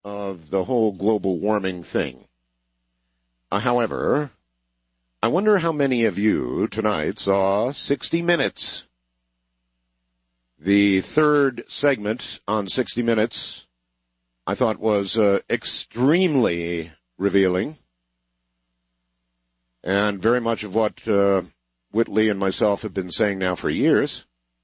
of the whole global warming thing. However, I wonder how many of you tonight saw 60 Minutes. The third segment on 60 Minutes I thought was extremely revealing, and very much of what Whitley and myself have been saying now for years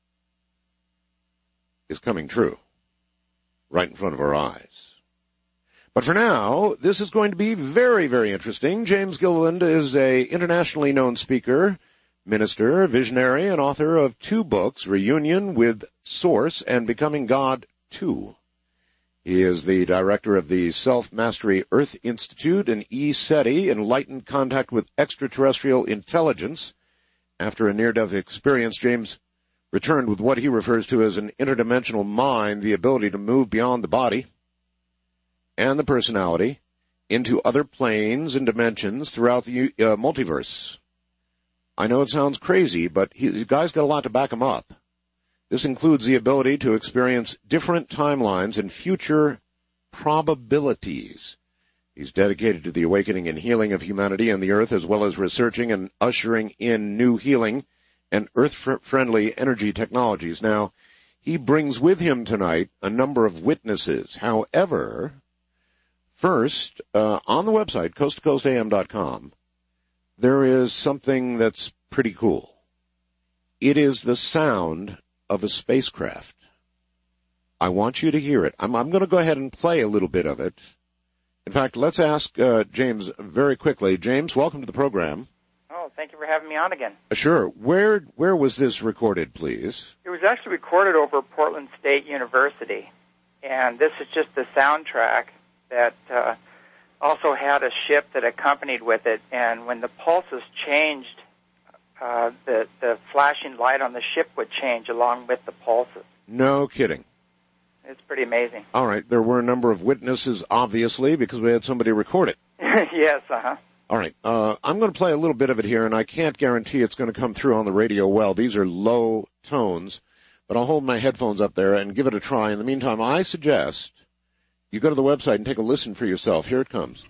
is coming true right in front of our eyes. But for now, this is going to be very, very interesting. James Gilliland is a internationally known speaker, minister, visionary, and author of 2 books, Reunion with Source and Becoming God 2. He is the director of the Self-Mastery Earth Institute and ESETI, Enlightened Contact with Extraterrestrial Intelligence. After a near-death experience, James returned with what he refers to as an interdimensional mind, the ability to move beyond the body and the personality into other planes and dimensions throughout the multiverse. I know it sounds crazy, but the guy's got a lot to back him up. This includes the ability to experience different timelines and future probabilities. He's dedicated to the awakening and healing of humanity and the earth, as well as researching and ushering in new healing and earth-friendly energy technologies. Now, he brings with him tonight a number of witnesses. However, first, on the website, coasttocoastam.com, there is something that's pretty cool. It is the sound of a spacecraft. I want you to hear it. I'm going to go ahead and play a little bit of it. In fact, let's ask James very quickly. James, welcome to the program. Oh, thank you for having me on again. Sure. Where was this recorded, please? It was actually recorded over Portland State University, and this is just the soundtrack that also had a ship that accompanied with it, and when the pulses changed, the flashing light on the ship would change along with the pulses. No kidding. It's pretty amazing. All right. There were a number of witnesses, obviously, because we had somebody record it. Yes, uh-huh. All right. I'm going to play a little bit of it here, and I can't guarantee it's going to come through on the radio well. These are low tones, but I'll hold my headphones up there and give it a try. In the meantime, I suggest you go to the website and take a listen for yourself. Here it comes.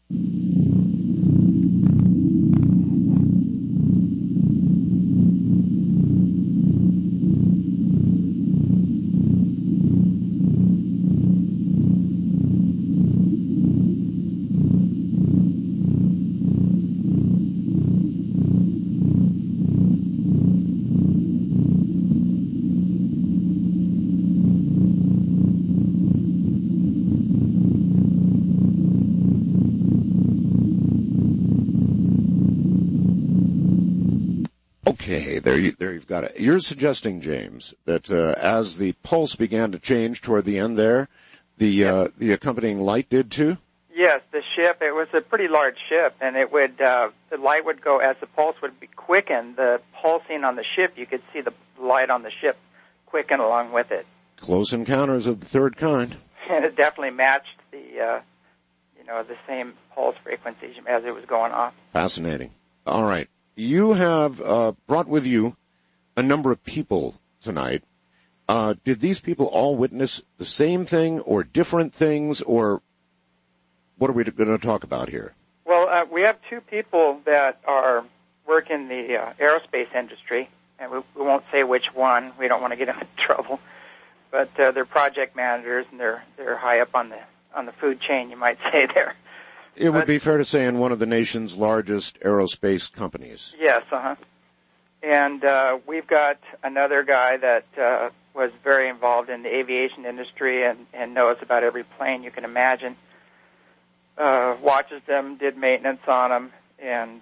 Okay, there you've got it. You're suggesting, James, that as the pulse began to change toward the end there, the accompanying light did too? Yes, the ship, it was a pretty large ship, and it would the light would go as the pulse would be quickened. The pulsing on the ship, you could see the light on the ship quicken along with it. Close encounters of the third kind. And it definitely matched the the same pulse frequencies as it was going off. Fascinating. All right. You have brought with you a number of people tonight. Did these people all witness the same thing or different things, or what are we going to talk about here? Well, we have 2 people that work in the aerospace industry, and we won't say which one. We don't want to get into trouble. But they're project managers, and they're high up on the food chain, you might say there. It would be fair to say in one of the nation's largest aerospace companies. Yes, uh-huh. And we've got another guy that was very involved in the aviation industry and knows about every plane you can imagine, watches them, did maintenance on them, and,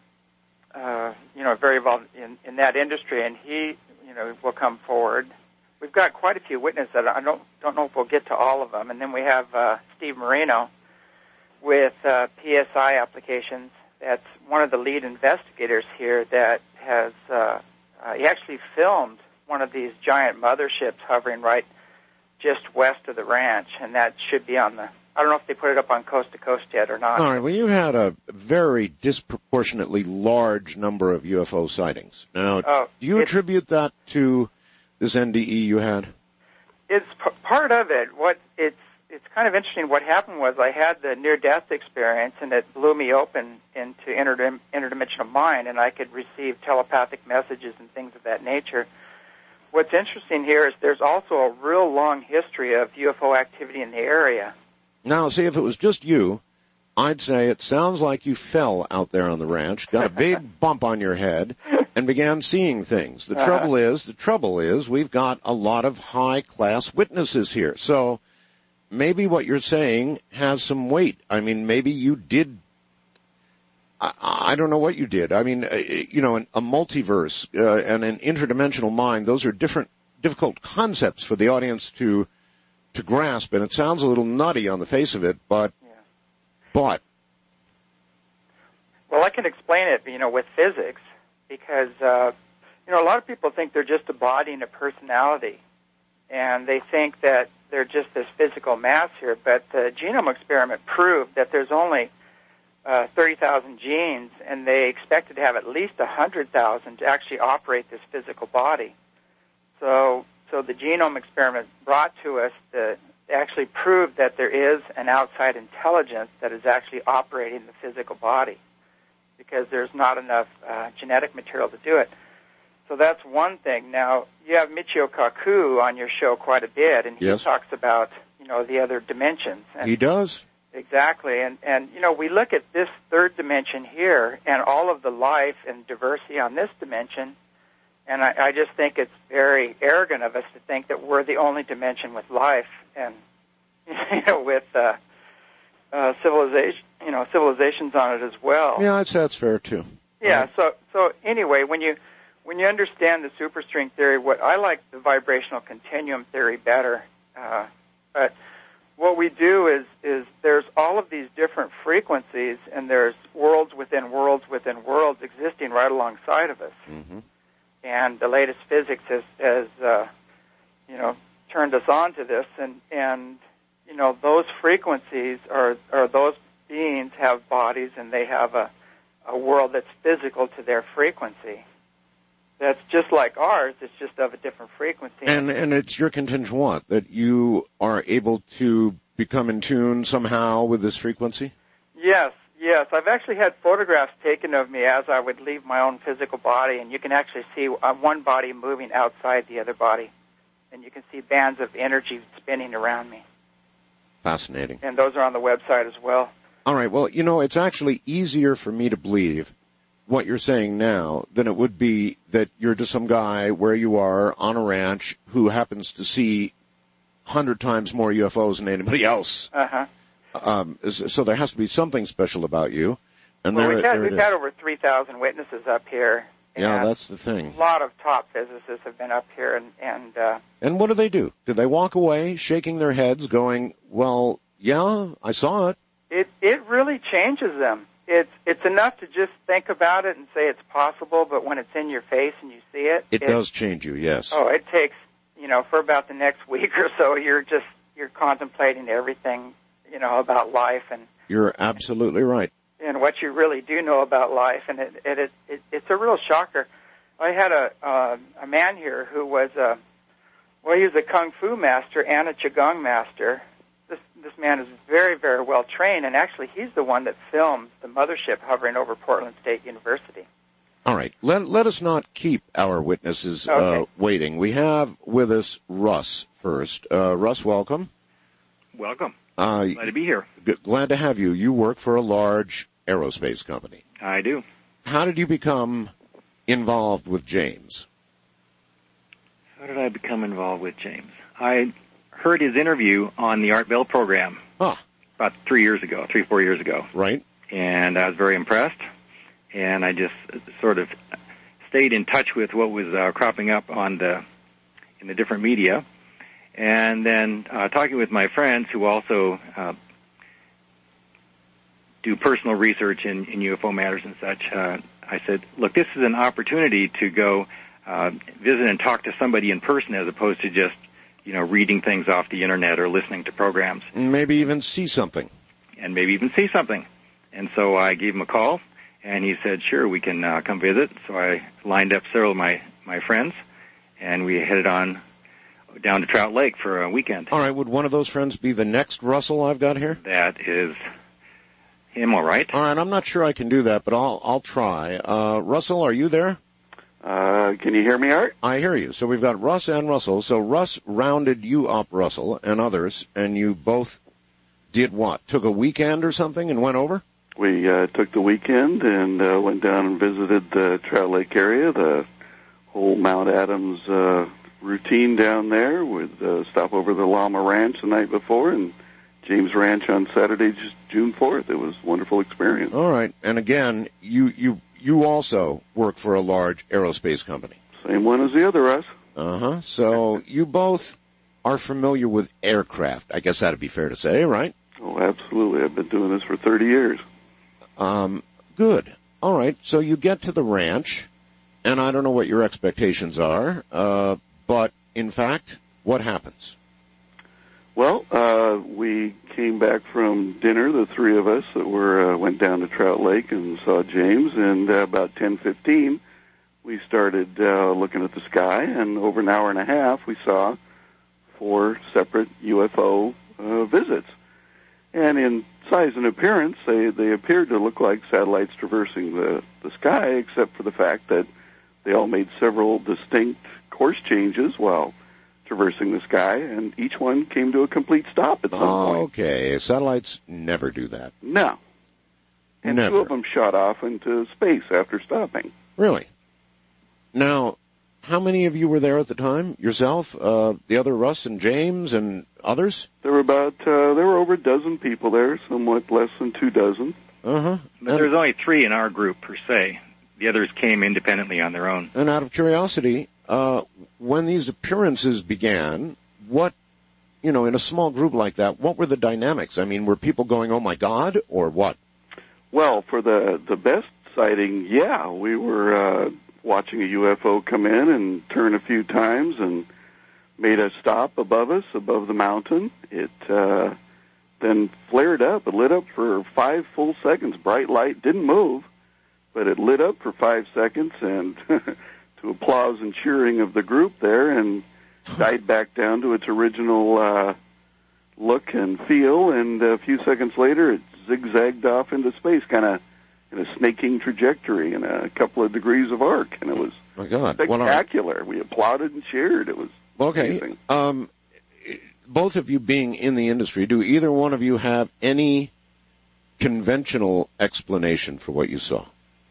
very involved in that industry. And he, will come forward. We've got quite a few witnesses. I don't know if we'll get to all of them. And then we have Steve Marino with PSI Applications. That's one of the lead investigators here that has, he actually filmed one of these giant motherships hovering right just west of the ranch, and that should be on I don't know if they put it up on Coast to Coast yet or not. All right, well, you had a very disproportionately large number of UFO sightings. Now, do you attribute that to this NDE you had? It's part of it. It's kind of interesting. What happened was I had the near-death experience, and it blew me open into interdimensional mind, and I could receive telepathic messages and things of that nature. What's interesting here is there's also a real long history of UFO activity in the area. Now, see, if it was just you, I'd say it sounds like you fell out there on the ranch, got a big bump on your head, and began seeing things. The trouble is, we've got a lot of high-class witnesses here. So maybe what you're saying has some weight. I mean, maybe you did. I don't know what you did. I mean, a multiverse and an interdimensional mind, those are difficult concepts for the audience to grasp, and it sounds a little nutty on the face of it, but. Well, I can explain it, with physics, because, a lot of people think they're just a body and a personality, and they think that they're just this physical mass here, but the genome experiment proved that there's only 30,000 genes, and they expected to have at least 100,000 to actually operate this physical body. So the genome experiment brought to us actually proved that there is an outside intelligence that is actually operating the physical body, because there's not enough genetic material to do it. So that's one thing. Now, you have Michio Kaku on your show quite a bit, and he talks about, the other dimensions. And he does. Exactly. And we look at this third dimension here and all of the life and diversity on this dimension, and I just think it's very arrogant of us to think that we're the only dimension with life and, with civilizations on it as well. Yeah, I'd say that's fair too. Yeah. So anyway, when you understand the superstring theory, what I like the vibrational continuum theory better. But what we do is there's all of these different frequencies, and there's worlds within worlds within worlds existing right alongside of us. Mm-hmm. And the latest physics has turned us on to this, and those frequencies are those beings have bodies, and they have a world that's physical to their frequency. That's just like ours. It's just of a different frequency. And it's your contention, what? That you are able to become in tune somehow with this frequency? Yes. I've actually had photographs taken of me as I would leave my own physical body, and you can actually see one body moving outside the other body. And you can see bands of energy spinning around me. Fascinating. And those are on the website as well. All right. Well, it's actually easier for me to believe what you're saying now than it would be that you're just some guy where you are on a ranch who happens to see 100 times more UFOs than anybody else. Uh-huh. So there has to be something special about you. And we've had over 3,000 witnesses up here. Yeah, that's the thing. A lot of top physicists have been up here, and what do they do? Do they walk away shaking their heads going, well, yeah, I saw it? It really changes them. It's enough to just think about it and say it's possible, but when it's in your face and you see it... It does change you, yes. Oh, it takes, for about the next week or so, you're contemplating everything, about life. And you're absolutely right. And what you really do know about life, and it's a real shocker. I had a man here who was he was a kung fu master and a qigong master. This man is very, very well trained, and actually he's the one that filmed the mothership hovering over Portland State University. All right, let us not keep our witnesses waiting. We have with us Russ first. Russ, welcome. Welcome. Glad to be here. Glad to have you. You work for a large aerospace company. I do. How did you become involved with James? How did I become involved with James? I heard his interview on the Art Bell program about 4 years ago. Right. And I was very impressed, and I just sort of stayed in touch with what was cropping up in the different media. And then talking with my friends who also do personal research in UFO matters and such, I said, look, this is an opportunity to go visit and talk to somebody in person as opposed to just, reading things off the Internet or listening to programs. Maybe even see something. And so I gave him a call, and he said, sure, we can come visit. So I lined up several of my friends, and we headed on down to Trout Lake for a weekend. All right, would one of those friends be the next Russell I've got here? That is him, all right. All right, I'm not sure I can do that, but I'll try. Russell, are you there? Can you hear me, Art? I hear you. So we've got Russ and Russell. So Russ rounded you up, Russell, and others, and you both did what? Took a weekend or something and went over? We took the weekend and went down and visited the Trout Lake area, the whole Mount Adams routine down there with stop over the Llama Ranch the night before and James Ranch on Saturday, just June 4th. It was a wonderful experience. All right. And again, you also work for a large aerospace company. Same one as the other us. Uh-huh. So you both are familiar with aircraft. I guess that'd be fair to say, right? Oh, absolutely. I've been doing this for 30 years. Good. All right. So you get to the ranch, and I don't know what your expectations are, but in fact, what happens? Well, we came back from dinner, the three of us that went down to Trout Lake and saw James, and about 10:15, we started looking at the sky, and over an hour and a half, we saw 4 separate UFO visits. And in size and appearance, they appeared to look like satellites traversing the sky, except for the fact that they all made several distinct course changes while traversing the sky, and each one came to a complete stop at some point. Okay. Satellites never do that. No. And never. 2 of them shot off into space after stopping. Really? Now, how many of you were there at the time? Yourself, the other Russ and James and others? There were over a dozen people there, somewhat less than 2 dozen. Uh-huh. But there's only 3 in our group, per se. The others came independently on their own. And out of curiosity, when these appearances began, in a small group like that, what were the dynamics? I mean, were people going, oh my God, or what? Well, for the best sighting, yeah, we were watching a UFO come in and turn a few times and made a stop above us, above the mountain. It then flared up. It lit up for 5 full seconds. Bright light, didn't move, but it lit up for 5 seconds, and to applause and cheering of the group there, and died back down to its original look and feel, and a few seconds later it zigzagged off into space, kind of in a snaking trajectory in a couple of degrees of arc, and it was spectacular. Well, we applauded and cheered. It was amazing. Both of you being in the industry, do either one of you have any conventional explanation for what you saw?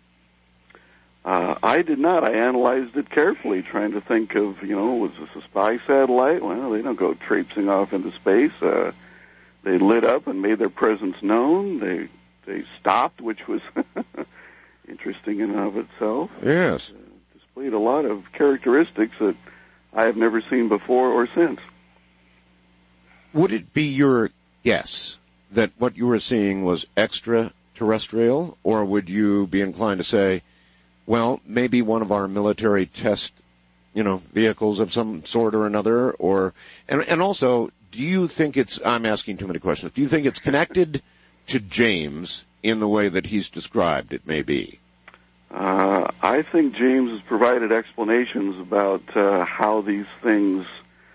I did not. I analyzed it carefully, trying to think of, was this a spy satellite? Well, they don't go traipsing off into space. They lit up and made their presence known. They stopped, which was interesting in and of itself. Yes. Displayed a lot of characteristics that I have never seen before or since. Would it be your guess that what you were seeing was extraterrestrial, or would you be inclined to say, well, maybe one of our military test, vehicles of some sort or another, and also, do you think I'm asking too many questions, do you think it's connected to James in the way that he's described it may be? I think James has provided explanations about how these things,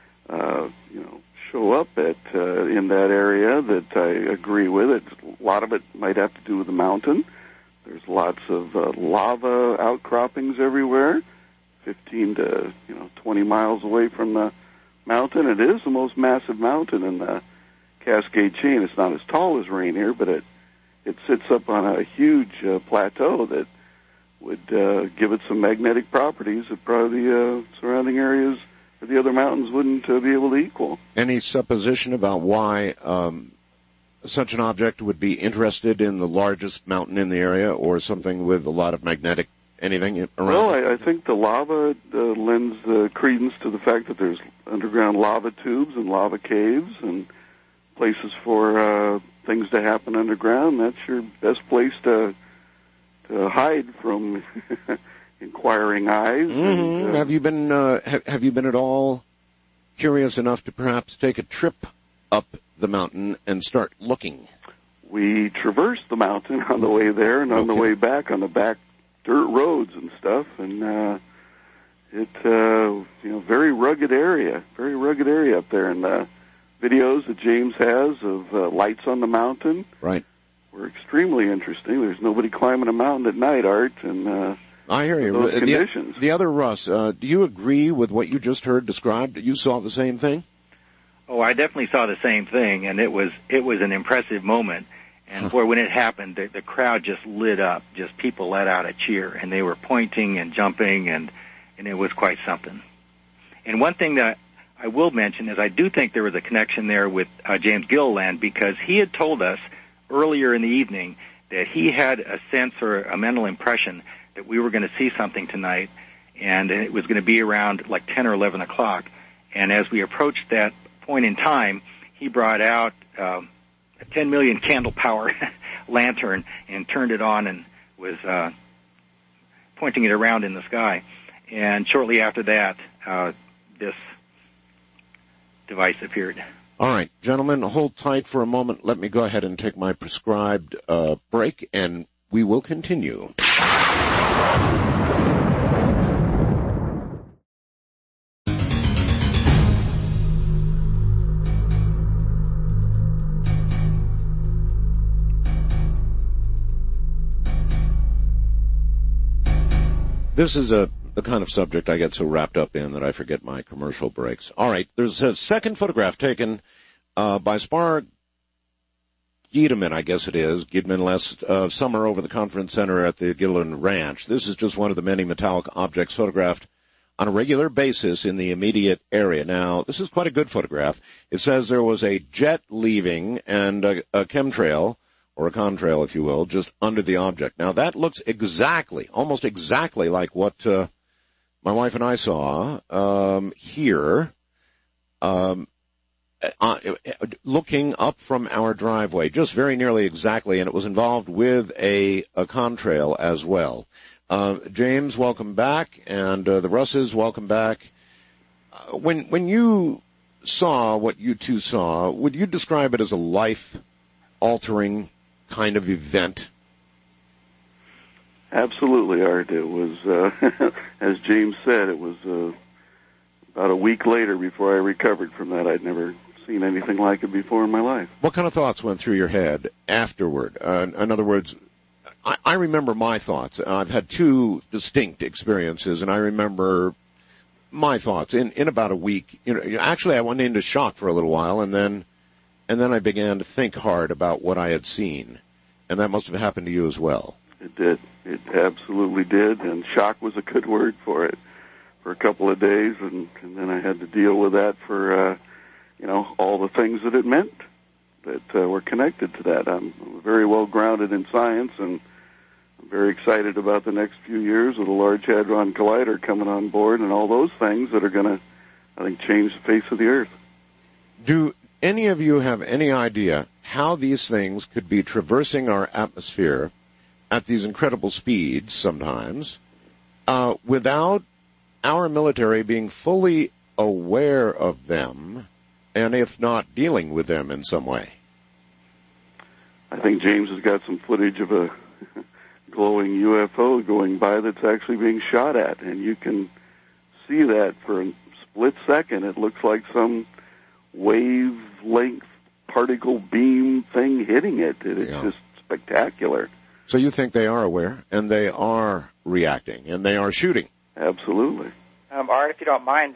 show up in that area that I agree with. A lot of it might have to do with the mountain. There's lots of lava outcroppings everywhere, 15 to 20 miles away from the mountain. It is the most massive mountain in the Cascade chain. It's not as tall as Rainier, but it sits up on a huge plateau that would give it some magnetic properties that probably the surrounding areas or the other mountains wouldn't be able to equal. Any supposition about why such an object would be interested in the largest mountain in the area, or something with a lot of magnetic anything around? Well, I think the lava lends credence to the fact that there's underground lava tubes and lava caves and places for things to happen underground. That's your best place to hide from inquiring eyes. Mm-hmm. And, have you been at all curious enough to perhaps take a trip up the mountain and start looking? We traversed the mountain on the way there and on the way back on the back dirt roads and stuff, and It's very rugged area up there, and videos that James has of lights on the mountain. Right. Were extremely interesting. There's nobody climbing a mountain at night, Art, and I hear you. Those conditions. The other Russ, do you agree with what you just heard described? You saw the same thing? Oh, I definitely saw the same thing, and it was an impressive moment. And boy, when it happened, the crowd just lit up. Just people let out a cheer, and they were pointing and jumping, and it was quite something. And one thing that I will mention is I do think there was a connection there with James Gilliland, because he had told us earlier in the evening that he had a sense or a mental impression that we were going to see something tonight, and it was going to be around like 10 or 11 o'clock. And as we approached that point in time, he brought out a 10 million candle power lantern and turned it on and was pointing it around in the sky. And shortly after that, this device appeared. All right, gentlemen, hold tight for a moment. Let me go ahead and take my prescribed break, and we will continue. This is the kind of subject I get so wrapped up in that I forget my commercial breaks. All right, there's a second photograph taken by Spar Giedman, I guess it is, Giedman last summer over the conference center at the Gilliland Ranch. This is just one of the many metallic objects photographed on a regular basis in the immediate area. Now, this is quite a good photograph. It says there was a jet leaving and a chemtrail, or a contrail, if you will, just under the object. Now, that looks almost exactly like what my wife and I saw here, looking up from our driveway, just very nearly exactly, and it was involved with a contrail as well. James, welcome back, and the Russes, welcome back. When you saw what you two saw, would you describe it as a life-altering kind of event? Absolutely, Art. It was, as James said, it was about a week later before I recovered from that. I'd never seen anything like it before in my life. What kind of thoughts went through your head afterward? In other words, I remember my thoughts. I've had two distinct experiences, and I remember my thoughts in about a week. Actually, I went into shock for a little while, and then I began to think hard about what I had seen. And that must have happened to you as well. It did. It absolutely did. And shock was a good word for it for a couple of days. And then I had to deal with that for, all the things that it meant that were connected to that. I'm very well grounded in science, and I'm very excited about the next few years with the Large Hadron Collider coming on board and all those things that are going to, I think, change the face of the Earth. Do any of you have any idea how these things could be traversing our atmosphere at these incredible speeds sometimes without our military being fully aware of them, and if not dealing with them in some way? I think James has got some footage of a glowing UFO going by that's actually being shot at, and you can see that for a split second. It looks like some wavelength particle beam thing hitting it. It's just spectacular. So you think they are aware, and they are reacting, and they are shooting? Absolutely. Art, if you don't mind,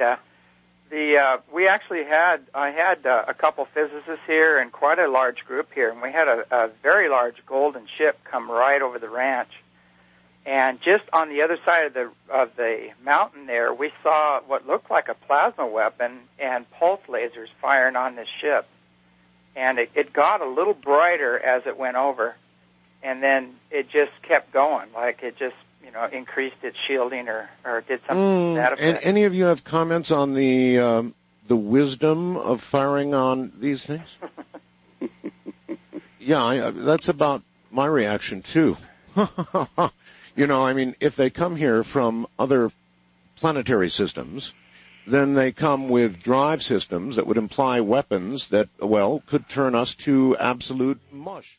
I had a couple physicists here and quite a large group here, and we had a very large golden ship come right over the ranch. And just on the other side of the mountain there, we saw what looked like a plasma weapon and pulse lasers firing on this ship. And it got a little brighter as it went over, and then it just kept going, like it just, increased its shielding or did something to that effect. And any of you have comments on the wisdom of firing on these things? Yeah, that's about my reaction too. If they come here from other planetary systems, then they come with drive systems that would imply weapons that, could turn us to absolute mush.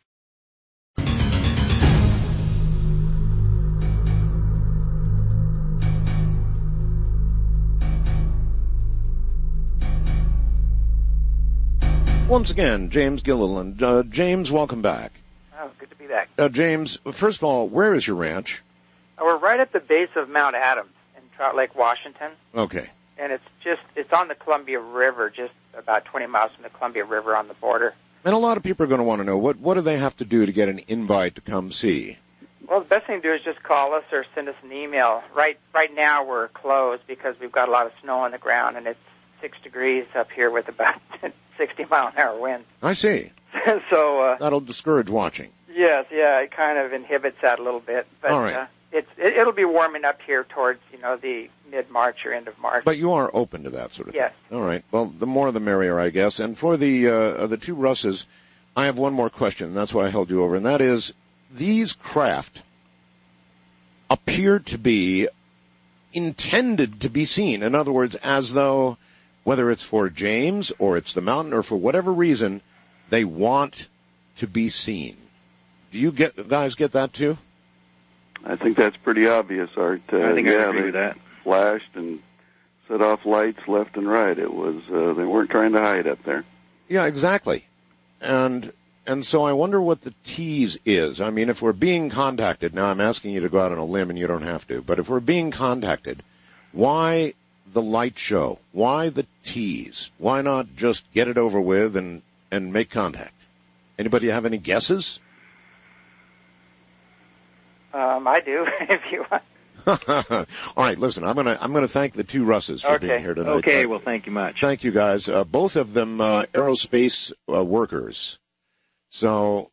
once again, James Gilliland. James, welcome back. Oh, good to be back. James, first of all, where is your ranch? We're right at the base of Mount Adams in Trout Lake, Washington. Okay. And it's on the Columbia River, just about 20 miles from the Columbia River on the border. And a lot of people are going to want to know, what do they have to do to get an invite to come see? Well, the best thing to do is just call us or send us an email. Right now we're closed because we've got a lot of snow on the ground, and it's 6 degrees up here with about 60-mile-an-hour winds. I see. So that'll discourage watching. Yes, yeah, it kind of inhibits that a little bit. But all right. It'll be warming up here towards, the mid-March or end of March. But you are open to that sort of thing. Yes. All right. Well, the more the merrier, I guess. And for the two Russes, I have one more question, and that's why I held you over, and that is, these craft appear to be intended to be seen. In other words, as though, whether it's for James or it's the mountain or for whatever reason, they want to be seen. Do you guys get that too? I think that's pretty obvious, Art. I think I agree with that. Flashed and set off lights left and right. It was they weren't trying to hide up there. Yeah, exactly. And so I wonder what the tease is. I mean, if we're being contacted, now I'm asking you to go out on a limb and you don't have to, but if we're being contacted, why the light show? Why the tease? Why not just get it over with and make contact? Anybody have any guesses? I do, if you want. All right, listen, I'm gonna thank the two Russes for being here tonight. Okay, well, thank you much. Thank you, guys. Both of them aerospace workers. So,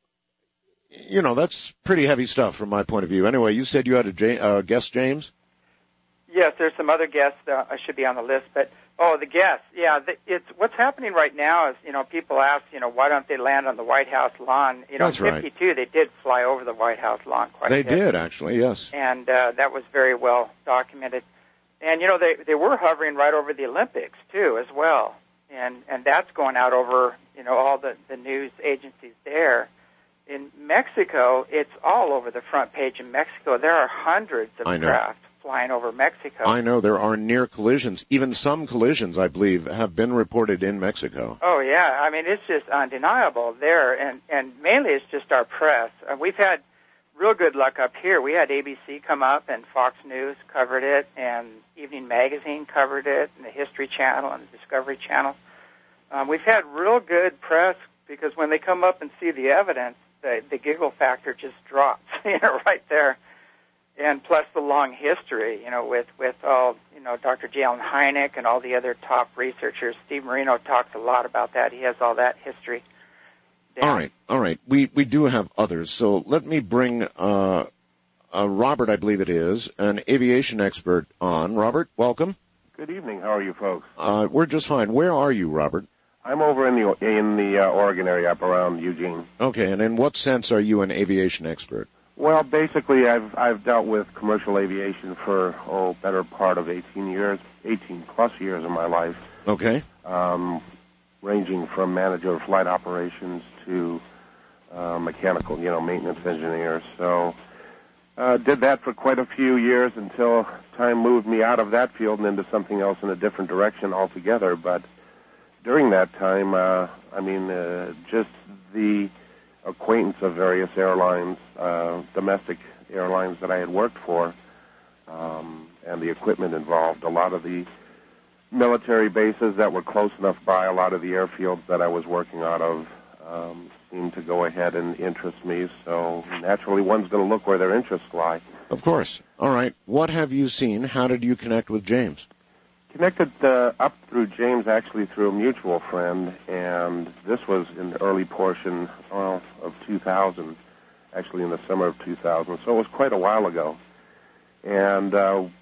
that's pretty heavy stuff from my point of view. Anyway, you said you had a guest, James? Yes, there's some other guests I should be on the list, but the guests, yeah, it's what's happening right now is, people ask, why don't they land on the White House lawn? That's in 52, right. They did fly over the White House lawn quite a bit. They did, actually, yes. And that was very well documented. And, they were hovering right over the Olympics, too, as well. And that's going out over, all the news agencies there. In Mexico, it's all over the front page in Mexico. There are hundreds of craft flying over Mexico. I know there are near collisions. Even some collisions, I believe, have been reported in Mexico. Oh, yeah. I mean, it's just undeniable there. And mainly it's just our press. We've had real good luck up here. We had ABC come up, and Fox News covered it, and Evening Magazine covered it, and the History Channel and the Discovery Channel. We've had real good press because when they come up and see the evidence, the giggle factor just drops, right there. And plus the long history, with all, Dr. J. Allen Hynek and all the other top researchers. Steve Marino talks a lot about that. He has all that history down. All right. We do have others. So let me bring Robert, I believe it is, an aviation expert on. Robert, welcome. Good evening. How are you folks? We're just fine. Where are you, Robert? I'm over in the Oregon area, up around Eugene. Okay, and in what sense are you an aviation expert? Well, basically, I've dealt with commercial aviation for better part of 18 plus years of my life. Okay. Ranging from manager of flight operations to mechanical, maintenance engineer. So did that for quite a few years until time moved me out of that field and into something else in a different direction altogether. But during that time, just the acquaintance of various airlines, domestic airlines that I had worked for, and the equipment involved. A lot of the military bases that were close enough by, a lot of the airfields that I was working out of, seemed to go ahead and interest me. So naturally, one's going to look where their interests lie. Of course. All right. What have you seen? How did you connect with James? Connected up through James, actually through a mutual friend, and this was in the early portion of 2000, actually in the summer of 2000, so it was quite a while ago. And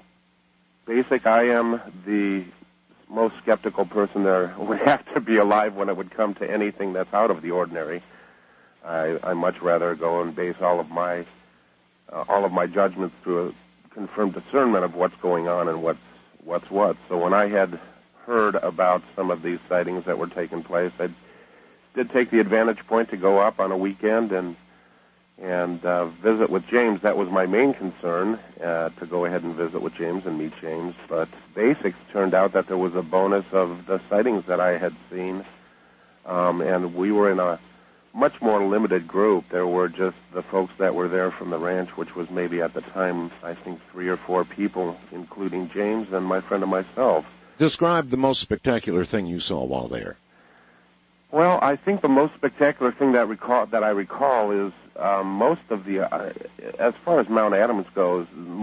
I am the most skeptical person there would have to be alive when it would come to anything that's out of the ordinary. I much rather go and base all of my judgments through a confirmed discernment of what's going on and what's what. So when I had heard about some of these sightings that were taking place, I did take the advantage point to go up on a weekend and visit with James. That was my main concern, to go ahead and visit with James and meet James. But basics turned out that there was a bonus of the sightings that I had seen And we were in a much more limited group. There were just the folks that were there from the ranch, which was maybe at the time, I think, 3 or 4 people, including James and my friend and myself. Describe the most spectacular thing you saw while there. Well, I think the most spectacular thing that I recall is most of the, as far as Mount Adams goes,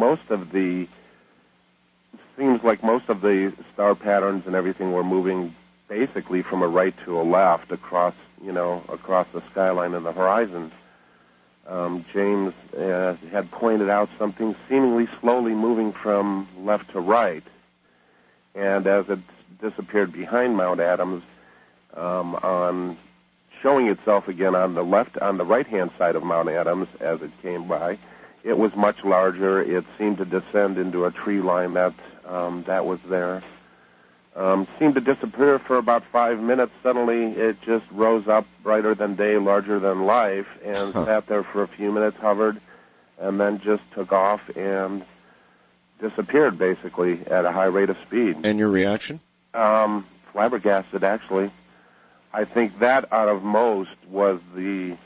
seems like most of the star patterns and everything were moving basically from a right to a left across the skyline and the horizon. James had pointed out something seemingly slowly moving from left to right, and as it disappeared behind Mount Adams, on showing itself again on the right-hand side of Mount Adams as it came by, it was much larger. It seemed to descend into a tree line that was there. Seemed to disappear for about 5 minutes. Suddenly, it just rose up brighter than day, larger than life, and sat there for a few minutes, hovered, and then just took off and disappeared, basically, at a high rate of speed. And your reaction? Flabbergasted, actually. I think that out of most was the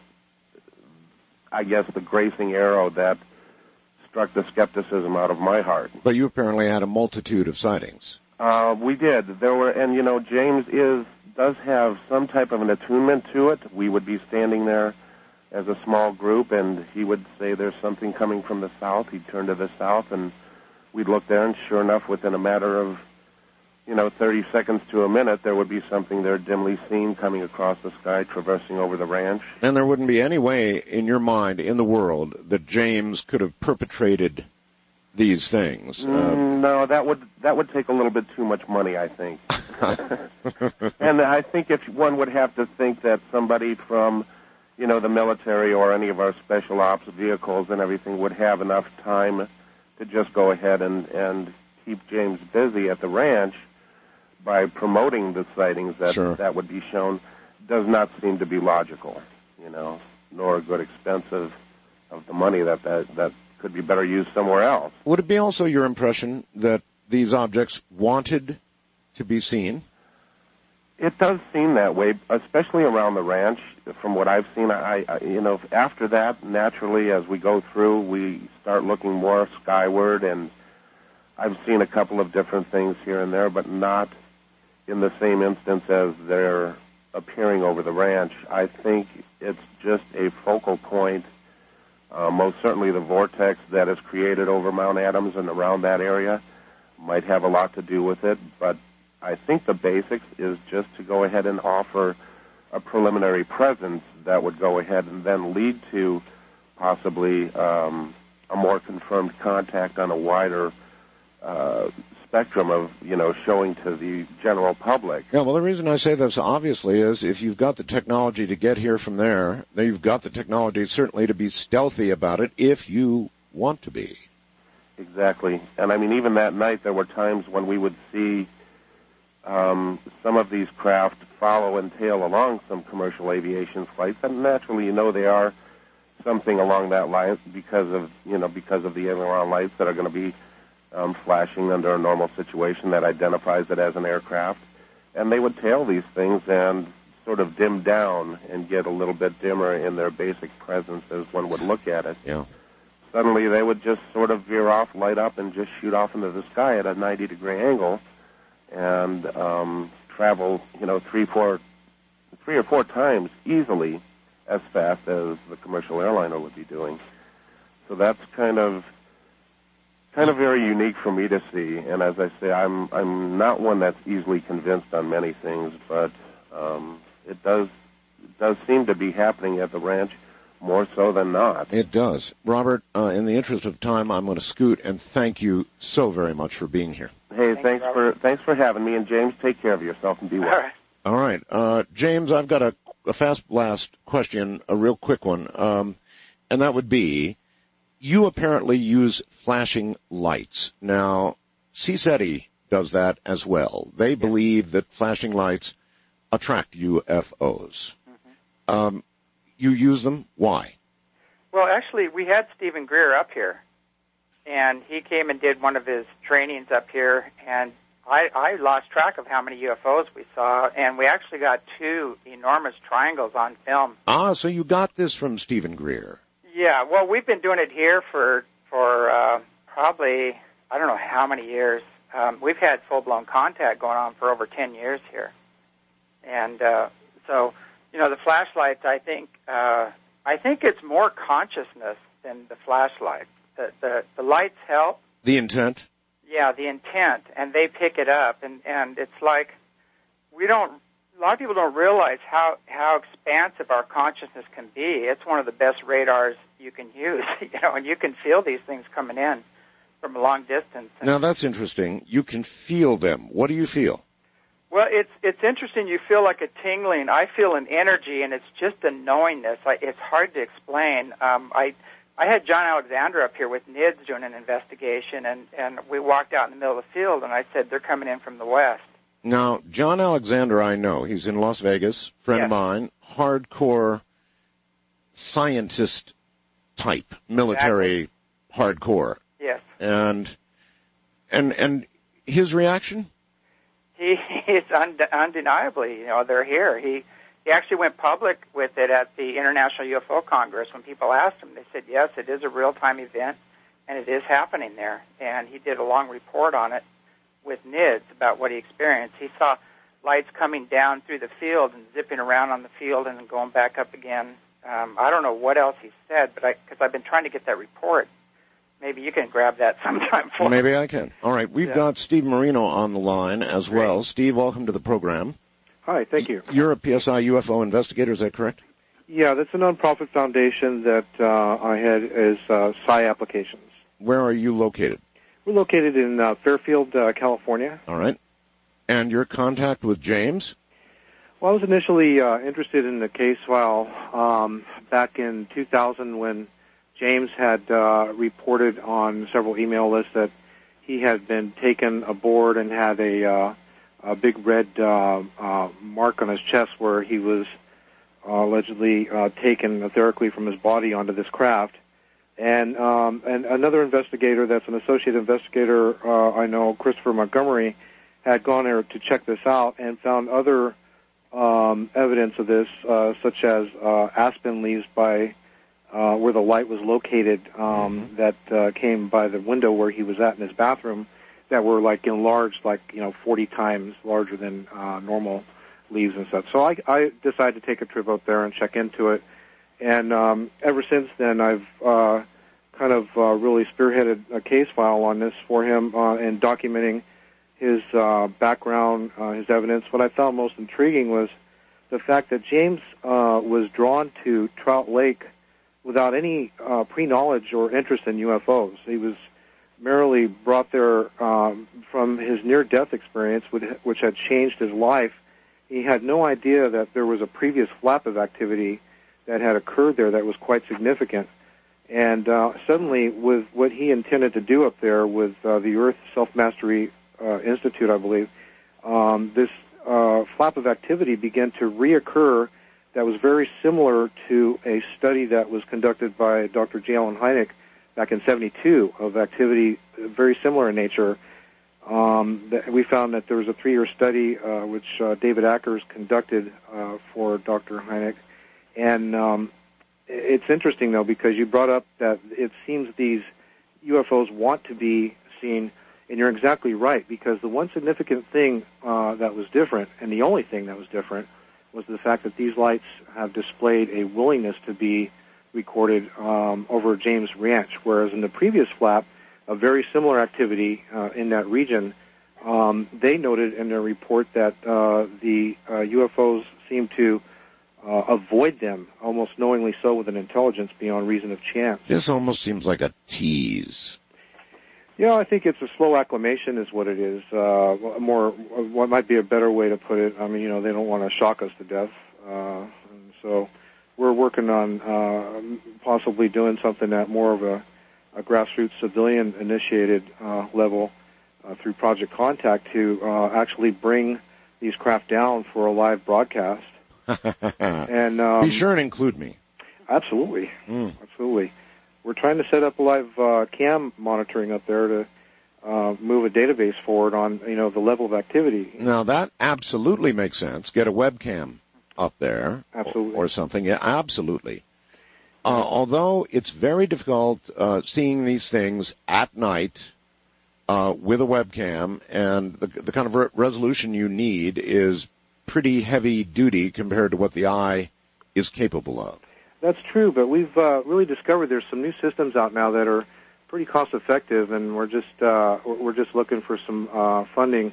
gracing arrow that struck the skepticism out of my heart. But you apparently had a multitude of sightings. We did. There were, and James does have some type of an attunement to it. We would be standing there as a small group, and he would say there's something coming from the south. He'd turn to the south, and we'd look there, and sure enough, within a matter of 30 seconds to a minute, there would be something there dimly seen coming across the sky, traversing over the ranch. And there wouldn't be any way in your mind in the world that James could have perpetrated these things. No, that would take a little bit too much money, I think. And I think if one would have to think that somebody from, the military or any of our special ops vehicles and everything would have enough time to just go ahead and keep James busy at the ranch by promoting the sightings that would be shown, does not seem to be logical, nor a good expense of the money that could be better used somewhere else. Would it be also your impression that these objects wanted to be seen? It does seem that way, especially around the ranch. From what I've seen, after that, naturally, as we go through, we start looking more skyward, and I've seen a couple of different things here and there, but not in the same instance as they're appearing over the ranch. I think it's just a focal point. Most certainly the vortex that is created over Mount Adams and around that area might have a lot to do with it, but I think the basics is just to go ahead and offer a preliminary presence that would go ahead and then lead to possibly a more confirmed contact on a wider spectrum of, showing to the general public. Yeah, well, the reason I say this, obviously, is if you've got the technology to get here from there, then you've got the technology certainly to be stealthy about it if you want to be. Exactly. And, even that night there were times when we would see some of these craft follow and tail along some commercial aviation flights, and naturally, they are something along that line because of the aileron lights that are going to be flashing under a normal situation that identifies it as an aircraft. And they would tail these things and sort of dim down and get a little bit dimmer in their basic presence as one would look at it. Yeah. Suddenly they would just sort of veer off, light up, and just shoot off into the sky at a 90-degree angle and travel, 3 or 4 times easily as fast as the commercial airliner would be doing. So that's kind of very unique for me to see, and as I say, I'm not one that's easily convinced on many things, but it does seem to be happening at the ranch more so than not. It does. Robert, in the interest of time, I'm going to scoot and thank you so very much for being here. Hey, thanks for having me, and James, take care of yourself and be well. All right. All right. James, I've got a fast blast question, a real quick one, and that would be, you apparently use flashing lights. Now, CSETI does that as well. They believe that flashing lights attract UFOs. Mm-hmm. You use them? Why? Well, actually, we had Stephen Greer up here, and he came and did one of his trainings up here, and I lost track of how many UFOs we saw, and we actually got 2 enormous triangles on film. Ah, so you got this from Stephen Greer. Yeah, well, we've been doing it here for probably, I don't know how many years. We've had full-blown contact going on for over 10 years here. And so, the flashlights, I think it's more consciousness than the flashlight. The lights help. The intent? Yeah, the intent, and they pick it up, and it's like a lot of people don't realize how expansive our consciousness can be. It's one of the best radars you can use, and you can feel these things coming in from a long distance. Now that's interesting. You can feel them. What do you feel? Well, it's interesting. You feel like a tingling. I feel an energy, and it's just a knowingness. It's hard to explain. I had John Alexander up here with NIDS doing an investigation, and we walked out in the middle of the field, and I said, they're coming in from the west. Now, John Alexander, I know. He's in Las Vegas, friend of mine, hardcore scientist type, military hardcore. Yes. And his reaction? He's undeniably, they're here. He actually went public with it at the International UFO Congress. When people asked him, they said, yes, it is a real-time event, and it is happening there. And he did a long report on it with NIDS about what he experienced. He saw lights coming down through the field and zipping around on the field and then going back up again. I don't know what else he said, but because I've been trying to get that report. Maybe you can grab that sometime for me. Maybe I can. All right, we've got Steve Marino on the line as well. Steve, welcome to the program. Hi, thank you. You're a PSI UFO investigator, is that correct? Yeah, that's a nonprofit foundation that I had as Psi Applications. Where are you located? We're located in Fairfield, California. All right. And your contact with James? Well, I was initially interested in the case file back in 2000 when James had reported on several email lists that he had been taken aboard and had a big red mark on his chest where he was allegedly taken etherically from his body onto this craft. And another investigator that's an associate investigator, I know, Christopher Montgomery, had gone there to check this out and found other evidence of this, such as aspen leaves by where the light was located that came by the window where he was at in his bathroom, that were like enlarged, 40 times larger than normal leaves and such. So I decided to take a trip out there and check into it. And ever since then, I've kind of really spearheaded a case file on this for him and documenting his background, his evidence. What I found most intriguing was the fact that James was drawn to Trout Lake without any pre-knowledge or interest in UFOs. He was merely brought there from his near-death experience, which had changed his life. He had no idea that there was a previous flap of activity that had occurred there that was quite significant. And suddenly, with what he intended to do up there with the Earth Self-Mastery Institute, I believe, this flap of activity began to reoccur that was very similar to a study that was conducted by Dr. J. Allen Hynek back in 1972 of activity very similar in nature. We found that there was a 3-year study which David Ackers conducted for Dr. Hynek. And it's interesting, though, because you brought up that it seems these UFOs want to be seen, and you're exactly right, because the one significant thing that was different, and the only thing that was different, was the fact that these lights have displayed a willingness to be recorded over James Ranch, whereas in the previous flap, a very similar activity in that region, they noted in their report that the UFOs seem to avoid them, almost knowingly so, with an intelligence beyond reason of chance. This almost seems like a tease. Yeah, I think it's a slow acclimation is what it is. What might be a better way to put it. I mean, they don't want to shock us to death. And so we're working on possibly doing something at more of a grassroots civilian-initiated level through Project Contact to actually bring these craft down for a live broadcast. And be sure and include me. Absolutely. Absolutely. We're trying to set up a live cam monitoring up there to move a database forward on, the level of activity. Now that absolutely makes sense. Get a webcam up there. Absolutely. Or something. Yeah, absolutely. Although it's very difficult seeing these things at night with a webcam, and the kind of resolution you need is pretty heavy duty compared to what the eye is capable of. That's true, but we've really discovered there's some new systems out now that are pretty cost effective, and we're just looking for some funding.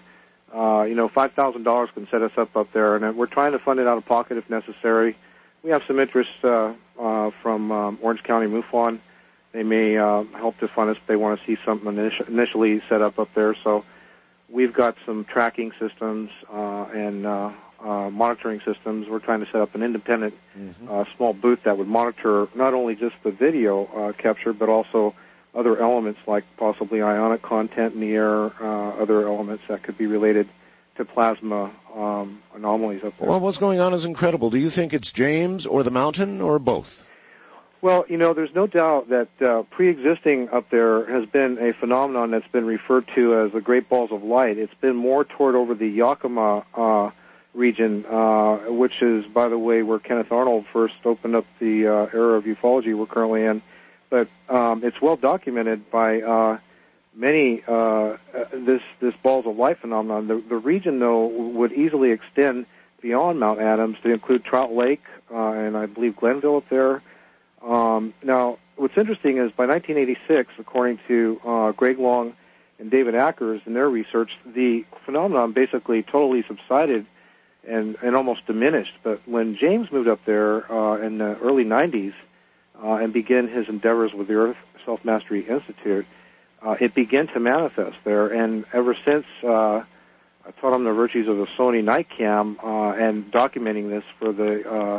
$5,000 can set us up there, and we're trying to fund it out of pocket if necessary. We have some interest from Orange County MUFON. They may help to fund us if they want to see something initially set up there. So we've got some tracking systems and monitoring systems. We're trying to set up an independent small booth that would monitor not only just the video capture, but also other elements like possibly ionic content in the air, other elements that could be related to plasma anomalies up there. Well, what's going on is incredible. Do you think it's James or the mountain or both? Well, there's no doubt that pre-existing up there has been a phenomenon that's been referred to as the Great Balls of Light. It's been more toward over the Yakima region, which is, by the way, where Kenneth Arnold first opened up the era of ufology we're currently in. But it's well documented by many this balls of light phenomenon. The region, though, would easily extend beyond Mount Adams to include Trout Lake and I believe Glenville up there. Now, what's interesting is by 1986, according to Greg Long and David Ackers in their research, the phenomenon basically totally subsided and almost diminished. But when James moved up there in the early 90s and began his endeavors with the Earth Self-Mastery Institute, it began to manifest there. And ever since, I taught him the virtues of the Sony night cam and documenting this for the,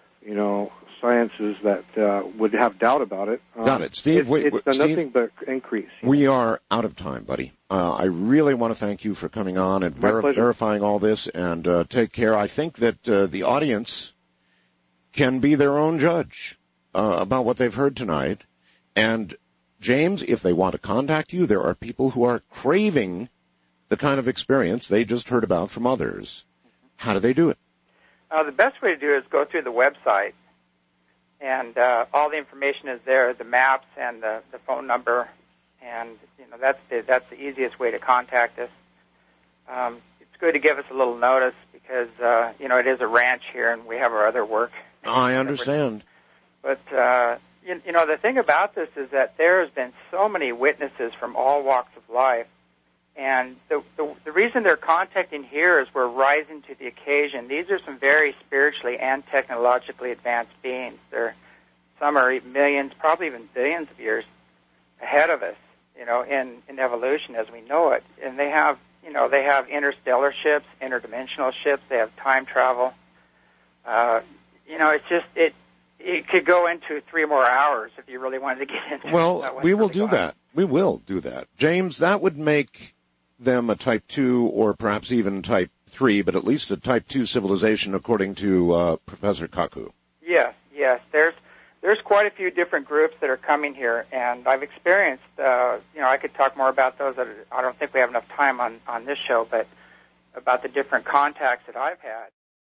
sciences that would have doubt about it. Got it. Steve, it's done nothing but increase. We are out of time, buddy. I really want to thank you for coming on and verifying all this, and take care. I think that the audience can be their own judge about what they've heard tonight. And, James, if they want to contact you, there are people who are craving the kind of experience they just heard about from others. How do they do it? The best way to do it is go through the website. And all the information is there, the maps and the phone number, and that's the easiest way to contact us. It's good to give us a little notice because it is a ranch here and we have our other work. I understand. But the thing about this is that there has been so many witnesses from all walks of life, and the reason they're contacting here is we're rising to the occasion. These are some very spiritually and technologically advanced beings. Some are millions, probably even billions of years ahead of us, in evolution as we know it. And they have interstellar ships, interdimensional ships. They have time travel. It's just it could go into 3 more hours if you really wanted to get into it. Well, we will do that. We will do that. James, that would make them a Type 2 or perhaps even Type 3, but at least a Type 2 civilization according to Professor Kaku. Yes. There's quite a few different groups that are coming here, and I've experienced, I could talk more about those. I don't think we have enough time on this show, but about the different contacts that I've had.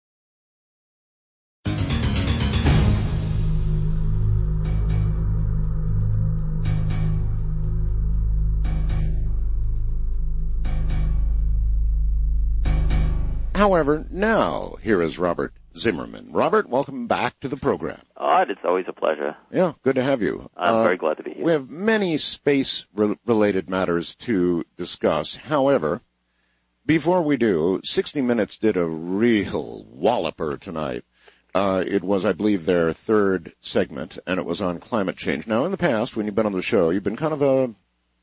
However, now, here is Robert Zimmerman. Robert, welcome back to the program. It's always a pleasure. Yeah, good to have you. I'm very glad to be here. We have many space-related matters to discuss. However, before we do, 60 Minutes did a real walloper tonight. It was, I believe, their third segment, and it was on climate change. Now, in the past, when you've been on the show, you've been kind of a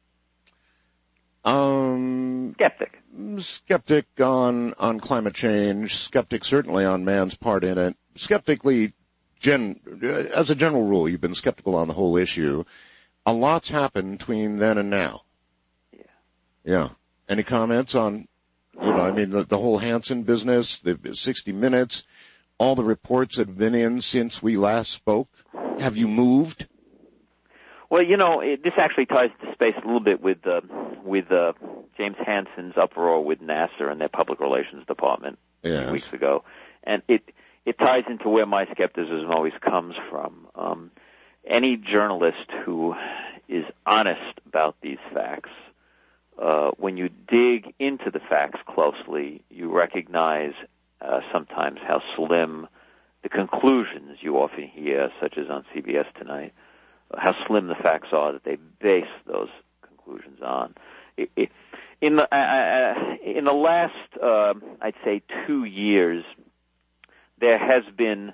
skeptic on climate change, skeptic certainly on man's part in it, skeptically, as a general rule, you've been skeptical on the whole issue. A lot's happened between then and now. Yeah. Any comments on, the whole Hansen business, the 60 Minutes, all the reports that have been in since we last spoke? Have you moved? Well, this actually ties to space a little bit with James Hansen's uproar with NASA and their public relations department a few weeks ago, and it ties into where my skepticism always comes from. Any journalist who is honest about these facts, when you dig into the facts closely, you recognize sometimes how slim the conclusions you often hear, such as on CBS tonight, how slim the facts are that they base those conclusions on. In the last, I'd say 2 years, there has been,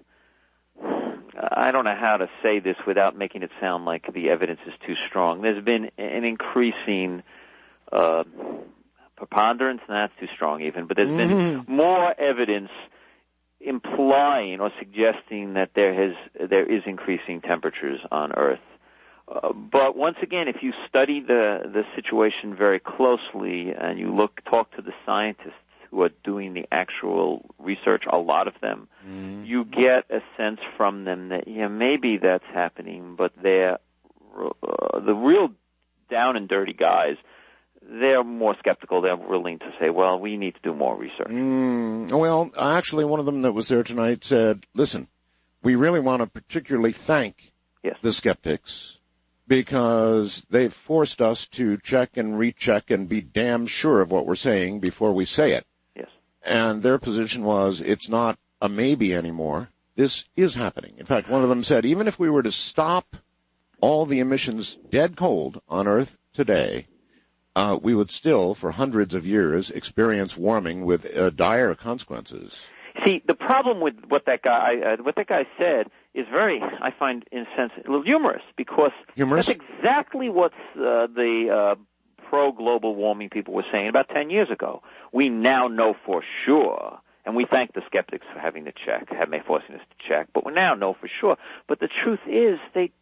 I don't know how to say this without making it sound like the evidence is too strong. There's been an increasing preponderance, and that's too strong even, but there's been more evidence implying or suggesting that there is increasing temperatures on Earth. But once again, if you study the situation very closely and you talk to the scientists who are doing the actual research, a lot of them, you get a sense from them that maybe that's happening, but they're the real down and dirty guys. They're more skeptical. They're willing to say, well, we need to do more research. Well, actually, one of them that was there tonight said, listen, we really want to particularly thank the skeptics because they've forced us to check and recheck and be damn sure of what we're saying before we say it. Yes. And their position was, it's not a maybe anymore. This is happening. In fact, one of them said, even if we were to stop all the emissions dead cold on Earth today, we would still, for hundreds of years, experience warming with dire consequences. See, the problem with what that guy said is very, I find, in a sense, a little humorous, because that's exactly what the pro-global warming people were saying about 10 years ago. We now know for sure, and we thank the skeptics for having to check, forcing us to check, but we now know for sure. But the truth is,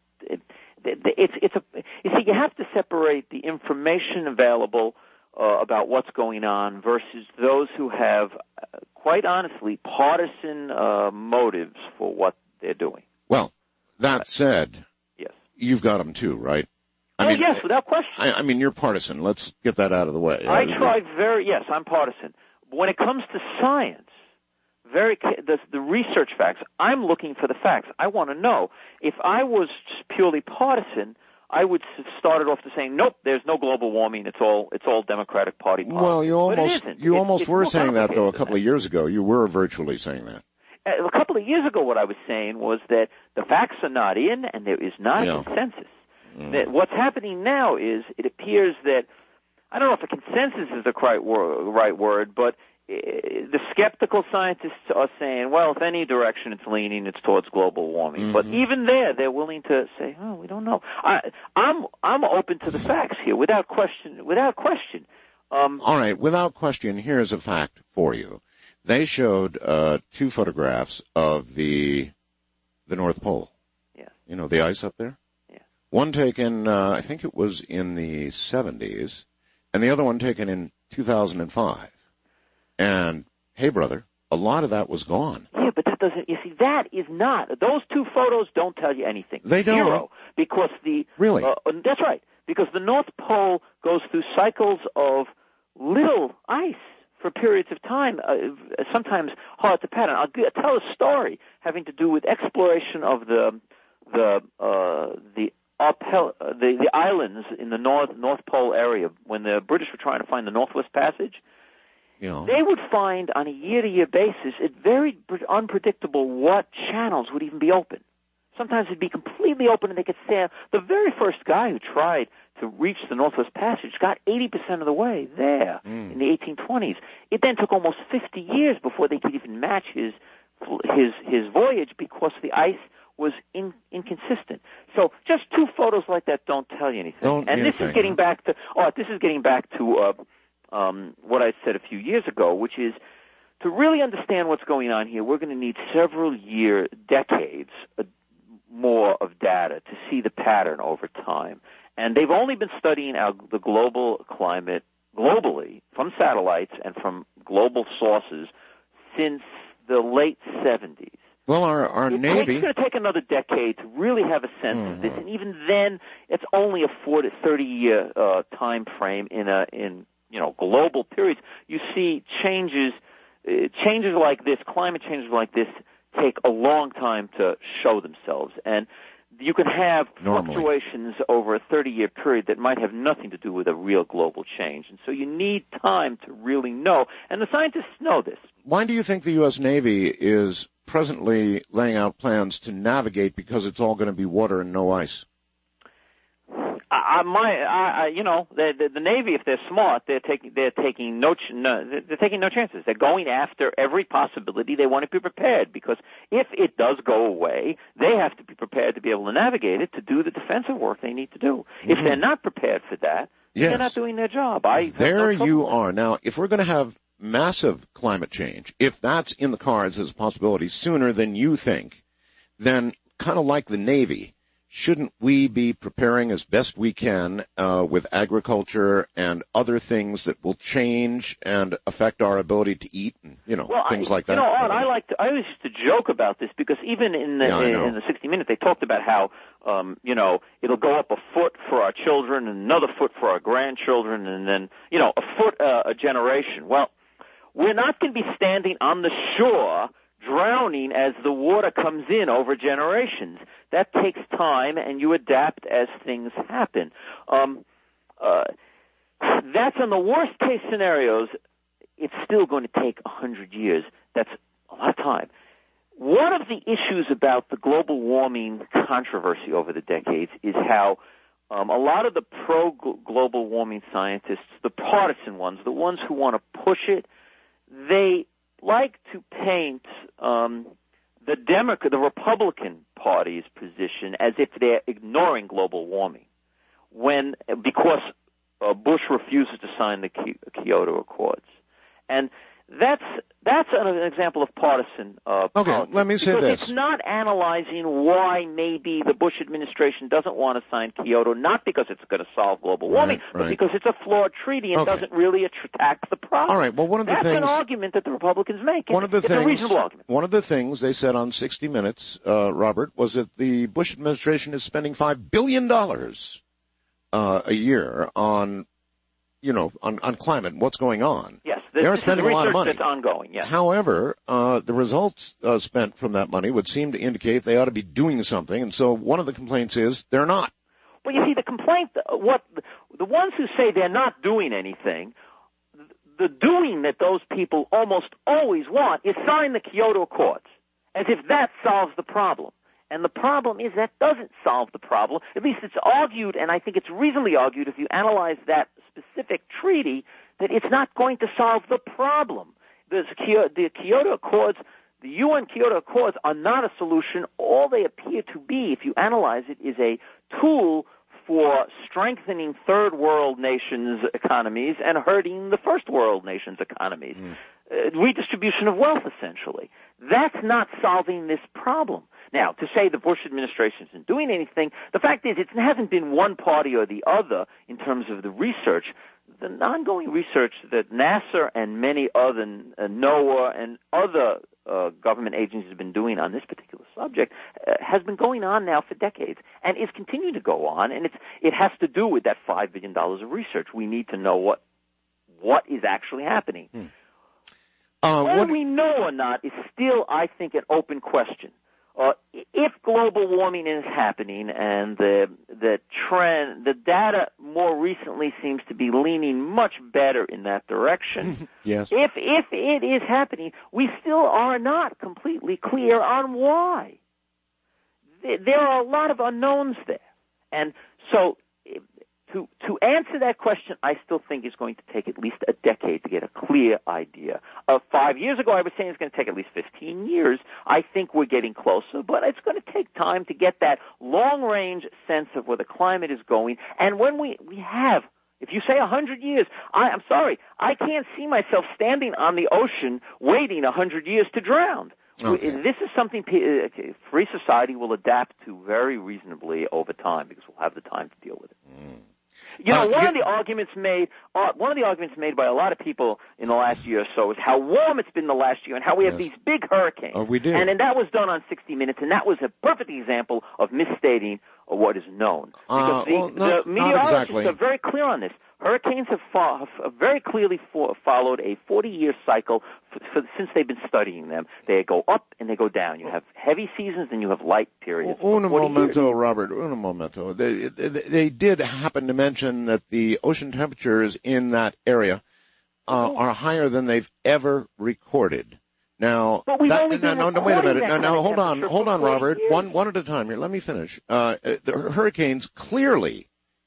you have to separate the information available about what's going on versus those who have, quite honestly, partisan motives for what they're doing. Well, that said, yes, you've got them too, right? Yes, without question. I mean, you're partisan. Let's get that out of the way. Yes, I'm partisan. When it comes to science, the research facts, I'm looking for the facts. I want to know. If I was purely partisan, I would have started off to saying, nope, there's no global warming. It's all Democratic Party policy. Well, you almost were saying that, though, a couple of years ago. You were virtually saying that. A couple of years ago, what I was saying was that the facts are not in, and there is not a consensus. That what's happening now is it appears that, I don't know if a consensus is the right word, but the skeptical scientists are saying, well, if any direction it's leaning, it's towards global warming. But even there, they're willing to say, oh, we don't know. I'm open to the facts here, without question. All right, without question, here's a fact for you. They showed 2 photographs of the North Pole. Yeah. You know, the ice up there? Yeah. One taken, I think it was in the 70s, and the other one taken in 2005. And, hey, brother, a lot of that was gone. Yeah, but that doesn't, you see, that is not, those 2 photos don't tell you anything. They don't. Zero, because Really? That's right, because the North Pole goes through cycles of little ice for periods of time, sometimes hard to pattern. I'll tell a story having to do with exploration of the islands in the North Pole area when the British were trying to find the Northwest Passage. Yeah. They would find on a year-to-year basis, it's very unpredictable what channels would even be open. Sometimes it'd be completely open and they could sail. The very first guy who tried to reach the Northwest Passage got 80% of the way there in the 1820s. It then took almost 50 years before they could even match his voyage because the ice was inconsistent. So just 2 photos like that don't tell you anything. This is getting back to what I said a few years ago, which is to really understand what's going on here, we're going to need several decades more of data to see the pattern over time. And they've only been studying the global climate globally from satellites and from global sources since the late 70s. Well, our Navy... It's going to take another decade to really have a sense of this, and even then, it's only a 4 to 30-year time frame in global periods. You see changes like this, climate changes like this, take a long time to show themselves, and you can have fluctuations over a 30-year period that might have nothing to do with a real global change. And so you need time to really know. And the scientists know this. Why do you think the U.S. Navy is presently laying out plans to navigate because it's all going to be water and no ice? The Navy, if they're smart, they're taking no chances. They're going after every possibility. They want to be prepared, because if it does go away, they have to be prepared to be able to navigate it, to do the defensive work they need to do. If they're not prepared for that, they're not doing their job. There you are. Now, if we're going to have massive climate change, if that's in the cards as a possibility sooner than you think, then kind of like the Navy, shouldn't we be preparing as best we can with agriculture and other things that will change and affect our ability to eat and things like that? Art, I always used to joke about this, because even in the 60 Minutes they talked about how it'll go up a foot for our children and another foot for our grandchildren, and then a foot a generation. Well, we're not going to be standing on the shore drowning as the water comes in over generations. That takes time, and you adapt as things happen. That's in the worst case scenarios. It's still going to take 100 years. That's a lot of time. One of the issues about the global warming controversy over the decades is how a lot of the pro-global warming scientists, the partisan ones, the ones who want to push it, they like to paint the Republican Party's position as if they're ignoring global warming, because Bush refuses to sign the Kyoto Accords, and that's an example of partisan politics. Let me say this. It's not analyzing why maybe the Bush administration doesn't want to sign Kyoto, not because it's going to solve global warming, but because it's a flawed treaty and doesn't really attack the problem. All right. Well, that's an argument that the Republicans make. It's a reasonable argument. One of the things they said on 60 Minutes, Robert, was that the Bush administration is spending $5 billion a year on climate and what's going on. Yes, they're spending a lot of money. That's ongoing. Yes. However, the results spent from that money would seem to indicate they ought to be doing something, and so one of the complaints is they're not. Well, you see, the complaint, the ones who say they're not doing anything, the doing that those people almost always want is sign the Kyoto Accords, as if that solves the problem. And the problem is that doesn't solve the problem. At least it's argued, and I think it's reasonably argued if you analyze that specific treaty, that it's not going to solve the problem. The Kyoto Accords, the UN Kyoto Accords are not a solution. All they appear to be, if you analyze it, is a tool for strengthening third world nations' economies and hurting the first world nations' economies. Redistribution of wealth, essentially. That's not solving this problem. Now, to say the Bush administration isn't doing anything, the fact is it hasn't been one party or the other in terms of the research. The ongoing research that NASA and many other, NOAA and other government agencies have been doing on this particular subject has been going on now for decades and is continuing to go on, and it has to do with that $5 billion of research. We need to know what is actually happening. Whether we know or not is still, I think, an open question. If global warming is happening and the trend, the data more recently seems to be leaning much better in that direction. Yes. If it is happening, we still are not completely clear on why. There are a lot of unknowns there. And so to answer that question, I still think it's going to take at least a decade to get a clear idea. 5 years ago, I was saying it's going to take at least 15 years. I think we're getting closer, but it's going to take time to get that long-range sense of where the climate is going. And when we have, if you say 100 years, I'm sorry, I can't see myself standing on the ocean waiting 100 years to drown. Okay. This is something free society will adapt to very reasonably over time because we'll have the time to deal with it. You know, one of the arguments made by a lot of people in the last year or so is how warm it's been the last year and how we have these big hurricanes. Oh, we do. And that was done on 60 Minutes, and that was a perfect example of misstating what is known. Because the meteorologists are very clear on this. Hurricanes have very clearly followed a 40-year cycle since they've been studying them. They go up and they go down. You have heavy seasons and you have light periods. Un momento, Robert. Un momento. They did happen to mention that the ocean temperatures in that area are higher than they've ever recorded. Now, wait a minute. No, hold on, Robert. One at a time here. Let me finish. The hurricanes clearly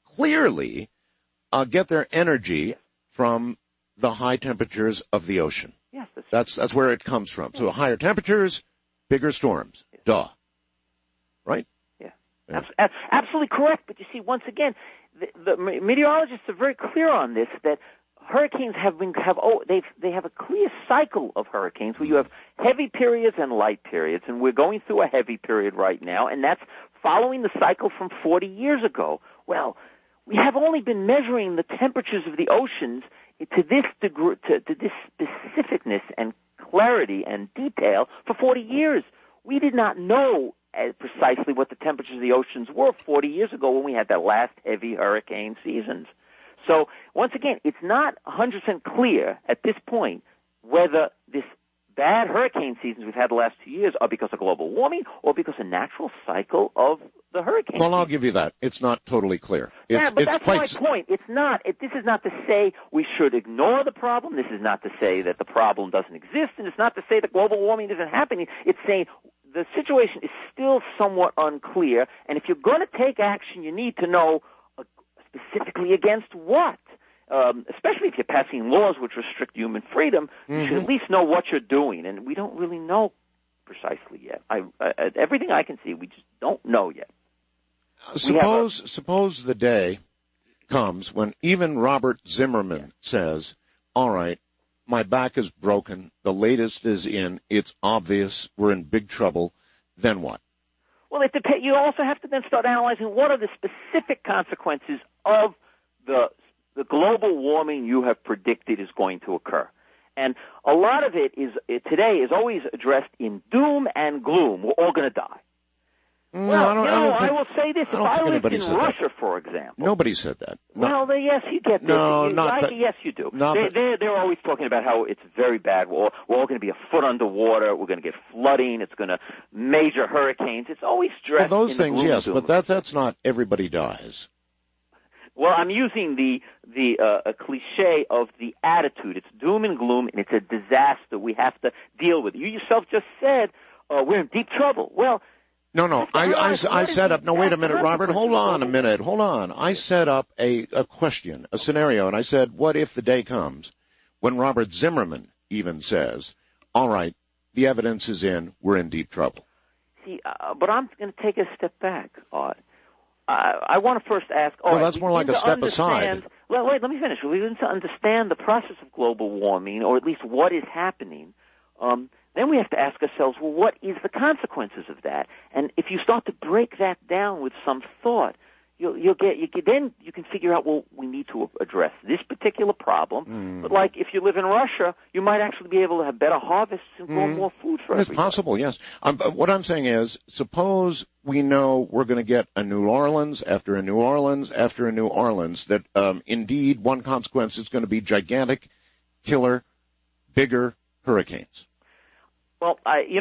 get their energy from the high temperatures of the ocean. Yes, that's where it comes from. So higher temperatures, bigger storms. Duh. Right? Yeah. Absolutely correct. But you see, once again, the meteorologists are very clear on this, that hurricanes they have a clear cycle of hurricanes where you have heavy periods and light periods, and we're going through a heavy period right now, and that's following the cycle from 40 years ago. Well, we have only been measuring the temperatures of the oceans to this degree, to this specificness and clarity and detail for 40 years. We did not know precisely what the temperatures of the oceans were 40 years ago when we had that last heavy hurricane seasons. So, once again, it's not 100% clear at this point whether this bad hurricane seasons we've had the last 2 years are because of global warming or because of natural cycle of the hurricane. Well, I'll give you that. It's not totally clear. But that's my point. It's not. This is not to say we should ignore the problem. This is not to say that the problem doesn't exist, and it's not to say that global warming isn't happening. It's saying the situation is still somewhat unclear, and if you're going to take action, you need to know specifically against what. Especially if you're passing laws which restrict human freedom, you should at least know what you're doing, and we don't really know precisely yet. Everything I can see, we just don't know yet. Suppose the day comes when even Robert Zimmerman says, all right, my back is broken, the latest is in, it's obvious, we're in big trouble, then what? Well, you also have to then start analyzing what are the specific consequences of the global warming you have predicted is going to occur. And a lot of it today is always addressed in doom and gloom. We're all going to die. I will say this. If I lived in Russia, for example. Nobody said that. No. Well, yes, you get this. Yes, you do. They're always talking about how it's very bad. We're all going to be a foot underwater. We're going to get flooding. It's going to major hurricanes. It's always stressed. Well, those things, yes, but that's not everybody dies. Well, I'm using the cliche of the attitude. It's doom and gloom, and it's a disaster we have to deal with. You yourself just said we're in deep trouble. Well, no. I set up. No, wait a minute, Robert. Hold on a minute. Hold on. I set up a question, a scenario, and I said, what if the day comes when Robert Zimmerman even says, all right, the evidence is in, we're in deep trouble? See, but I'm going to take a step back, Art. I want to first ask. Well, that's more like a step aside. Well, wait, let me finish. We need to understand the process of global warming, or at least what is happening. Then we have to ask ourselves, well, what is the consequences of that? And if you start to break that down with some thought, then you can figure out, well, we need to address this particular problem. But like if you live in Russia, you might actually be able to have better harvests and grow more food for everybody. It's possible, yes. What I'm saying is, suppose we know we're going to get a New Orleans after a New Orleans after a New Orleans, that indeed one consequence is going to be gigantic, killer, bigger hurricanes. Well,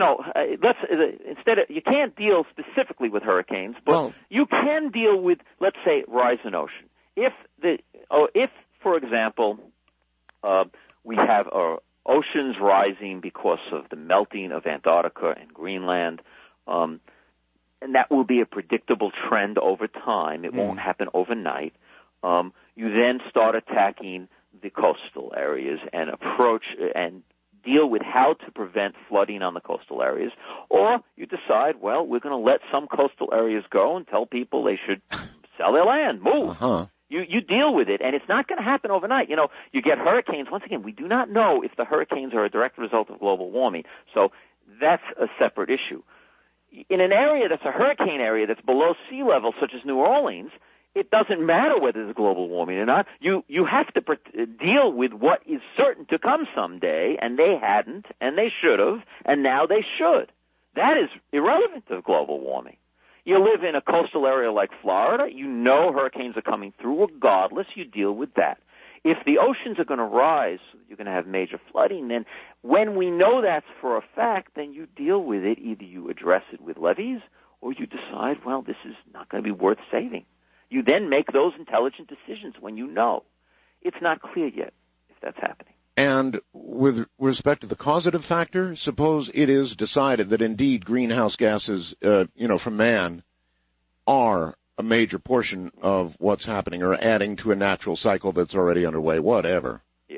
you can't deal specifically with hurricanes, but you can deal with, let's say, rise in ocean. If, for example, we have oceans rising because of the melting of Antarctica and Greenland, and that will be a predictable trend over time. It won't happen overnight. You then start attacking the coastal areas and approach and deal with how to prevent flooding on the coastal areas, or you decide, well, we're going to let some coastal areas go and tell people they should sell their land, move. You deal with it, and it's not going to happen overnight. You get hurricanes. Once again, we do not know if the hurricanes are a direct result of global warming, so that's a separate issue. In an area that's a hurricane area that's below sea level, such as New Orleans, it doesn't matter whether there's global warming or not. You have to deal with what is certain to come someday, and they hadn't, and they should have, and now they should. That is irrelevant to global warming. You live in a coastal area like Florida, you know hurricanes are coming through. Regardless, you deal with that. If the oceans are going to rise, you're going to have major flooding, then when we know that's for a fact, then you deal with it. Either you address it with levees, or you decide, well, this is not going to be worth saving. You then make those intelligent decisions when you know. It's not clear yet if that's happening. And with respect to the causative factor, suppose it is decided that indeed greenhouse gases, from man are a major portion of what's happening or adding to a natural cycle that's already underway, whatever. Yeah.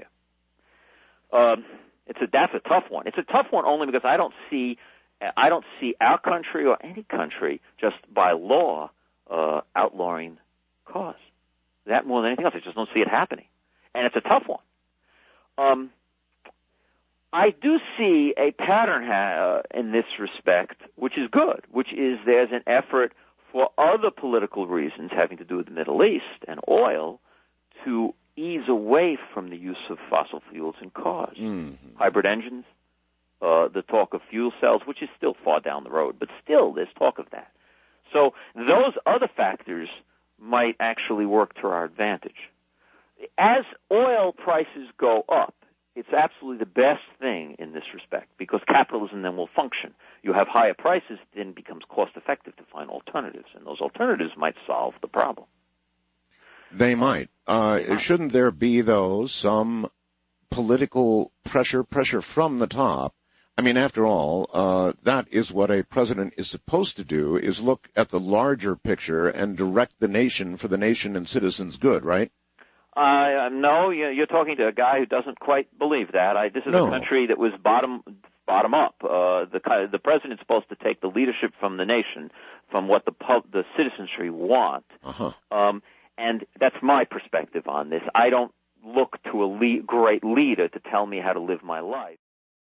That's a tough one. It's a tough one only because I don't see our country or any country just by law outlawing cause. That more than anything else. I just don't see it happening. And it's a tough one. I do see a pattern in this respect, which is good, which is there's an effort for other political reasons having to do with the Middle East and oil to ease away from the use of fossil fuels in cars. Mm-hmm. Hybrid engines, the talk of fuel cells, which is still far down the road, but still there's talk of that. So those other factors might actually work to our advantage. As oil prices go up, it's absolutely the best thing in this respect because capitalism then will function. You have higher prices, then it becomes cost-effective to find alternatives, and those alternatives might solve the problem. They might. Shouldn't there be, though, some political pressure from the top? I mean, after all, that is what a president is supposed to do, is look at the larger picture and direct the nation for the nation and citizens' good, right? No, you're talking to a guy who doesn't quite believe that. This is a country that was bottom up. The president's supposed to take the leadership from the nation, from what the citizenry want. Uh-huh. And that's my perspective on this. I don't look to a great leader to tell me how to live my life.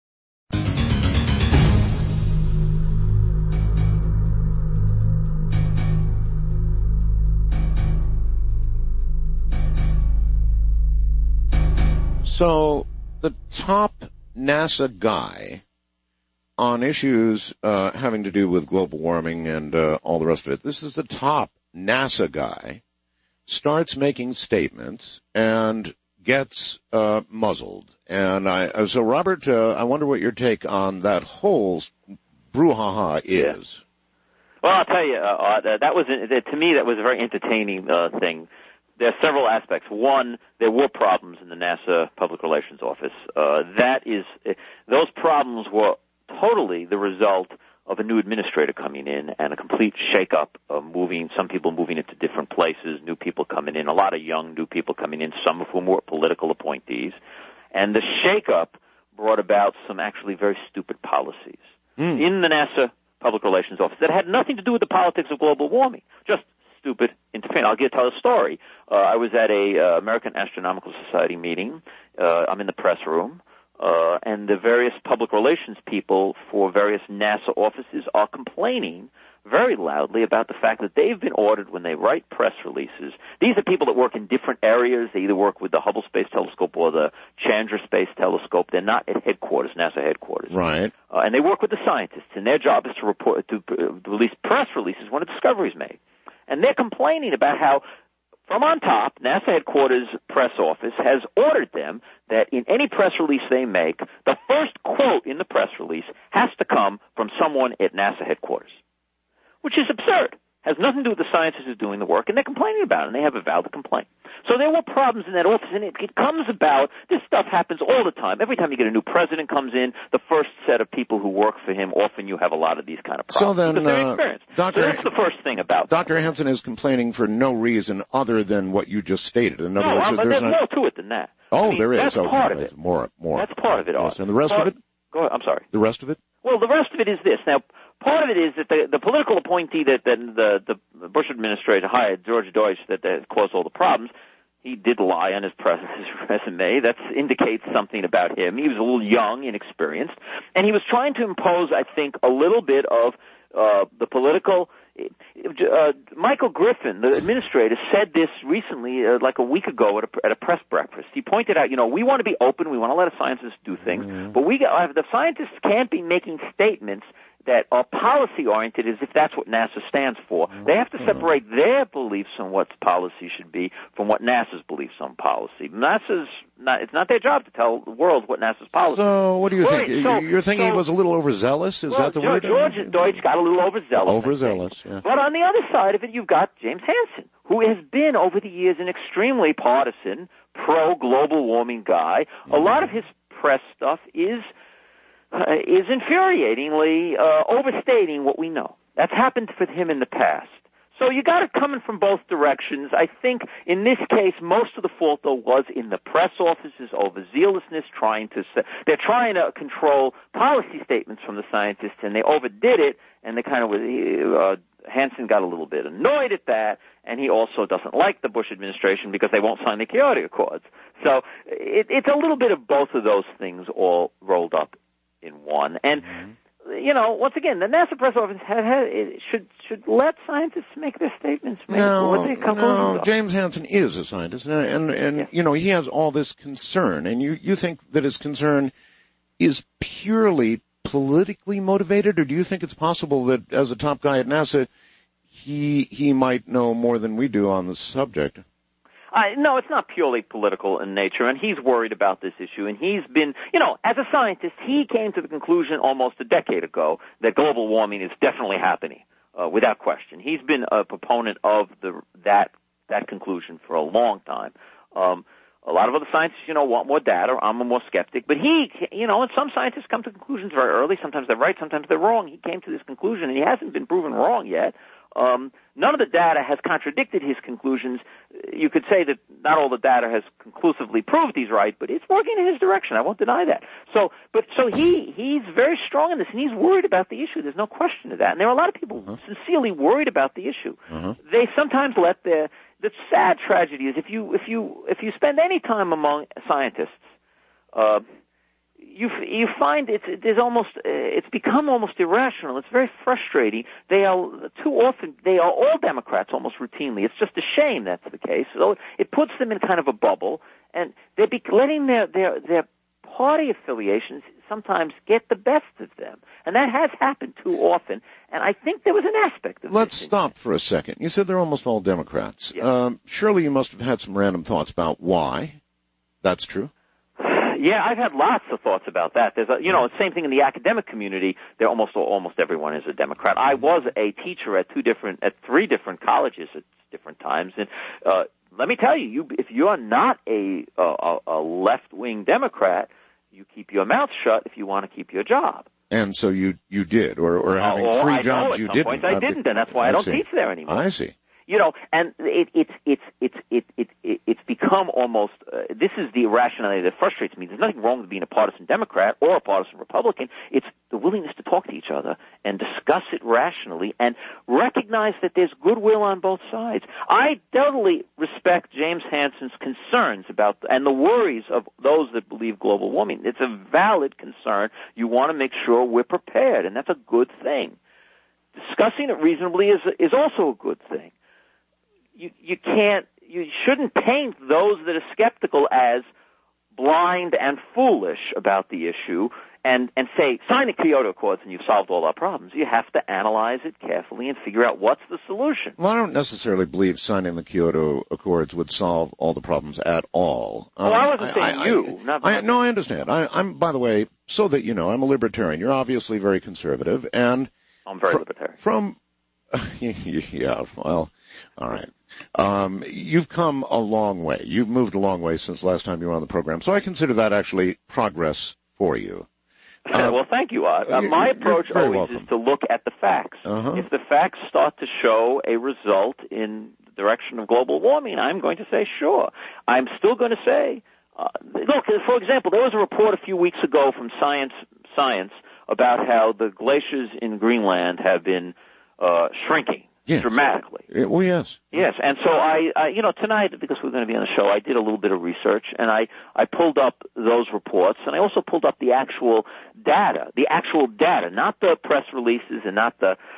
So the top NASA guy on issues having to do with global warming and all the rest of it, this is the top NASA guy, starts making statements and gets muzzled. And so Robert, I wonder what your take on that whole brouhaha is. Well, I'll tell you, to me, that was a very entertaining thing. There are several aspects. One, there were problems in the NASA Public Relations Office. Those problems were totally the result of a new administrator coming in and a complete shake-up of some people moving into different places, new people coming in, a lot of young new people coming in, some of whom were political appointees. And the shake-up brought about some actually very stupid policies in the NASA Public Relations Office that had nothing to do with the politics of global warming, just stupid interference. I'll tell a story. I was at a American Astronomical Society meeting. I'm in the press room, and the various public relations people for various NASA offices are complaining very loudly about the fact that they've been ordered when they write press releases. These are people that work in different areas. They either work with the Hubble Space Telescope or the Chandra Space Telescope. They're not at headquarters, NASA headquarters. Right. And they work with the scientists, and their job is to release press releases when a discovery is made. And they're complaining about how, from on top, NASA headquarters press office has ordered them that in any press release they make, the first quote in the press release has to come from someone at NASA headquarters, which is absurd. Has nothing to do with the scientists who are doing the work, and they're complaining about it, and they have a valid complaint. So there were problems in that office, and it comes about, this stuff happens all the time. Every time you get a new president comes in, the first set of people who work for him, often you have a lot of these kind of problems. So then, so that's the first thing about Dr. Hansen is complaining for no reason other than what you just stated. In other words, but there's more to it than that. Oh, there is. That's part of it. More. That's part of it. Yes. And the rest of it? Go ahead. I'm sorry. The rest of it? Well, the rest of it is this. Now, part of it is that the political appointee that the Bush administration hired, George Deutsch, that caused all the problems, he did lie on his resume. That indicates something about him. He was a little young, inexperienced, and he was trying to impose, I think, a little bit of the political Michael Griffin, the administrator, said this recently, like a week ago at a press breakfast. He pointed out, we want to be open, we want to let a scientist do things, but the scientists can't be making statements that are policy-oriented as if that's what NASA stands for. They have to separate their beliefs on what policy should be from what NASA's beliefs on policy. It's not their job to tell the world what NASA's policy is. So what do you think? You're thinking he was a little overzealous? Is that the word? George Deutsch got a little overzealous. Overzealous, yeah. But on the other side of it, you've got James Hansen, who has been, over the years, an extremely partisan, pro-global warming guy. A lot of his press stuff is infuriatingly overstating what we know. That's happened for him in the past. So you got it coming from both directions. I think in this case, most of the fault, though, was in the press office's overzealousness, they're trying to control policy statements from the scientists, and they overdid it, and they kind of Hansen got a little bit annoyed at that, and he also doesn't like the Bush administration because they won't sign the Kyoto Accords. So it's a little bit of both of those things all rolled up in one. And, once again, the NASA press office should let scientists make their statements. No, James Hansen is a scientist, and he has all this concern, and you think that his concern is purely politically motivated, or do you think it's possible that as a top guy at NASA, he might know more than we do on the subject? No, it's not purely political in nature, and he's worried about this issue, and he's been, as a scientist, he came to the conclusion almost a decade ago that global warming is definitely happening, without question. He's been a proponent of that conclusion for a long time. A lot of other scientists, want more data. I'm a more skeptic, but and some scientists come to conclusions very early. Sometimes they're right, sometimes they're wrong. He came to this conclusion, and he hasn't been proven wrong yet. None of the data has contradicted his conclusions. You could say that not all the data has conclusively proved he's right, but it's working in his direction. I won't deny that. So he's very strong in this, and he's worried about the issue. There's no question of that. And there are a lot of people sincerely worried about the issue. They sometimes let the sad tragedy is if you spend any time among scientists, you find it's become almost irrational. It's very frustrating. They are all Democrats almost routinely. It's just a shame that's the case. So it puts them in kind of a bubble, and they're letting their party affiliations sometimes get the best of them, and that has happened too often. And I think there was an aspect of Let's stop for a second. You said they're almost all Democrats. Yes. Surely you must have had some random thoughts about why that's true. Yeah, I've had lots of thoughts about that. There's same thing in the academic community. There almost everyone is a Democrat. I was a teacher at 3 different colleges at different times, and let me tell you, if you are not a left-wing Democrat, you keep your mouth shut if you want to keep your job. And so you did, or having 3 jobs you didn't. At some point I didn't, and that's why I don't teach there anymore. I see. And it's become almost, this is the irrationality that frustrates me. There's nothing wrong with being a partisan Democrat or a partisan Republican. It's the willingness to talk to each other and discuss it rationally and recognize that there's goodwill on both sides. I totally respect James Hansen's concerns and the worries of those that believe global warming. It's a valid concern. You want to make sure we're prepared, and that's a good thing. Discussing it reasonably is also a good thing. You shouldn't paint those that are skeptical as blind and foolish about the issue and say, sign the Kyoto Accords and you've solved all our problems. You have to analyze it carefully and figure out what's the solution. Well, I don't necessarily believe signing the Kyoto Accords would solve all the problems at all. Well, I wasn't saying you. No, I understand. I'm, by the way, so that you know, I'm a libertarian. You're obviously very conservative, and I'm very libertarian. Yeah, well, all right. You've come a long way. You've moved a long way since the last time you were on the program. So I consider that actually progress for you. Well, thank you, Odd. My approach always is to look at the facts. If the facts start to show a result in the direction of global warming, I'm going to say sure. I'm still going to say, look, for example, there was a report a few weeks ago from Science about how the glaciers in Greenland have been shrinking. Yes. Dramatically. Well, yes. Yes, and so I tonight, because we're going to be on the show, I did a little bit of research, and I pulled up those reports, and I also pulled up the actual data, not the press releases and not the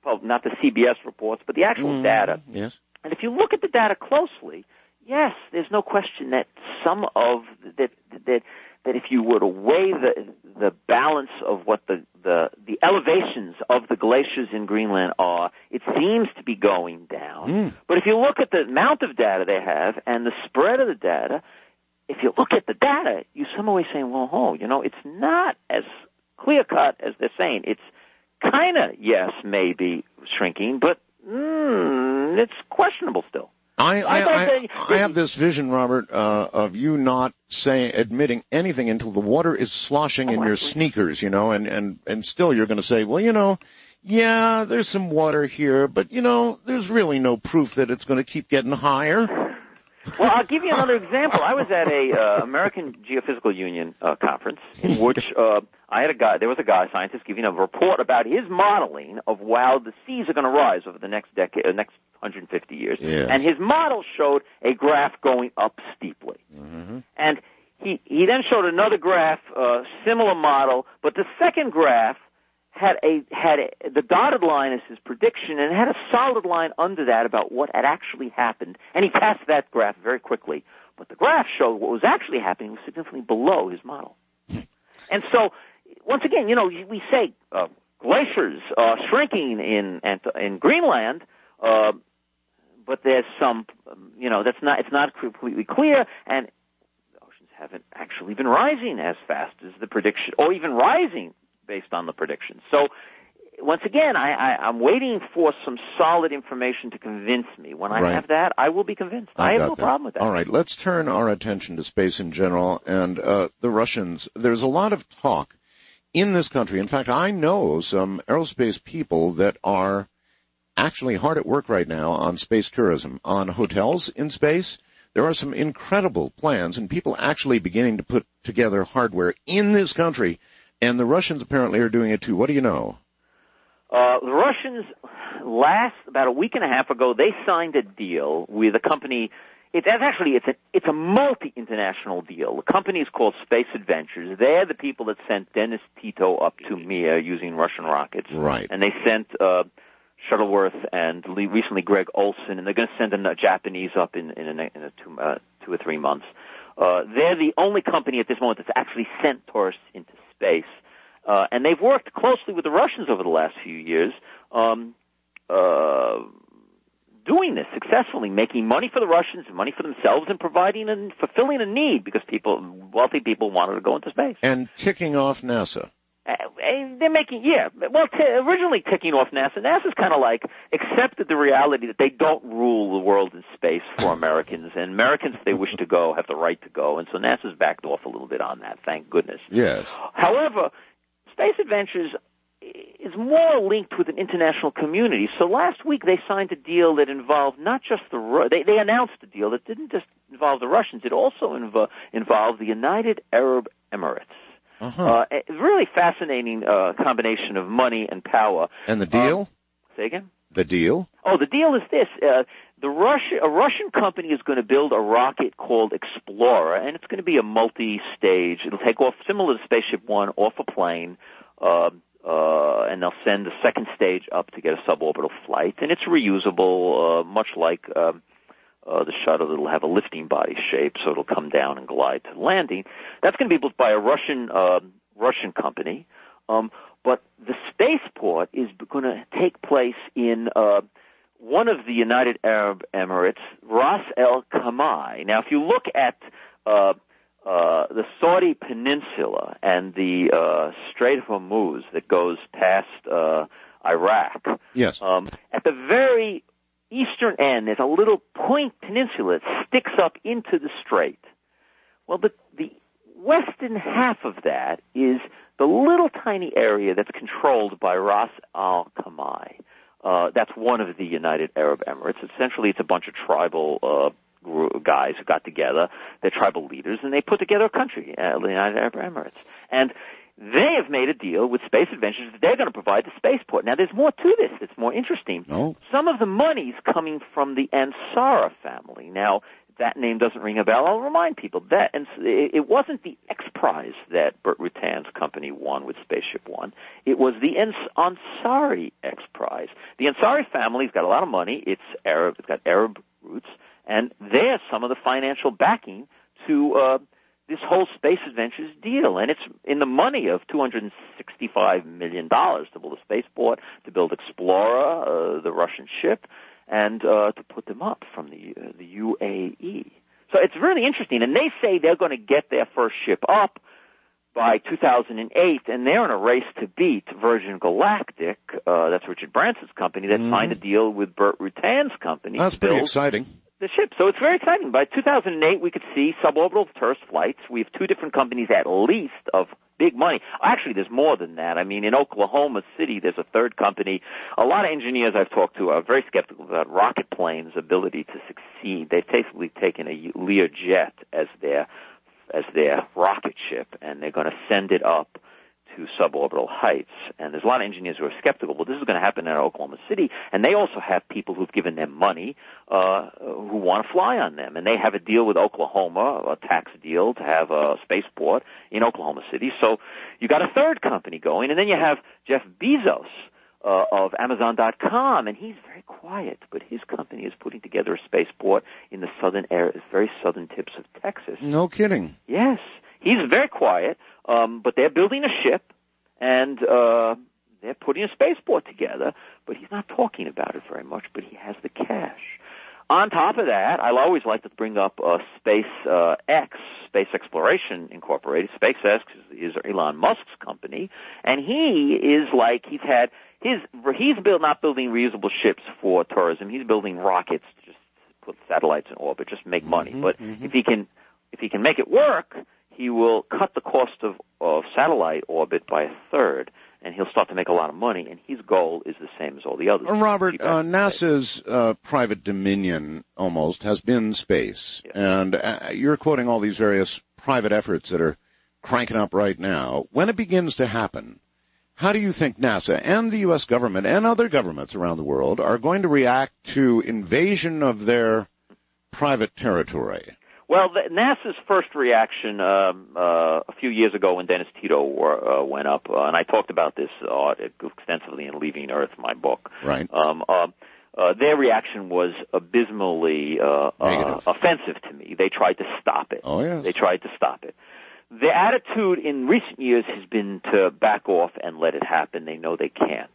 not the CBS reports, but the actual data. Yes. And if you look at the data closely, yes, there's no question that some of that if you were to weigh the balance of what the elevations of the glaciers in Greenland are, it seems to be going down. But if you look at the amount of data they have and the spread of the data, if you look at the data, you some way saying, well, it's not as clear-cut as they're saying. It's kind of, yes, maybe shrinking, but it's questionable still. I have this vision, Robert, of you not admitting anything until the water is sloshing in your sneakers, and still you're going to say, well, yeah, there's some water here, but, there's really no proof that it's going to keep getting higher. Well, I'll give you another example. I was at a American Geophysical Union conference in which there was a scientist, giving a report about his modeling of how the seas are going to rise over the next 150 years. Yes. And his model showed a graph going up steeply. Mm-hmm. And he then showed another graph, similar model, but the second graph had the dotted line as his prediction, and it had a solid line under that about what had actually happened. And he passed that graph very quickly. But the graph showed what was actually happening was significantly below his model. And so, once again, we say glaciers are shrinking in Greenland, but there's some, it's not completely clear, and the oceans haven't actually been rising as fast as the prediction, or even rising based on the predictions. So, once again, I'm waiting for some solid information to convince me. When I have that, I will be convinced. I have no problem with that. All right, let's turn our attention to space in general and the Russians. There's a lot of talk in this country. In fact, I know some aerospace people that are actually hard at work right now on space tourism, on hotels in space. There are some incredible plans and people actually beginning to put together hardware in this country. And the Russians apparently are doing it too. What do you know? The Russians, about a week and a half ago, they signed a deal with a company. It's a multi-international deal. The company is called Space Adventures. They're the people that sent Dennis Tito up to Mir using Russian rockets. Right. And they sent Shuttleworth and recently Greg Olson, and they're going to send a Japanese up in 2 or 3 months. They're the only company at this moment that's actually sent tourists into space. And they've worked closely with the Russians over the last few years, doing this successfully, making money for the Russians and money for themselves, and providing and fulfilling a need because wealthy people wanted to go into space. And ticking off NASA. They're making, originally ticking off NASA. NASA's kind of like accepted the reality that they don't rule the world in space for Americans, and Americans, if they wish to go, have the right to go, and so NASA's backed off a little bit on that, thank goodness. Yes. However, Space Adventures is more linked with an international community. So last week they signed a deal that involved not just they announced a deal that didn't just involve the Russians, it also involved the United Arab Emirates. Uh-huh. A really fascinating combination of money and power. And the deal? Say again? The deal? Oh, the deal is this. A Russian company is going to build a rocket called Explorer, and it's going to be a multi-stage. It'll take off, similar to Spaceship One, off a plane, and they'll send the second stage up to get a suborbital flight. And it's reusable, much like the shuttle. It'll have a lifting body shape, so it'll come down and glide to landing. That's going to be built by a Russian company. But the spaceport is going to take place in one of the United Arab Emirates, Ras Al Khaimah. Now, if you look at the Saudi Peninsula and the Strait of Hormuz that goes past Iraq, yes. At the very eastern end, there's a little point peninsula that sticks up into the strait. Well, the western half of that is the little tiny area that's controlled by Ras Al Khaimah. That's one of the United Arab Emirates. Essentially, it's a bunch of tribal guys who got together. They're tribal leaders, and they put together a country, the United Arab Emirates. And they have made a deal with Space Adventures that they're going to provide the spaceport. Now, there's more to this that's more interesting. Oh. Some of the money's coming from the Ansara family. Now, that name doesn't ring a bell, I'll remind people that it wasn't the X Prize that Burt Rutan's company won with Spaceship One. It was the Ansari X Prize. The Ansari family's got a lot of money. It's Arab. It's got Arab roots, and they're some of the financial backing to this whole Space Adventures deal. And it's in the money of $265 million to build a spaceport, to build Explorer, the Russian ship, and to put them up from the UAE. So it's really interesting. And they say they're going to get their first ship up by 2008, and they're in a race to beat Virgin Galactic. That's Richard Branson's company that signed a deal with Burt Rutan's company. That's pretty exciting. The ship. So it's very exciting. By 2008, we could see suborbital tourist flights. We have two different companies at least of big money. Actually, there's more than that. I mean, in Oklahoma City, there's a third company. A lot of engineers I've talked to are very skeptical about rocket planes' ability to succeed. They've basically taken a Learjet as their rocket ship, and they're going to send it up to suborbital heights. And there's a lot of engineers who are skeptical. Well, this is going to happen in Oklahoma City, and they also have people who've given them money who want to fly on them. And they have a deal with Oklahoma, a tax deal to have a spaceport in Oklahoma City. So you got a third company going, and then you have Jeff Bezos of Amazon.com, and he's very quiet, but his company is putting together a spaceport in the very southern tips of Texas. No kidding. Yes. He's very quiet, but they're building a ship, and they're putting a spaceport together, but he's not talking about it very much, but he has the cash. On top of that, I always like to bring up SpaceX, Space Exploration Incorporated. SpaceX is Elon Musk's company, and he's not building reusable ships for tourism. He's building rockets to just put satellites in orbit, just make money. But if he can make it work, he will cut the cost of satellite orbit by a third, and he'll start to make a lot of money, and his goal is the same as all the others. Robert, NASA's private dominion almost has been space, yes. And you're quoting all these various private efforts that are cranking up right now. When it begins to happen, how do you think NASA and the U.S. government and other governments around the world are going to react to invasion of their private territory? Well, NASA's first reaction a few years ago when Dennis Tito went up, and I talked about this extensively in Leaving Earth, my book. Right. Their reaction was abysmally offensive to me. They tried to stop it. Oh, yes. They tried to stop it. The attitude in recent years has been to back off and let it happen. They know they can't.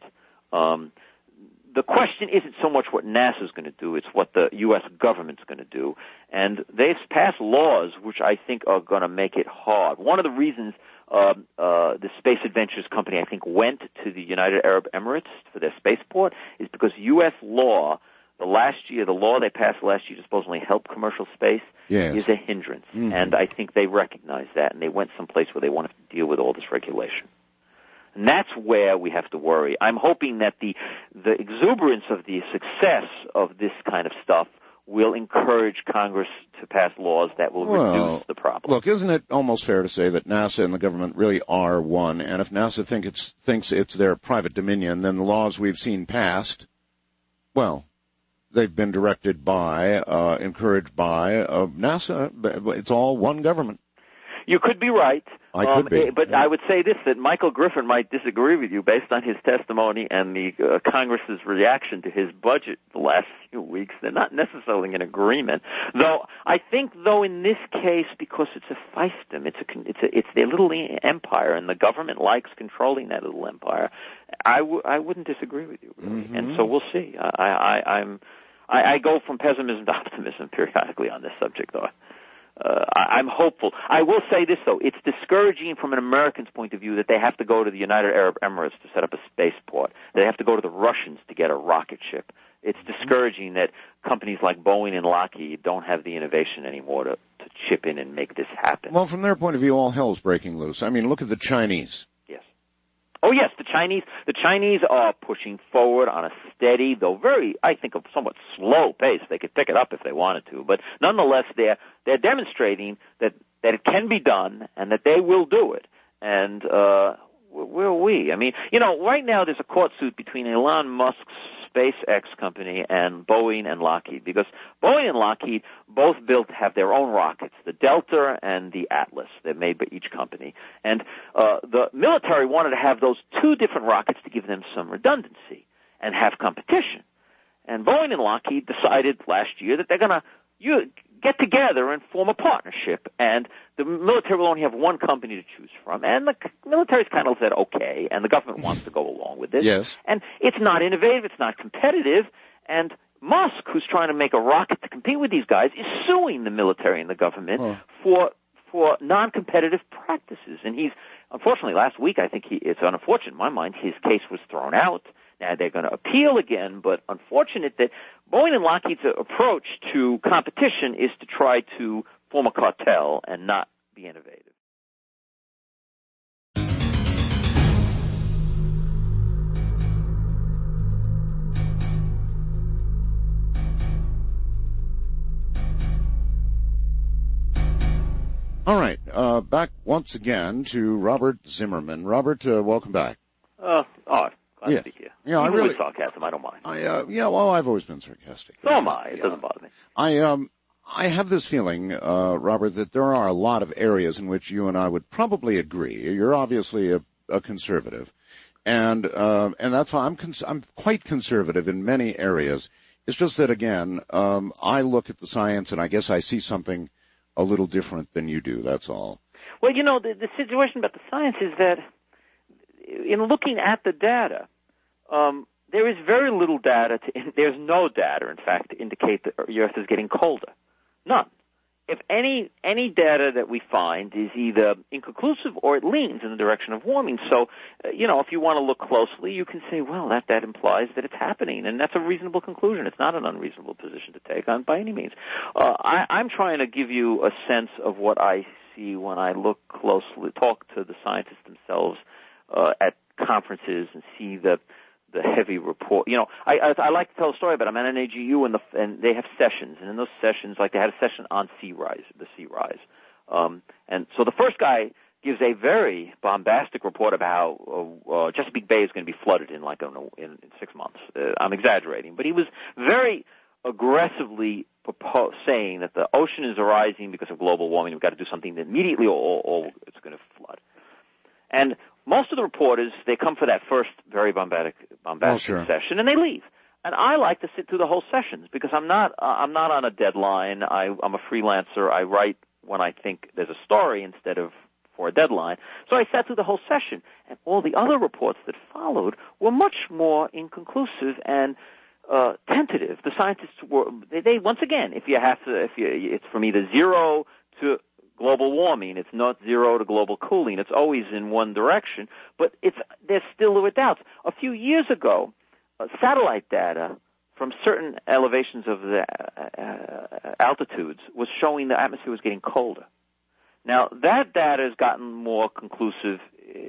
The question isn't so much what NASA's going to do, it's what the U.S. government's going to do. And they've passed laws which I think are going to make it hard. One of the reasons the Space Adventures company, I think, went to the United Arab Emirates for their spaceport is because U.S. law, the law they passed last year to supposedly help commercial space, yes, is a hindrance. Mm-hmm. And I think they recognize that, and they went someplace where they wanted to deal with all this regulation. And that's where we have to worry. I'm hoping that the exuberance of the success of this kind of stuff will encourage Congress to pass laws that will reduce the problem. Look, isn't it almost fair to say that NASA and the government really are one? And if NASA thinks it's their private dominion, then the laws we've seen passed, well, they've been directed by, encouraged by NASA. It's all one government. You could be right. I could be. But I would say this, that Michael Griffin might disagree with you based on his testimony and the Congress's reaction to his budget the last few weeks. They're not necessarily in agreement. Though, I think, in this case, because it's a fiefdom, it's their little empire, and the government likes controlling that little empire, I wouldn't disagree with you, really. Mm-hmm. And so we'll see. I go from pessimism to optimism periodically on this subject, though. I'm hopeful. I will say this, though. It's discouraging from an American's point of view that they have to go to the United Arab Emirates to set up a spaceport. They have to go to the Russians to get a rocket ship. It's discouraging that companies like Boeing and Lockheed don't have the innovation anymore to chip in and make this happen. Well, from their point of view, all hell's breaking loose. I mean, look at the Chinese. Yes. Oh, yes, the Chinese are pushing forward on a steady, though very, I think, a somewhat slow pace. They could pick it up if they wanted to, but nonetheless, they're demonstrating that it can be done and that they will do it. And where are we? I mean, right now there's a court suit between Elon Musk's SpaceX company and Boeing and Lockheed, because Boeing and Lockheed both have their own rockets, the Delta and the Atlas. They're made by each company. And the military wanted to have those two different rockets to give them some redundancy and have competition. And Boeing and Lockheed decided last year that they're going to get together and form a partnership, and the military will only have one company to choose from. And the military's kind of said, okay, and the government wants to go along with this. Yes. And it's not innovative, it's not competitive, and Musk, who's trying to make a rocket to compete with these guys, is suing the military and the government for non-competitive practices. And he's, unfortunately, last week, I think it's unfortunate in my mind, his case was thrown out. Now they're going to appeal again, but unfortunate that Boeing and Lockheed's approach to competition is to try to form a cartel and not be innovative. All right, back once again to Robert Zimmerman. Robert, welcome back. Glad to be here. Yeah, even with sarcasm, I don't mind. I've always been sarcastic. So am I. It doesn't bother me. I have this feeling, Robert, that there are a lot of areas in which you and I would probably agree. You're obviously a conservative, and that's why I'm quite conservative in many areas. It's just that again, I look at the science and I guess I see something a little different than you do. That's all. Well, the situation about the science is that in looking at the data, there is very little data. There's no data, in fact, to indicate that the Earth is getting colder. None. If any data that we find is either inconclusive or it leans in the direction of warming. So, if you want to look closely, you can say, well, that implies that it's happening, and that's a reasonable conclusion. It's not an unreasonable position to take on by any means. I'm trying to give you a sense of what I see when I look closely, talk to the scientists themselves at conferences and see the heavy report. I like to tell a story about I'm at NAGU and they have sessions, and in those sessions, like they had a session on the sea rise. And so the first guy gives a very bombastic report about how Chesapeake Bay is going to be flooded in 6 months. I'm exaggerating, but he was very aggressively saying that the ocean is rising because of global warming. We've got to do something immediately or it's going to flood. And most of the reporters, they come for that first very bombastic session, and they leave. And I like to sit through the whole sessions because I'm not on a deadline. I'm a freelancer. I write when I think there's a story instead of for a deadline. So I sat through the whole session, and all the other reports that followed were much more inconclusive and tentative. The scientists were they once again, it's from either zero to global warming. It's not zero to global cooling. It's always in one direction, but there's still doubts. A few years ago, satellite data from certain elevations of the altitudes was showing the atmosphere was getting colder. Now, that data has gotten more conclusive,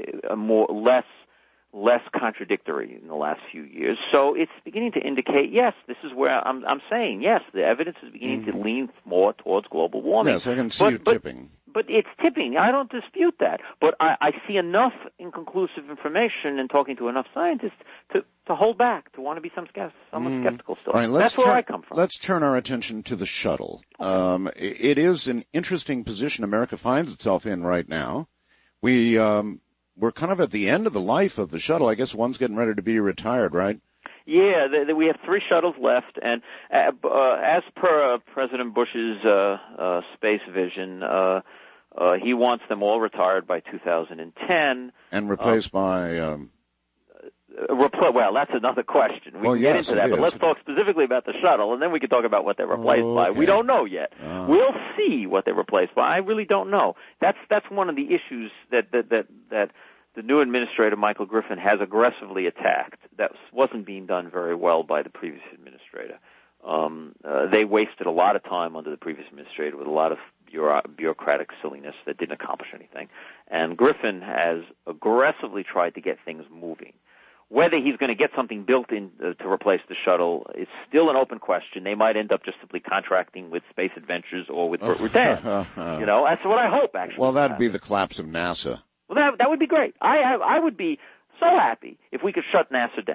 less contradictory in the last few years. So it's beginning to indicate, yes, this is where I'm saying, yes, the evidence is beginning to lean more towards global warming. Yes, I can see it tipping. But it's tipping. I don't dispute that. But I see enough inconclusive information and talking to enough scientists to hold back, to want to be somewhat skeptical still. All right, that's where I come from. Let's turn our attention to the shuttle. Okay. It is an interesting position America finds itself in right now. We're kind of at the end of the life of the shuttle. I guess one's getting ready to be retired, right? Yeah, we have 3 shuttles left, and as per President Bush's space vision, he wants them all retired by 2010. And replaced by... Well, that's another question. We can get into that, but let's talk specifically about the shuttle, and then we can talk about what they're replaced by. We don't know yet. We'll see what they're replaced by. I really don't know. That's one of the issues that the new administrator, Michael Griffin, has aggressively attacked. That wasn't being done very well by the previous administrator. They wasted a lot of time under the previous administrator with a lot of bureaucratic silliness that didn't accomplish anything. And Griffin has aggressively tried to get things moving. Whether he's going to get something built in to replace the shuttle is still an open question. They might end up just simply contracting with Space Adventures or with Burt Rutan. That's what I hope, actually. Well, that'd be the collapse of NASA. Well, that would be great. I would be so happy if we could shut NASA down.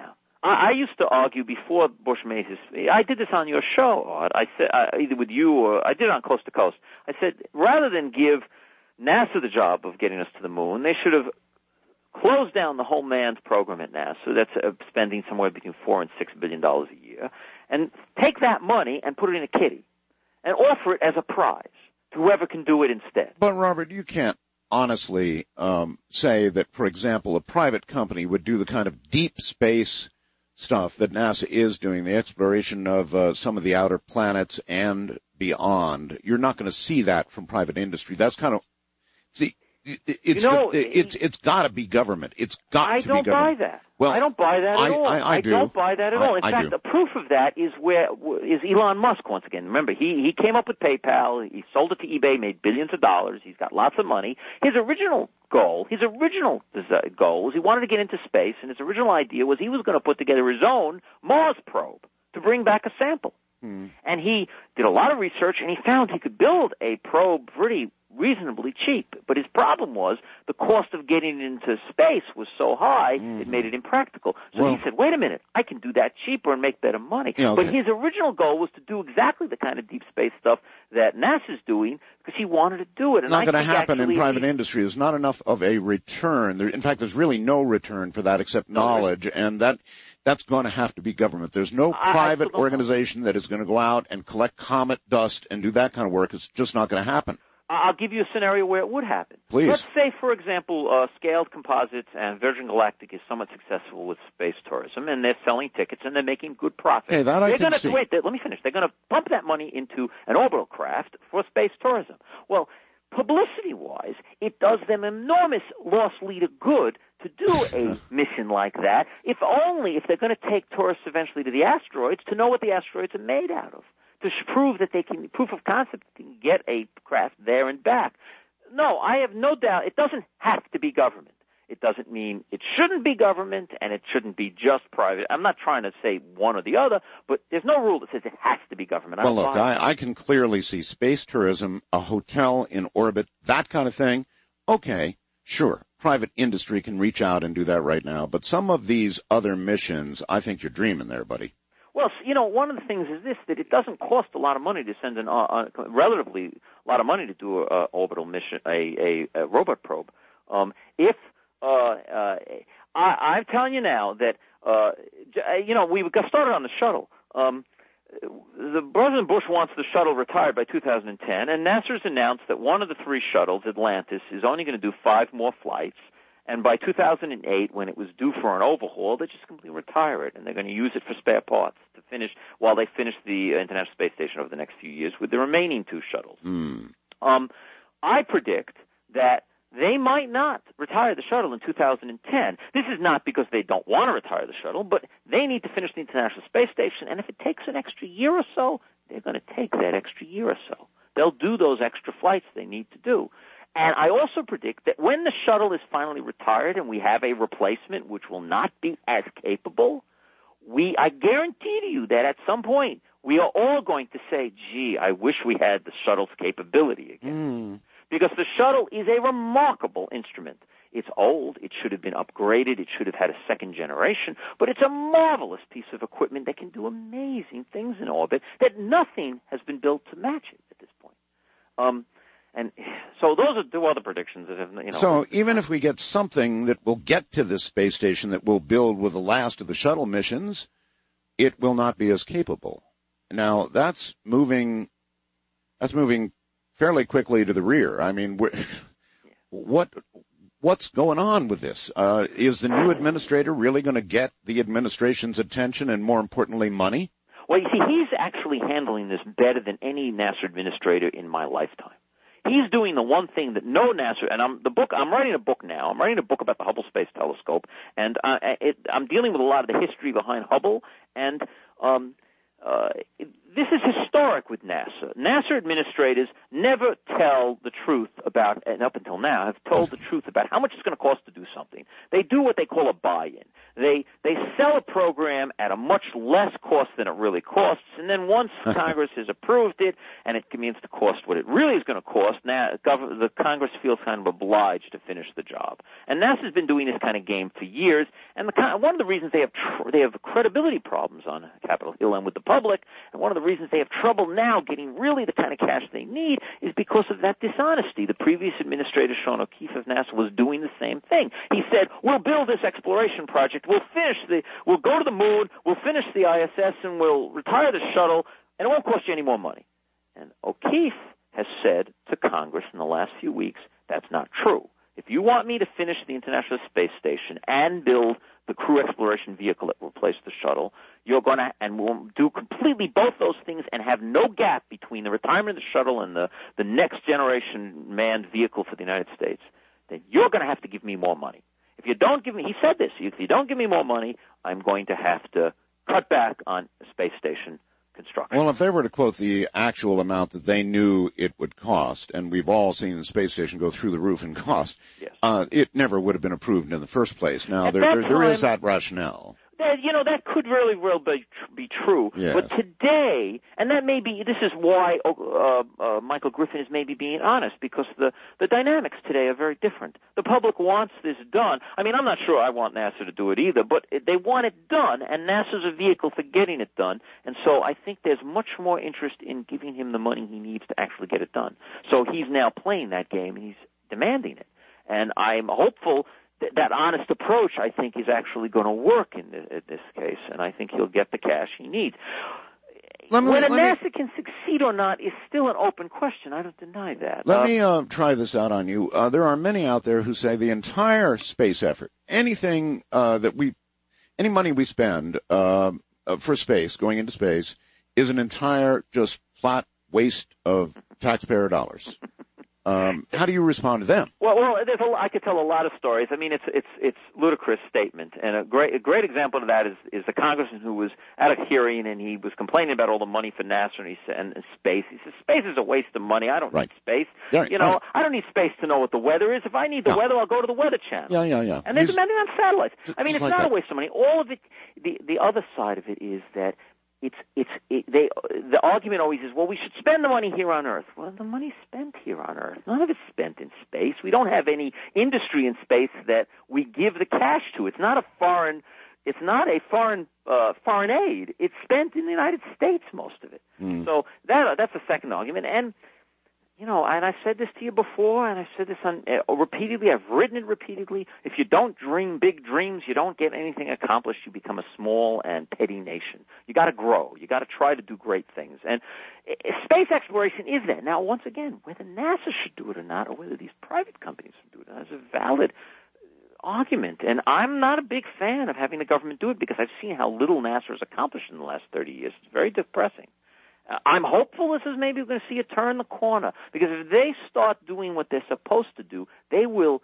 I used to argue before Bush made his. I did this on your show, Art. I said either with you or I did it on Coast to Coast. I said rather than give NASA the job of getting us to the moon, they should have closed down the whole manned program at NASA. That's spending somewhere between $4 and $6 billion a year, and take that money and put it in a kitty and offer it as a prize to whoever can do it instead. But Robert, you can't honestly say that, for example, a private company would do the kind of deep space stuff that NASA is doing, the exploration of some of the outer planets and beyond. You're not going to see that from private industry. That's kind of, see, it's got to be government. It's got to be government. I don't buy that. Well, I don't buy that at all. I do. Don't buy that at all. In fact, the proof of that is Elon Musk once again. Remember, he came up with PayPal. He sold it to eBay, made billions of dollars. He's got lots of money. His original goal was he wanted to get into space, and his original idea was he was going to put together his own Mars probe to bring back a sample. And he did a lot of research, and he found he could build a probe pretty reasonably cheap. But his problem was the cost of getting into space was so high, it made it impractical. So he said, wait a minute, I can do that cheaper and make better money. Yeah, okay. But his original goal was to do exactly the kind of deep space stuff that NASA's doing because he wanted to do it. It's not going to happen in private industry. There's not enough of a return. In fact, there's really no return for that except knowledge, and that's going to have to be government. There's no private organization that is going to go out and collect comet dust and do that kind of work. It's just not going to happen. I'll give you a scenario where it would happen. Please. Let's say, for example, Scaled Composites and Virgin Galactic is somewhat successful with space tourism, and they're selling tickets, and they're making good profit. Hey, that I can see. Wait, let me finish. They're going to pump that money into an orbital craft for space tourism. Well, publicity-wise, it does them enormous loss leader good to do a mission like that, if they're going to take tourists eventually to the asteroids, to know what the asteroids are made out of, to prove that proof of concept can get a craft there and back. No, I have no doubt it doesn't have to be government. It doesn't mean it shouldn't be government and it shouldn't be just private. I'm not trying to say one or the other, but there's no rule that says it has to be government. Well, look, I can clearly see space tourism, a hotel in orbit, that kind of thing. Okay, sure. Private industry can reach out and do that right now. But some of these other missions, I think you're dreaming there, buddy. Well, one of the things is this, that it doesn't cost a lot of money to send relatively a lot of money to do a orbital mission, a robot probe. I'm telling you now that, we got started on the shuttle. The President Bush wants the shuttle retired by 2010, and NASA's announced that one of the 3 shuttles, Atlantis, is only going to do 5 more flights. And by 2008, when it was due for an overhaul, they just completely retire it, and they're going to use it for spare parts to finish while they finish the International Space Station over the next few years with the remaining 2 shuttles. I predict that they might not retire the shuttle in 2010. This is not because they don't want to retire the shuttle, but they need to finish the International Space Station, and if it takes an extra year or so, they're going to take that extra year or so. They'll do those extra flights they need to do. And I also predict that when the shuttle is finally retired and we have a replacement which will not be as capable, I guarantee to you that at some point we are all going to say, gee, I wish we had the shuttle's capability again. Because the shuttle is a remarkable instrument. It's old. It should have been upgraded. It should have had a second generation. But it's a marvelous piece of equipment that can do amazing things in orbit that nothing has been built to match it at this point. And so those are 2 other predictions that have, So even if we get something that will get to this space station that will build with the last of the shuttle missions, it will not be as capable. Now that's moving fairly quickly to the rear. I mean, what's going on with this? Is the new administrator really going to get the administration's attention and, more importantly, money? Well, you see, he's actually handling this better than any NASA administrator in my lifetime. He's doing the one thing that no NASA, and I'm writing a book now. I'm writing a book about the Hubble Space Telescope, and I'm dealing with a lot of the history behind Hubble, and this is historic with NASA. NASA administrators never tell the truth about, and up until now, have told the truth about how much it's going to cost to do something. They do what they call a buy-in. They sell a program at a much less cost than it really costs, and then once Congress has approved it and it begins to cost what it really is going to cost, now the Congress feels kind of obliged to finish the job. And NASA's been doing this kind of game for years, and one of the reasons they have credibility problems on Capitol Hill and with the public, and one of the reasons they have trouble now getting really the kind of cash they need is because of that dishonesty. The previous administrator, Sean O'Keefe of NASA, was doing the same thing. He said, we'll build this exploration project, we'll go to the moon, we'll finish the ISS, and we'll retire the shuttle, and it won't cost you any more money. And O'Keefe has said to Congress in the last few weeks, that's not true. If you want me to finish the International Space Station and build the crew exploration vehicle that will replace the shuttle, you're going to, and we'll do completely both those things and have no gap between the retirement of the shuttle and the next generation manned vehicle for the United States, then you're going to have to give me more money. If you don't give me, he said this, if you don't give me more money, I'm going to have to cut back on a space station construction. Well, if they were to quote the actual amount that they knew it would cost, and we've all seen the space station go through the roof in cost, yes. It never would have been approved in the first place. Now, there is that rationale. That could really be true. Yes. But today, and that may be, this is why Michael Griffin is maybe being honest, because the dynamics today are very different. The public wants this done. I mean, I'm not sure I want NASA to do it either, but they want it done, and NASA's a vehicle for getting it done. And so I think there's much more interest in giving him the money he needs to actually get it done. So he's now playing that game, and he's demanding it. And I'm hopeful that honest approach, I think, is actually going to work in this case, and I think he'll get the cash he needs. Whether NASA can succeed or not is still an open question. I don't deny that. Let me try this out on you. There are many out there who say the entire space effort, any money we spend for space, going into space, is an entire just flat waste of taxpayer dollars. How do you respond to them? Well, I could tell a lot of stories. I mean, it's ludicrous statement, and a great example of that is the congressman who was at a hearing and he was complaining about all the money for NASA and space. He says space is a waste of money. I don't need space. Right. I don't need space to know what the weather is. If I need the weather, I'll go to the Weather Channel. Yeah. And they're depending on satellites. I mean, it's not a waste of money. All of it. The other side of it is that. The argument always is, well, we should spend the money here on Earth. Well, the money's spent here on Earth. None of it's spent in space. We don't have any industry in space that we give the cash to. It's not a foreign aid. It's spent in the United States, most of it. So that's the second argument. And and I've said this to you before, and I've said this repeatedly. I've written it repeatedly. If you don't dream big dreams, you don't get anything accomplished. You become a small and petty nation. You got to grow. You got to try to do great things. And space exploration is that. Now, once again, whether NASA should do it or not, or whether these private companies should do it, that's a valid argument. And I'm not a big fan of having the government do it because I've seen how little NASA has accomplished in the last 30 years. It's very depressing. I'm hopeful this is maybe going to see it turn the corner, because if they start doing what they're supposed to do, they will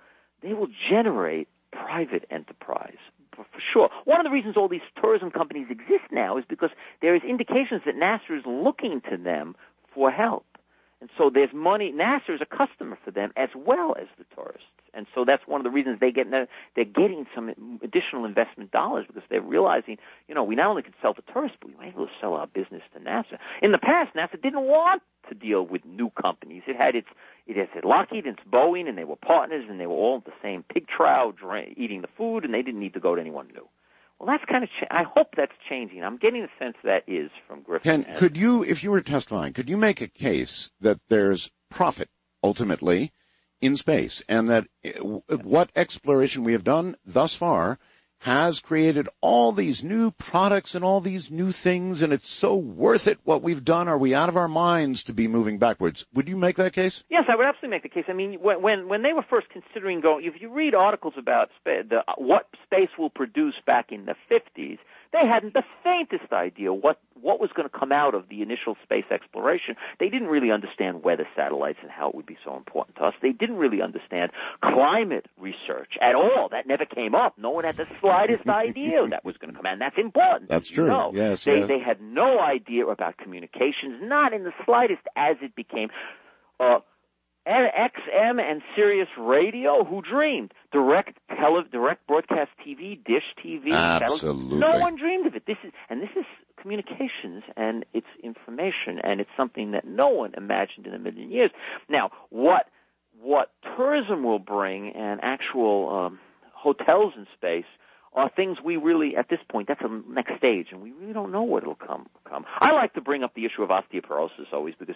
generate private enterprise for sure. One of the reasons all these tourism companies exist now is because there is indications that NASA is looking to them for help. And so there's money. NASA is a customer for them as well as the tourists. And so that's one of the reasons they're getting some additional investment dollars, because they're realizing, we not only can sell to tourists, but we might be able to sell our business to NASA. In the past, NASA didn't want to deal with new companies. It had Lockheed and Boeing, and they were partners, and they were all the same pig trough, eating the food, and they didn't need to go to anyone new. Well, that's kind of. I hope that's changing. I'm getting the sense that is from Griffin. Could you, if you were testifying, could you make a case that there's profit ultimately in space, and that what exploration we have done thus far has created all these new products and all these new things, and it's so worth it what we've done? Are we out of our minds to be moving backwards? Would you make that case? Yes, I would absolutely make the case. I mean, when they were first considering going, if you read articles about what space will produce back in the 50s, they hadn't the faintest idea what was going to come out of the initial space exploration. They didn't really understand weather satellites and how it would be so important to us. They didn't really understand climate research at all. That never came up. No one had the slightest idea that was going to come out, and that's important. That's true. Yes. They had no idea about communications, not in the slightest, as it became XM and Sirius Radio, who dreamed? Direct broadcast TV, dish TV, absolutely. No one dreamed of it. This is communications, and it's information, and it's something that no one imagined in a million years. Now, what tourism will bring and actual hotels in space are things we really, at this point, that's the next stage, and we really don't know what it'll come. I like to bring up the issue of osteoporosis always because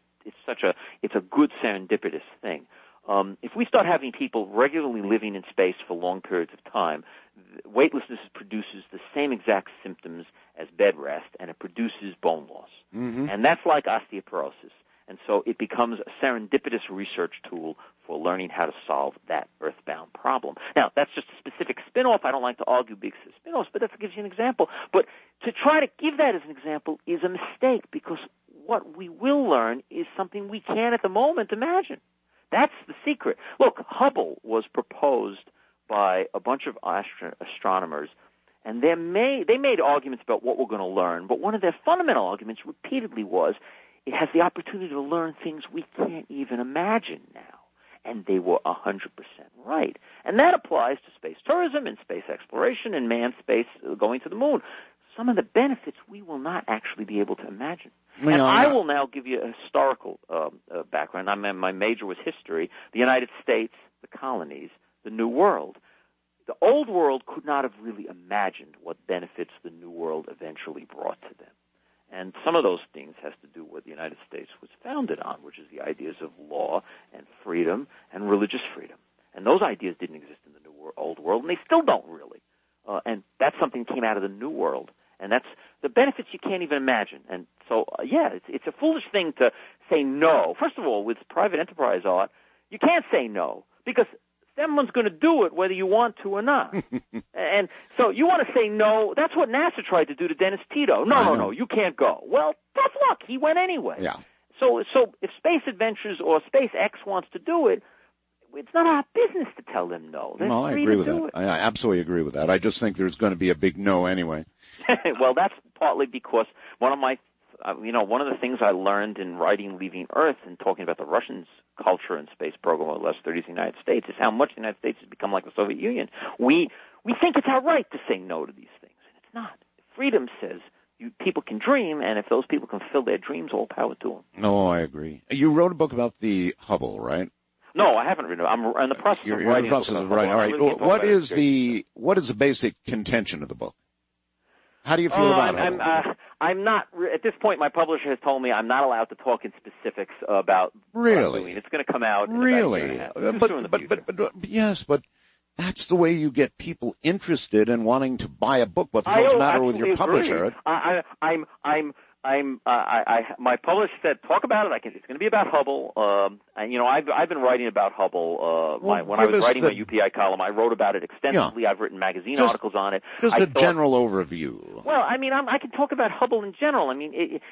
it's a good serendipitous thing. If we start having people regularly living in space for long periods of time, weightlessness produces the same exact symptoms as bed rest, and it produces bone loss. Mm-hmm. And that's like osteoporosis. And so it becomes a serendipitous research tool for learning how to solve that earthbound problem. Now, that's just a specific spin-off. I don't like to argue big spin-offs, but that gives you an example. But to try to give that as an example is a mistake because what we will learn is something we can't at the moment imagine. That's the secret. Look, Hubble was proposed by a bunch of astronomers, and they made arguments about what we're going to learn, but one of their fundamental arguments repeatedly was it has the opportunity to learn things we can't even imagine now. And they were 100% right. And that applies to space tourism and space exploration and manned space going to the moon. Some of the benefits we will not actually be able to imagine. And I will now give you a historical background. My major was history. The United States, the colonies, the New World. The Old World could not have really imagined what benefits the New World eventually brought to them. And some of those things has to do with what the United States was founded on, which is the ideas of law and freedom and religious freedom. And those ideas didn't exist in the Old World, and they still don't really. And that's something that came out of the New World. And that's the benefits you can't even imagine. And so, it's a foolish thing to say no. First of all, with private enterprise art, you can't say no because someone's going to do it whether you want to or not. And so you want to say no. That's what NASA tried to do to Dennis Tito. No, you can't go. Well, tough luck. He went anyway. Yeah. So if Space Adventures or SpaceX wants to do it, it's not our business to tell them no. They're I free agree to with do that. it. I absolutely agree with that. I just think there's going to be a big no anyway. Well, that's partly because one of the things I learned in writing Leaving Earth and talking about the Russians' culture and space program over the last 30 years in the United States is how much the United States has become like the Soviet Union. We think it's our right to say no to these things, and it's not. Freedom says people can dream, and if those people can fulfill their dreams, all power to them. No, I agree. You wrote a book about the Hubble, right? No, I haven't written it. I'm in the process of writing. You're in the process of writing. All right. What is the basic contention of the book? How do you feel about Hubble? I'm not, at this point, my publisher has told me I'm not allowed to talk in specifics about what I'm doing. It's going to come out in about a year and a half. Yes, but that's the way you get people interested in wanting to buy a book. What's the matter with your publisher? My publisher said, talk about it. It's going to be about Hubble. I've been writing about Hubble. When I was writing my UPI column, I wrote about it extensively. I've written magazine articles on it. Just a general overview. Well, I can talk about Hubble in general. It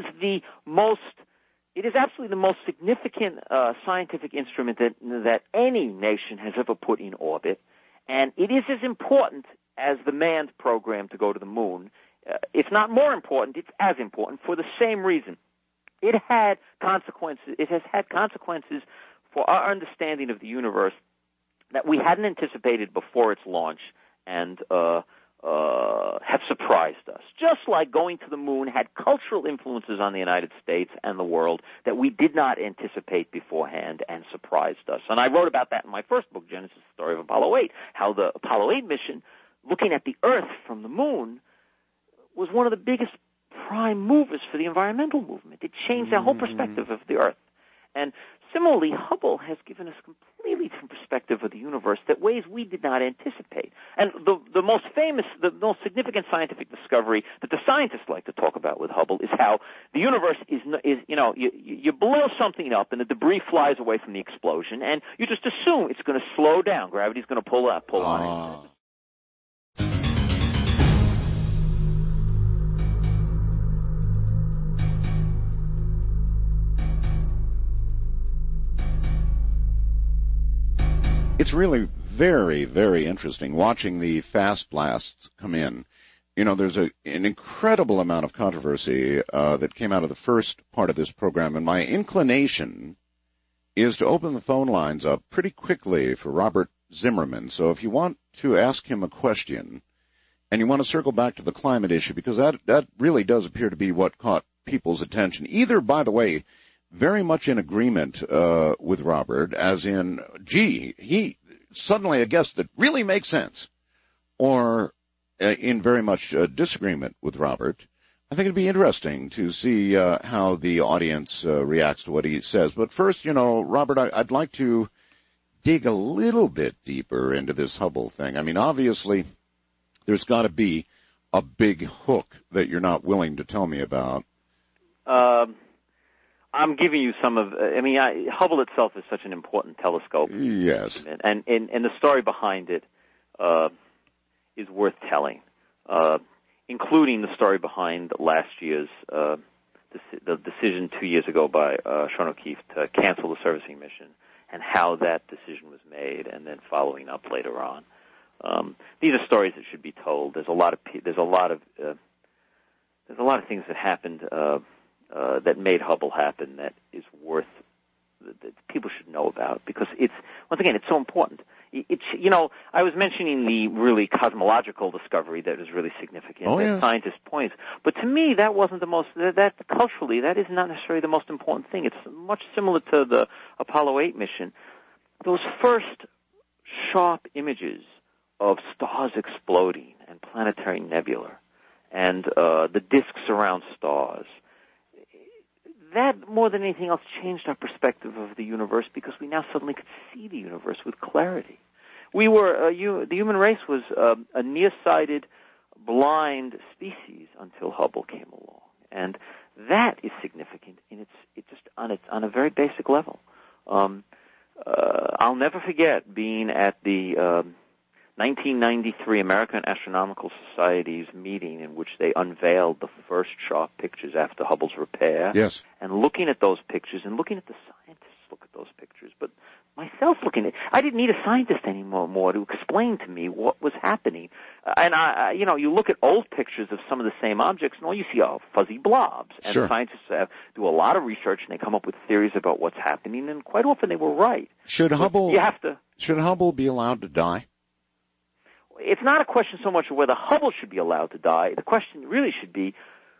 is absolutely the most significant scientific instrument that any nation has ever put in orbit, and it is as important as the manned program to go to the moon. It's not more important, it's as important for the same reason. It has had consequences for our understanding of the universe that we hadn't anticipated before its launch and have surprised us. Just like going to the moon had cultural influences on the United States and the world that we did not anticipate beforehand and surprised us. And I wrote about that in my first book, Genesis, the Story of Apollo 8, how the Apollo 8 mission, looking at the Earth from the moon, was one of the biggest prime movers for the environmental movement. It changed our whole perspective of the Earth. And similarly, Hubble has given us a completely different perspective of the universe that ways we did not anticipate. And the most significant scientific discovery that the scientists like to talk about with Hubble is how the universe is you blow something up and the debris flies away from the explosion, and you just assume it's going to slow down. Gravity's going to pull on it. It's really very, very interesting watching the fast blasts come in. There's an incredible amount of controversy that came out of the first part of this program, and my inclination is to open the phone lines up pretty quickly for Robert Zimmerman. So if you want to ask him a question and you want to circle back to the climate issue, because that really does appear to be what caught people's attention. Either, by the way, very much in agreement with Robert, as in, gee, he suddenly a guest that really makes sense, or in very much disagreement with Robert. I think it'd be interesting to see how the audience reacts to what he says. But first, Robert, I'd like to dig a little bit deeper into this Hubble thing. I mean, obviously, there's got to be a big hook that you're not willing to tell me about. I'm giving you some of. Hubble itself is such an important telescope. Yes, and the story behind it is worth telling, including the story behind last year's the decision 2 years ago by Sean O'Keefe to cancel the servicing mission, and how that decision was made, and then following up later on. These are stories that should be told. There's a lot of things that happened that made Hubble happen that is worth that people should know about, because it's so important. I was mentioning the really cosmological discovery that is really significant that scientists point, but to me that wasn't the most. That culturally, that is not necessarily the most important thing. It's much similar to the Apollo 8 mission. Those first sharp images of stars exploding and planetary nebula, and the disks around stars. That, more than anything else, changed our perspective of the universe, because we now suddenly could see the universe with clarity. We were the human race was a nearsighted, blind species until Hubble came along, and that is significant. And it's just on a very basic level. I'll never forget being at the 1993 American Astronomical Society's meeting, in which they unveiled the first sharp pictures after Hubble's repair. Yes. And looking at those pictures, and looking at the scientists look at those pictures, but myself looking at, I didn't need a scientist anymore to explain to me what was happening. And you look at old pictures of some of the same objects, and all you see are fuzzy blobs. And sure. Scientists do a lot of research, and they come up with theories about what's happening, and quite often they were right. Should Hubble be allowed to die? It's not a question so much of whether Hubble should be allowed to die. The question really should be,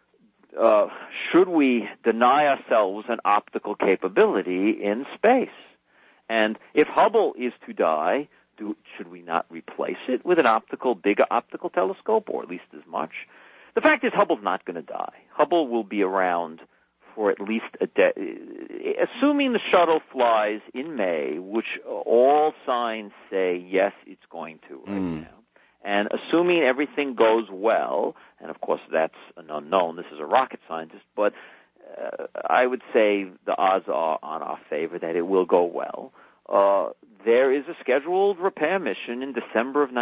should we deny ourselves an optical capability in space? And if Hubble is to die, should we not replace it with a bigger optical telescope, or at least as much? The fact is, Hubble's not going to die. Hubble will be around for at least a decade. Assuming the shuttle flies in May, which all signs say yes, it's going to right now. And assuming everything goes well, and of course that's an unknown, this is a rocket scientist, but I would say the odds are on our favor that it will go well. There is a scheduled repair mission in December of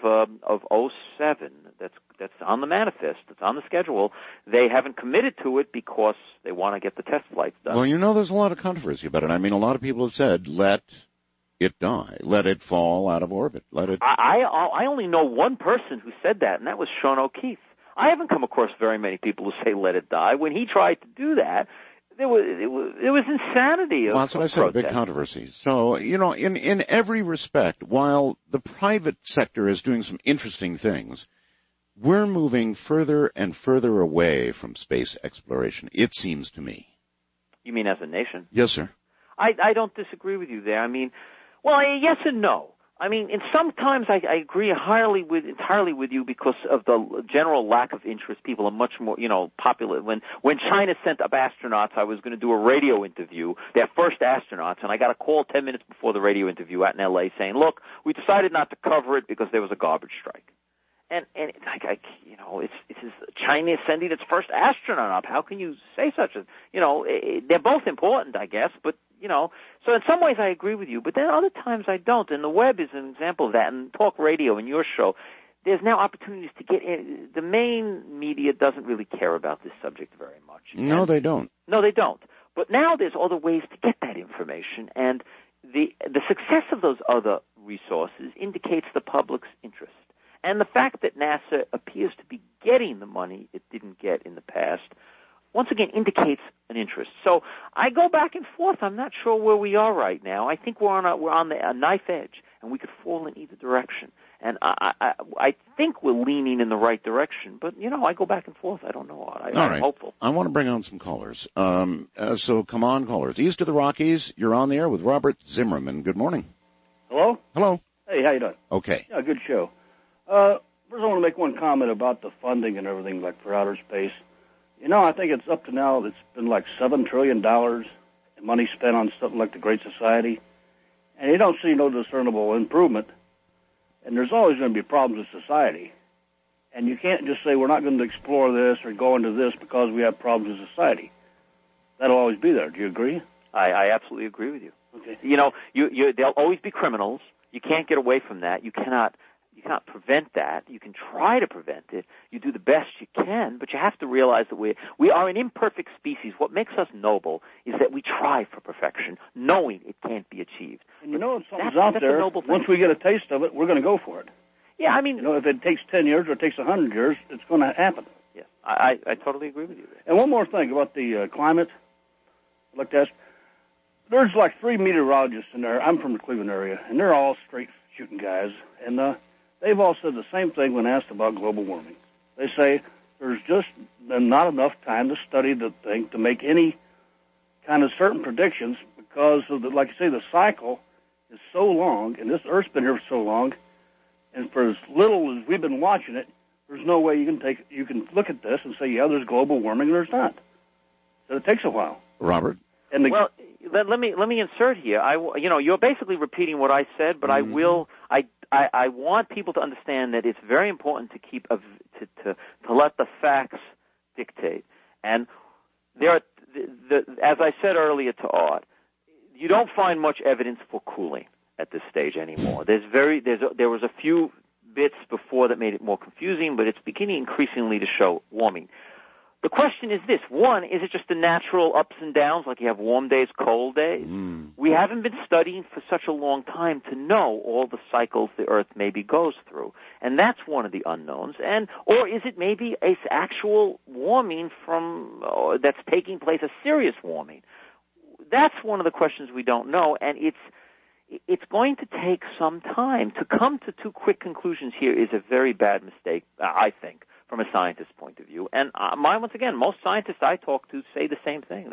2007 that's on the manifest. It's on the schedule. They haven't committed to it because they want to get the test flights done. Well, there's a lot of controversy about it. I mean, a lot of people have said, let it die. Let it fall out of orbit. Let it. I only know one person who said that, and that was Sean O'Keefe. I haven't come across very many people who say let it die. When he tried to do that, there was insanity. Well, that's what I said, big controversy. So, in every respect, while the private sector is doing some interesting things, we're moving further and further away from space exploration, it seems to me. You mean as a nation? Yes, sir. I don't disagree with you there. I mean, well, yes and no. I mean, and sometimes I agree entirely with you because of the general lack of interest. People are much more, popular. When China sent up astronauts, I was going to do a radio interview, their first astronauts, and I got a call 10 minutes before the radio interview out in L.A. saying, look, we decided not to cover it because there was a garbage strike. And it's like, it's China sending its first astronaut up. How can you say such a, they're both important, I guess, but, so in some ways I agree with you, but then other times I don't. And the web is an example of that. And talk radio and your show, there's now opportunities to get in. The main media doesn't really care about this subject very much. No, they don't. No, they don't. But now there's other ways to get that information, and the success of those other resources indicates the public's interest. And the fact that NASA appears to be getting the money it didn't get in the past once again, indicates an interest. So I go back and forth. I'm not sure where we are right now. I think we're on a knife edge, and we could fall in either direction. And I think we're leaning in the right direction, but I go back and forth. I don't know. I'm hopeful. I want to bring on some callers. So come on, callers. East of the Rockies, you're on the air with Robert Zimmerman. Good morning. Hello? Hello. Hey, how you doing? Okay. Yeah, good show. First, I want to make one comment about the funding and everything, like for outer space. I think it's up to now, it's been like $7 trillion in money spent on something like the Great Society, and you don't see no discernible improvement. And there's always going to be problems with society. And you can't just say we're not going to explore this or go into this because we have problems with society. That'll always be there. Do you agree? I absolutely agree with you. Okay. There'll always be criminals. You can't get away from that. You cannot prevent that. You can try to prevent it. You do the best you can, but you have to realize that we are an imperfect species. What makes us noble is that we try for perfection, knowing it can't be achieved. And if something's out there, once we get a taste of it, we're going to go for it. Yeah, I mean... if it takes 10 years or it takes 100 years, it's going to happen. Yeah, I totally agree with you. And one more thing about the climate. I'd like to ask, there's like 3 meteorologists in there. I'm from the Cleveland area, and they're all straight shooting guys. And they've all said the same thing when asked about global warming. They say there's just not enough time to study the thing to make any kind of certain predictions because of like you say, the cycle is so long, and this Earth's been here for so long, and for as little as we've been watching it, there's no way you can look at this and say, yeah, there's global warming, and there's not. So it takes a while. Robert? Well, let me insert here. You're basically repeating what I said, but I want people to understand that it's very important to keep to let the facts dictate. And there are, as I said earlier to Art, you don't find much evidence for cooling at this stage anymore. There was a few bits before that made it more confusing, but it's beginning increasingly to show warming. The question is this. One, is it just the natural ups and downs, like you have warm days, cold days? We haven't been studying for such a long time to know all the cycles the Earth maybe goes through. And that's one of the unknowns. Or is it maybe a actual warming that's taking place, a serious warming? That's one of the questions we don't know, and it's going to take some time. To come to two quick conclusions here is a very bad mistake, I think, from a scientist's point of view. And once again, most scientists I talk to say the same thing.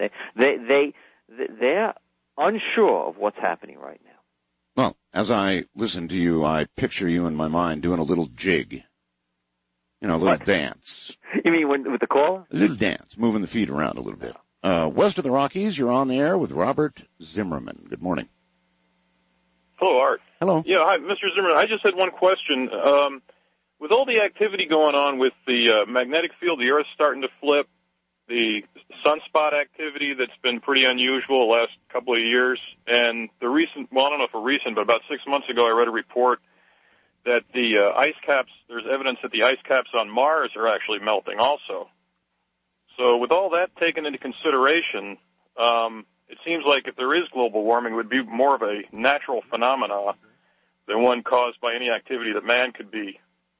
They're unsure of what's happening right now. Well, as I listen to you, I picture you in my mind doing a little jig. A little dance. You mean with the caller? A little dance, moving the feet around a little bit. West of the Rockies, you're on the air with Robert Zimmerman. Good morning. Hello, Art. Hello. Yeah, hi, Mr. Zimmerman. I just had one question. With all the activity going on with the magnetic field, the Earth's starting to flip, the sunspot activity that's been pretty unusual the last couple of years, and the recent, well, I don't know if recent, but about 6 months ago I read a report that the ice caps, there's evidence that the ice caps on Mars are actually melting also. So with all that taken into consideration, it seems like if there is global warming, it would be more of a natural phenomena than one caused by any activity that man could be,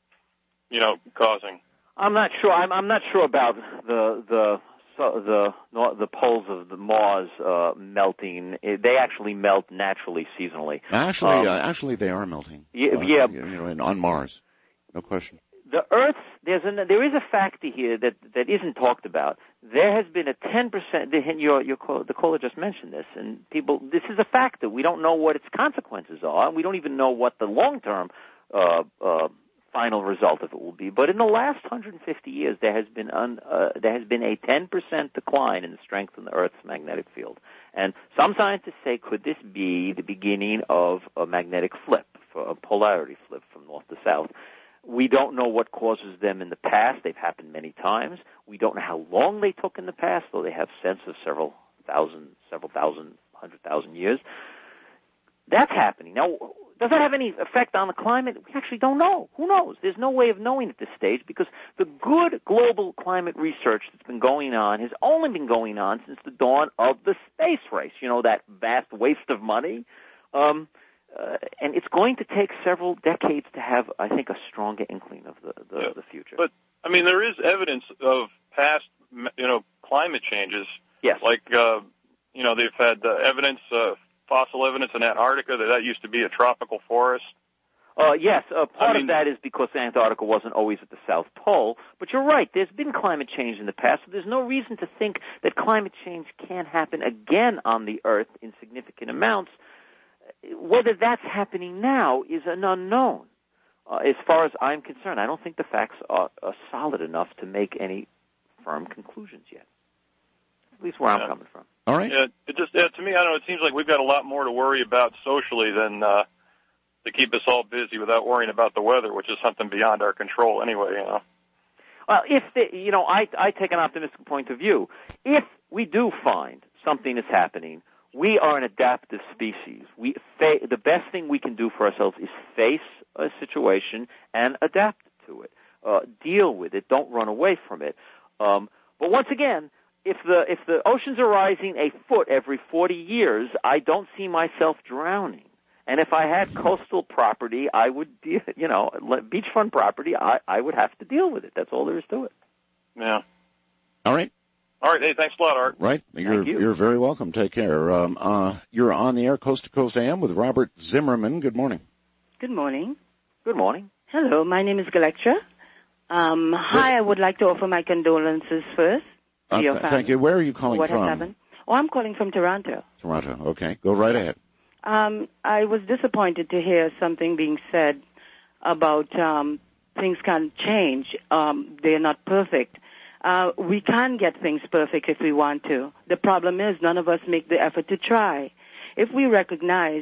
causing. I'm not sure. I'm not sure about the poles of the Mars melting. They actually melt naturally, seasonally. Actually, they are melting. Yeah. On Mars, no question. The Earth, there is a factor here that isn't talked about. There has been a 10%. The caller just mentioned this, and this is a factor. We don't know what its consequences are, and we don't even know what the long-term final result of it will be. But in the last 150 years, there has been a 10% decline in the strength of the Earth's magnetic field. And some scientists say, could this be the beginning of a magnetic flip, a polarity flip from north to south? We don't know what causes them in the past. They've happened many times. We don't know how long they took in the past, though they have sense of several thousand, 100,000 years. That's happening. Now, does that have any effect on the climate? We actually don't know. Who knows? There's no way of knowing at this stage because the good global climate research that's been going on has only been going on since the dawn of the space race, that vast waste of money. And it's going to take several decades to have, I think, a stronger inkling of the future. But, there is evidence of past climate changes. Yes. Like, they've had evidence, fossil evidence in Antarctica that used to be a tropical forest. Yes, part of that is because Antarctica wasn't always at the South Pole. But you're right, there's been climate change in the past, so there's no reason to think that climate change can't happen again on the Earth in significant amounts. Whether that's happening now is an unknown. As far as I'm concerned, I don't think the facts are solid enough to make any firm conclusions yet. At least where I'm coming from. All right. Yeah, to me, I don't know, it seems like we've got a lot more to worry about socially than to keep us all busy without worrying about the weather, which is something beyond our control anyway, Well, I take an optimistic point of view. If we do find something is happening, we are an adaptive species. The best thing we can do for ourselves is face a situation and adapt to it. Deal with it. Don't run away from it. But once again, if the oceans are rising a foot every 40 years, I don't see myself drowning. And if I had coastal property, I would, beachfront property, I would have to deal with it. That's all there is to it. Yeah. All right. All right. Hey, thanks a lot, Art. Right. You're very welcome. Take care. You're on the air, Coast to Coast AM with Robert Zimmerman. Good morning. Good morning. Good morning. Hello, my name is Galectra. Hi, I would like to offer my condolences first to your family. Thank you. Where are you calling what from? Has happened. I'm calling from Toronto. Toronto. Okay. Go right ahead. I was disappointed to hear something being said about things can change. They're not perfect. We can get things perfect if we want to. The problem is none of us make the effort to try. If we recognize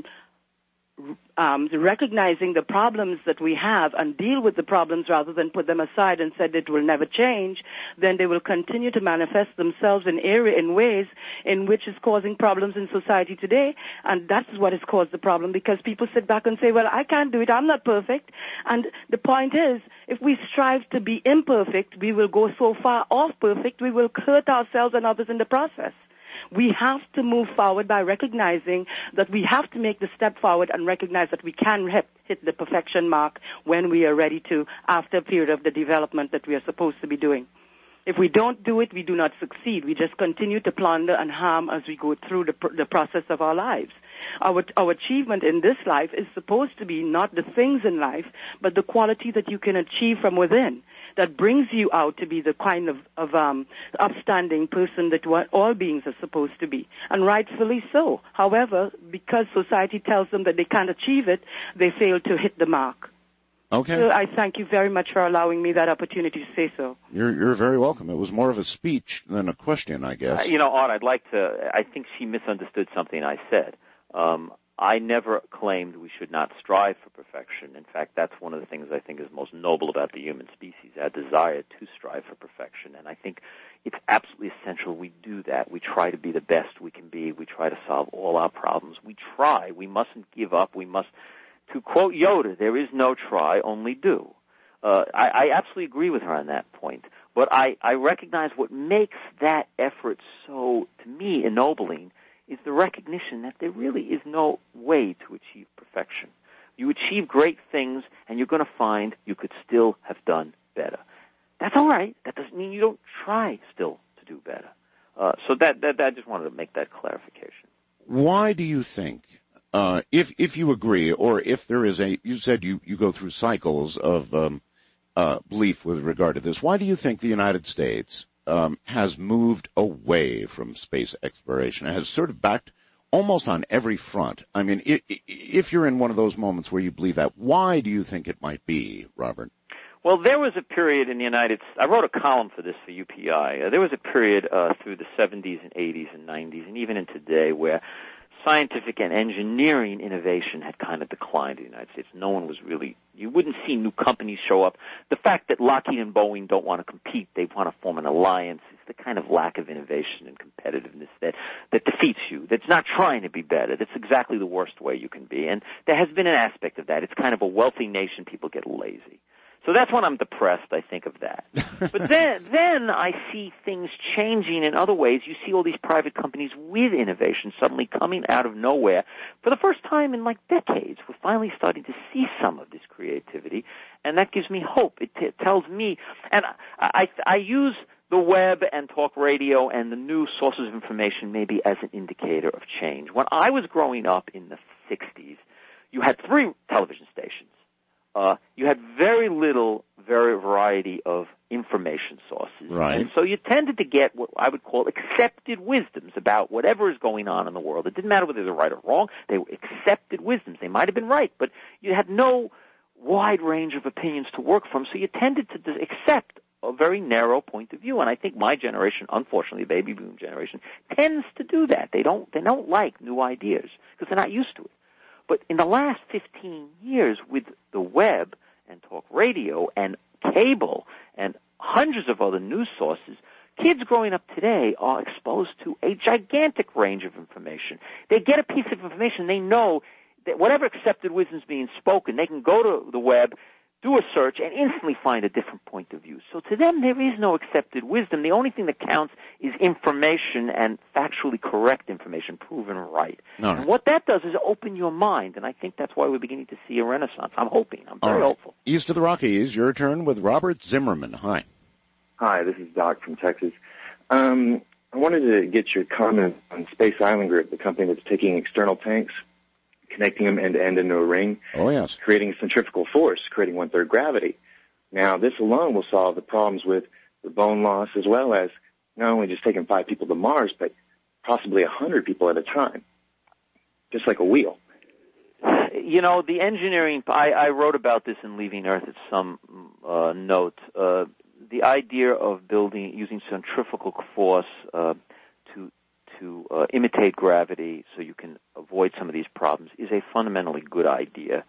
recognizing the problems that we have and deal with the problems rather than put them aside and said it will never change, then they will continue to manifest themselves in ways in which is causing problems in society today. And that's what has caused the problem, because people sit back and say, well, I can't do it, I'm not perfect. And the point is, if we strive to be imperfect, we will go so far off perfect, we will hurt ourselves and others in the process. We have to move forward by recognizing that we have to make the step forward and recognize that we can hit the perfection mark when we are ready to, after a period of the development that we are supposed to be doing. If we don't do it, we do not succeed. We just continue to plunder and harm as we go through the process of our lives. Our achievement in this life is supposed to be not the things in life, but the quality that you can achieve from within that brings you out to be the kind of upstanding person that all beings are supposed to be, and rightfully so. However, because society tells them that they can't achieve it, they fail to hit the mark. Okay. So I thank you very much for allowing me that opportunity to say so. You're very welcome. It was more of a speech than a question, I guess. Art, I think she misunderstood something I said. I never claimed we should not strive for perfection. In fact, that's one of the things I think is most noble about the human species, our desire to strive for perfection. And I think it's absolutely essential we do that. We try to be the best we can be. We try to solve all our problems. We try. We mustn't give up. We must, to quote Yoda, there is no try, only do. I absolutely agree with her on that point. But I recognize what makes that effort so, to me, ennobling is the recognition that there really is no way to achieve perfection. You achieve great things, and you're going to find you could still have done better. That's all right. That doesn't mean you don't try still to do better. So that I just wanted to make that clarification. Why do you think, if you agree, or if there is you said you go through cycles of belief with regard to this, why do you think the United States has moved away from space exploration, has sort of backed almost on every front? I mean, if you're in one of those moments where you believe that, why do you think it might be, Robert? Well, there was a period in the United States, I wrote a column for this for UPI. There was a period through the 70s and 80s and 90s and even in today where scientific and engineering innovation had kind of declined in the United States. No one was really, you wouldn't see new companies show up. The fact that Lockheed and Boeing don't want to compete, they want to form an alliance, it's the kind of lack of innovation and competitiveness that defeats you, that's not trying to be better. That's exactly the worst way you can be. And there has been an aspect of that. It's kind of a wealthy nation, people get lazy. So that's when I'm depressed, I think of that. But then I see things changing in other ways. You see all these private companies with innovation suddenly coming out of nowhere. For the first time in like decades, we're finally starting to see some of this creativity, and that gives me hope. It tells me, and I use the web and talk radio and the new sources of information maybe as an indicator of change. When I was growing up in the 60s, you had 3 television stations. You had very little variety of information sources. Right. And so you tended to get what I would call accepted wisdoms about whatever is going on in the world. It didn't matter whether they were right or wrong. They were accepted wisdoms. They might have been right, but you had no wide range of opinions to work from, so you tended to accept a very narrow point of view. And I think my generation, unfortunately, the baby boom generation, tends to do that. They don't like new ideas because they're not used to it. But in the last 15 years, with the web and talk radio and cable and hundreds of other news sources, kids growing up today are exposed to a gigantic range of information. They get a piece of information, they know that whatever accepted wisdom is being spoken, they can go to the web, do a search, and instantly find a different point of view. So to them, there is no accepted wisdom. The only thing that counts is information, and factually correct information, proven right. Right. And what that does is open your mind, and I think that's why we're beginning to see a renaissance. I'm hoping. I'm very hopeful. East of the Rockies, your turn with Robert Zimmerman. Hi. Hi, this is Doc from Texas. I wanted to get your comment on Space Island Group, the company that's taking external tanks, connecting them end-to-end into a ring. Oh, yes. Creating centrifugal force, creating one-third gravity. Now, this alone will solve the problems with the bone loss, as well as not only just taking 5 people to Mars, but possibly 100 people at a time, just like a wheel. You know, the engineering, I wrote about this in Leaving Earth at some note. The idea of using centrifugal force to imitate gravity so you can avoid some of these problems is a fundamentally good idea.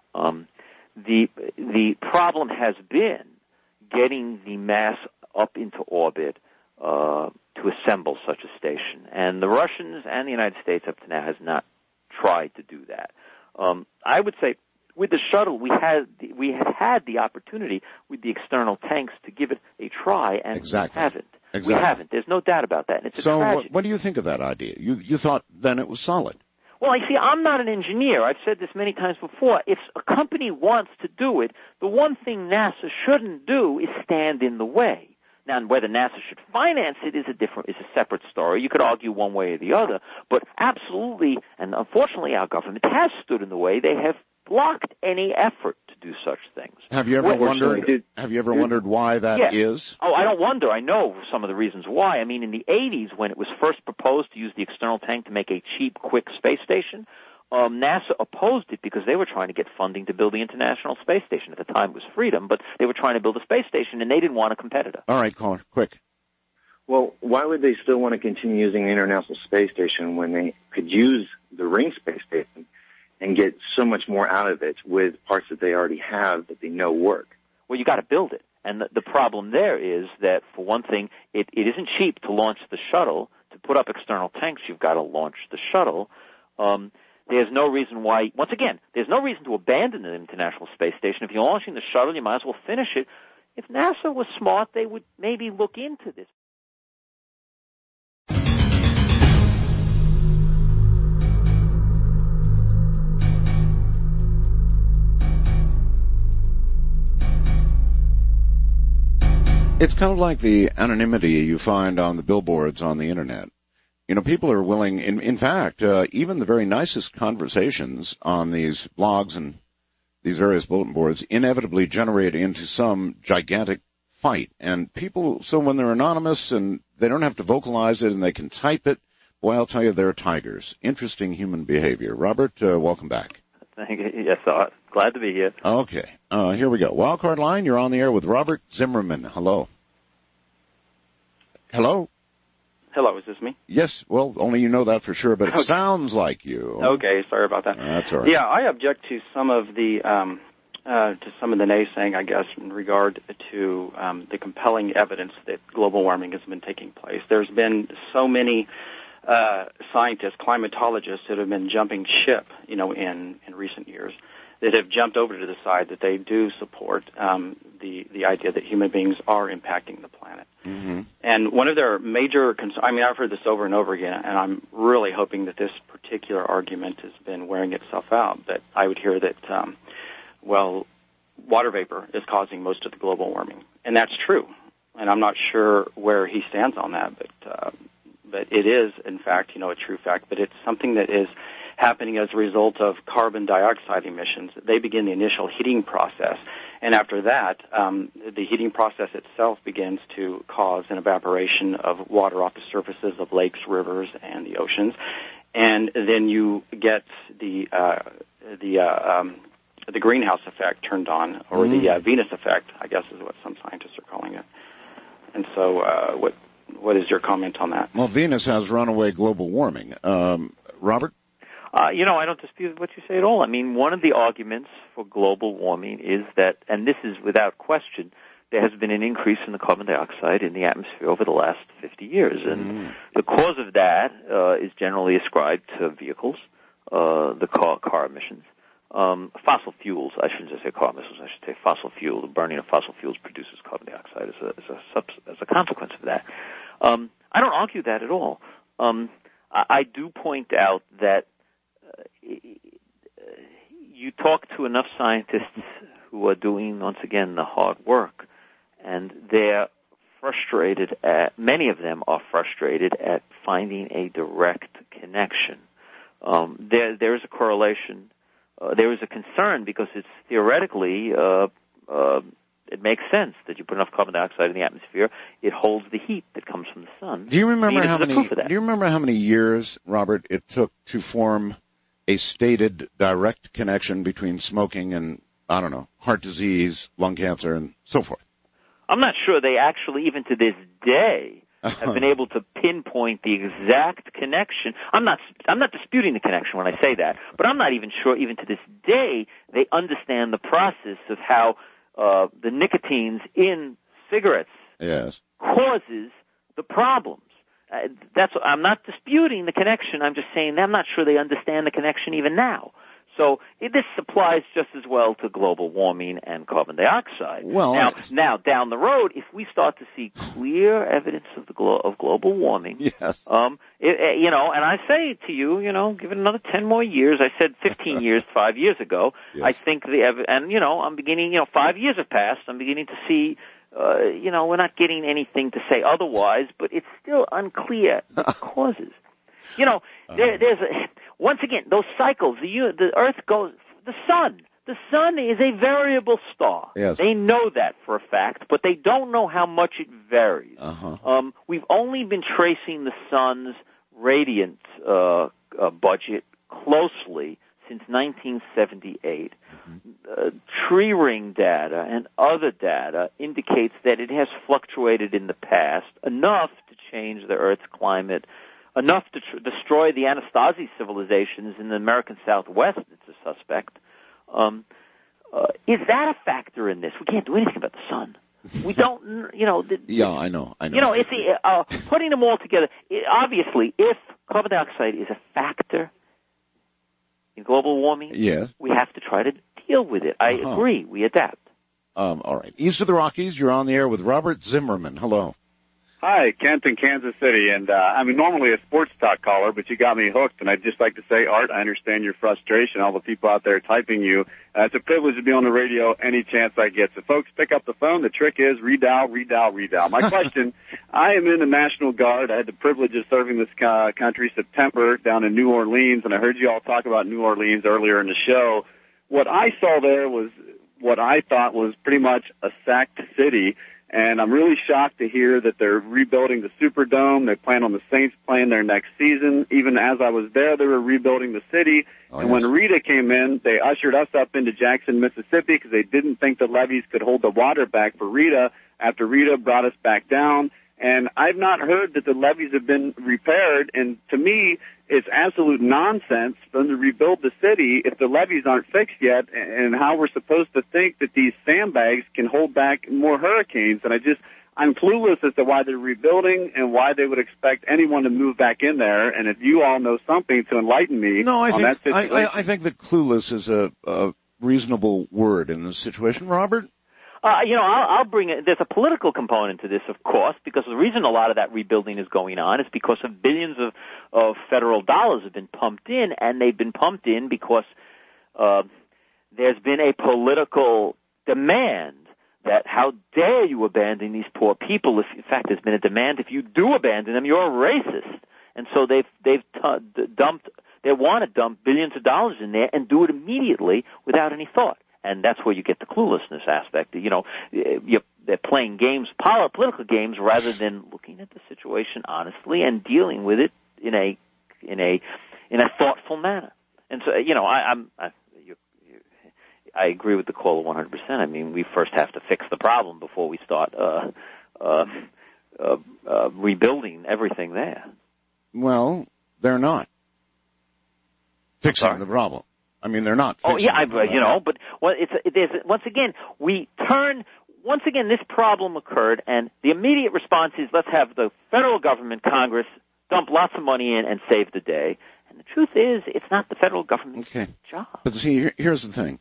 The problem has been getting the mass up into orbit to assemble such a station. And the Russians and the United States up to now has not tried to do that. I would say with the shuttle, we had the opportunity with the external tanks to give it a try, and exactly. we haven't. Exactly. We haven't. There's no doubt about that. And it's a tragedy. What do you think of that idea? You thought then it was solid. Well, I see, I'm not an engineer. I've said this many times before. If a company wants to do it, the one thing NASA shouldn't do is stand in the way. Now, whether NASA should finance it is a separate story. You could argue one way or the other. But absolutely, and unfortunately, our government has stood in the way. They have blocked any effort to do such things. Have you ever wondered why that is? Oh, I don't wonder. I know some of the reasons why. I mean, in the 80s, when it was first proposed to use the external tank to make a cheap, quick space station, NASA opposed it because they were trying to get funding to build the International Space Station. At the time, it was Freedom, but they were trying to build a space station, and they didn't want a competitor. All right, caller, quick. Well, why would they still want to continue using the International Space Station when they could use the Ring Space Station and get so much more out of it with parts that they already have that they know work? Well, you got to build it. And the problem there is that, for one thing, it isn't cheap to launch the shuttle. To put up external tanks, you've got to launch the shuttle. There's no reason why, once again, there's no reason to abandon the International Space Station. If you're launching the shuttle, you might as well finish it. If NASA was smart, they would maybe look into this. It's kind of like the anonymity you find on the billboards on the Internet. You know, people are willing, in fact, even the very nicest conversations on these blogs and these various bulletin boards inevitably generate into some gigantic fight. And people, so when they're anonymous and they don't have to vocalize it and they can type it, boy, I'll tell you, they're tigers. Interesting human behavior. Robert, welcome back. Thank you. Yes, glad to be here. Okay, here we go. Wildcard line, you're on the air with Robert Zimmerman. Hello. Hello? Hello, is this me? Yes, well, only you know that for sure, but it sounds like you. Okay, sorry about that. That's all right. Yeah, I object to some of the naysaying, I guess, in regard to the compelling evidence that global warming has been taking place. There's been so many scientists, climatologists that have been jumping ship, you know, in recent years, that have jumped over to the side that they do support the idea that human beings are impacting the planet. Mm-hmm. And one of their major concerns, I mean, I've heard this over and over again, and I'm really hoping that this particular argument has been wearing itself out, but I would hear that, water vapor is causing most of the global warming. And that's true. and I'm not sure where he stands on that, but it is, in fact, a true fact. But it's something that is happening as a result of carbon dioxide emissions. They begin the initial heating process, and after that, the heating process itself begins to cause an evaporation of water off the surfaces of lakes, rivers, and the oceans, and then you get the greenhouse effect turned on, or the Venus effect, I guess is what some scientists are calling it. And so, what is your comment on that? Well, Venus has runaway global warming. Robert? I don't dispute what you say at all. I mean, one of the arguments for global warming is that, and this is without question, there has been an increase in the carbon dioxide in the atmosphere over the last 50 years. And the cause of that is generally ascribed to vehicles, the car emissions. Fossil fuels, I shouldn't just say car emissions, I should say fossil fuel. The burning of fossil fuels produces carbon dioxide as a consequence of that. I don't argue that at all. I do point out that you talk to enough scientists who are doing, once again, the hard work, and they're frustrated many of them are frustrated at finding a direct connection. There is a correlation. There is a concern because it's theoretically, it makes sense that you put enough carbon dioxide in the atmosphere, it holds the heat that comes from the sun. Do you remember how many years, Robert, it took to form a stated direct connection between smoking and, I don't know, heart disease, lung cancer, and so forth? I'm not sure they actually, even to this day, have been able to pinpoint the exact connection. I'm not disputing the connection when I say that, but I'm not even sure, even to this day, they understand the process of how the nicotines in cigarettes causes the problems. I'm not disputing the connection. I'm just saying I'm not sure they understand the connection even now. So this applies just as well to global warming and carbon dioxide. Well, now down the road, if we start to see clear evidence of of global warming, yes, and I say to you, give it another 10 more years. I said 15 years 5 years ago. Yes. I think I'm beginning. 5 years have passed. I'm beginning to see. We're not getting anything to say otherwise, but it's still unclear the causes. Once again, those cycles, the Earth goes, the sun is a variable star. Yes. They know that for a fact, but they don't know how much it varies. We've only been tracing the sun's radiant budget closely since 1978. Tree ring data and other data indicates that it has fluctuated in the past enough to change the Earth's climate, enough to destroy the Anasazi civilizations in the American Southwest. It's a suspect. Is that a factor in this? We can't do anything about the sun. We don't, yeah, I know. It's putting them all together. Obviously, if carbon dioxide is a factor in global warming, yes, we have to try to deal with it. I agree. We adapt. All right. East of the Rockies, you're on the air with Robert Zimmerman. Hello. Hi, Kent in Kansas City, and I'm normally a sports talk caller, but you got me hooked, and I'd just like to say, Art, I understand your frustration, all the people out there typing you. It's a privilege to be on the radio any chance I get. So, folks, pick up the phone. The trick is redial. My question, I am in the National Guard. I had the privilege of serving this country September down in New Orleans, and I heard you all talk about New Orleans earlier in the show. What I saw there was what I thought was pretty much a sacked city. And I'm really shocked to hear that they're rebuilding the Superdome. They plan on the Saints playing there next season. Even as I was there, they were rebuilding the city. And when Rita came in, they ushered us up into Jackson, Mississippi, because they didn't think the levees could hold the water back for Rita after Rita brought us back down. And I've not heard that the levees have been repaired. And to me, it's absolute nonsense for them to rebuild the city if the levees aren't fixed yet, and how we're supposed to think that these sandbags can hold back more hurricanes. And I'm clueless as to why they're rebuilding and why they would expect anyone to move back in there. And if you all know something to enlighten me on that situation. I think that clueless is a reasonable word in this situation, Robert. I'll bring it. There's a political component to this, of course, because the reason a lot of that rebuilding is going on is because of billions of federal dollars have been pumped in, and they've been pumped in because there's been a political demand that how dare you abandon these poor people? If, in fact, there's been a demand, if you do abandon them, you're a racist. And so they want to dump billions of dollars in there and do it immediately without any thought. And that's where you get the cluelessness aspect. You know, they're playing games, political games, rather than looking at the situation honestly and dealing with it in a thoughtful manner. And so, you know, I agree with the caller 100%. I mean, we first have to fix the problem before we start rebuilding everything there. Well, they're not fixing the problem. I mean, they're not fixing the problem. But once again, this problem occurred, and the immediate response is let's have the federal government, Congress, dump lots of money in and save the day. And the truth is, it's not the federal government's job. But see, here's the thing.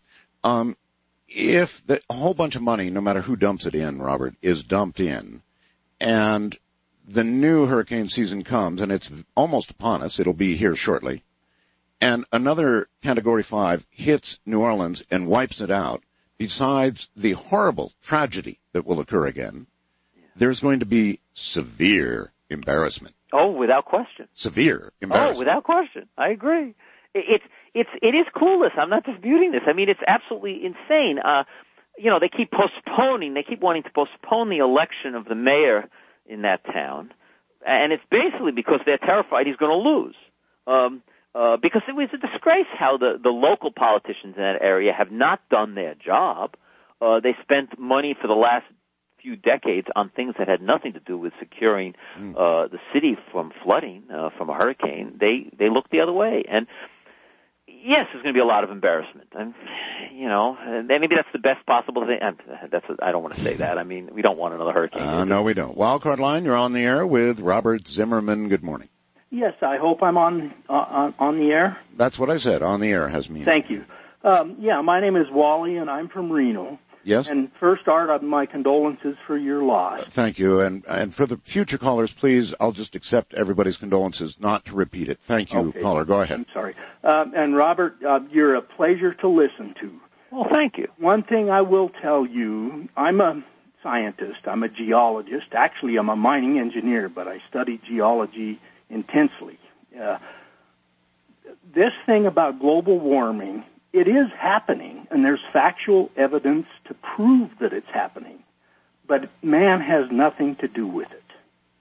If a whole bunch of money, no matter who dumps it in, Robert, is dumped in, and the new hurricane season comes, and it's almost upon us, it'll be here shortly, and another Category 5 hits New Orleans and wipes it out, besides the horrible tragedy that will occur again, there's going to be severe embarrassment. Oh, without question. Severe embarrassment. Oh, without question. I agree. It is clueless. I'm not disputing this. I mean, it's absolutely insane. They keep wanting to postpone the election of the mayor in that town, and it's basically because they're terrified he's going to lose. Because it was a disgrace how the local politicians in that area have not done their job. They spent money for the last few decades on things that had nothing to do with securing the city from flooding, from a hurricane. They looked the other way. And yes, there's going to be a lot of embarrassment. And, maybe that's the best possible thing. I don't want to say that. I mean, we don't want another hurricane. No, we don't. Wildcard Line, you're on the air with Robert Zimmerman. Good morning. Yes, I hope I'm on the air. That's what I said. On the air has meaning. Thank you. My name is Wally, and I'm from Reno. Yes. And first, Art, my condolences for your loss. Thank you. And for the future callers, please, I'll just accept everybody's condolences, not to repeat it. Thank you, okay. Caller. Go ahead. I'm sorry. And Robert, you're a pleasure to listen to. Well, thank you. One thing I will tell you, I'm a scientist. I'm a geologist. Actually, I'm a mining engineer, but I study geology intensely. This thing about global warming, it is happening, and there's factual evidence to prove that it's happening, but man has nothing to do with it.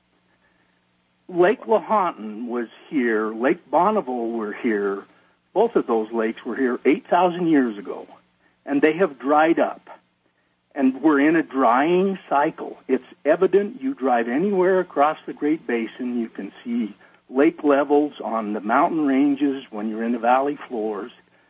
Lake Lahontan was here, Lake Bonneville were here, both of those lakes were here 8,000 years ago, and they have dried up. And we're in a drying cycle. It's evident. You drive anywhere across the Great Basin, you can see lake levels on the mountain ranges when you're in the valley floors.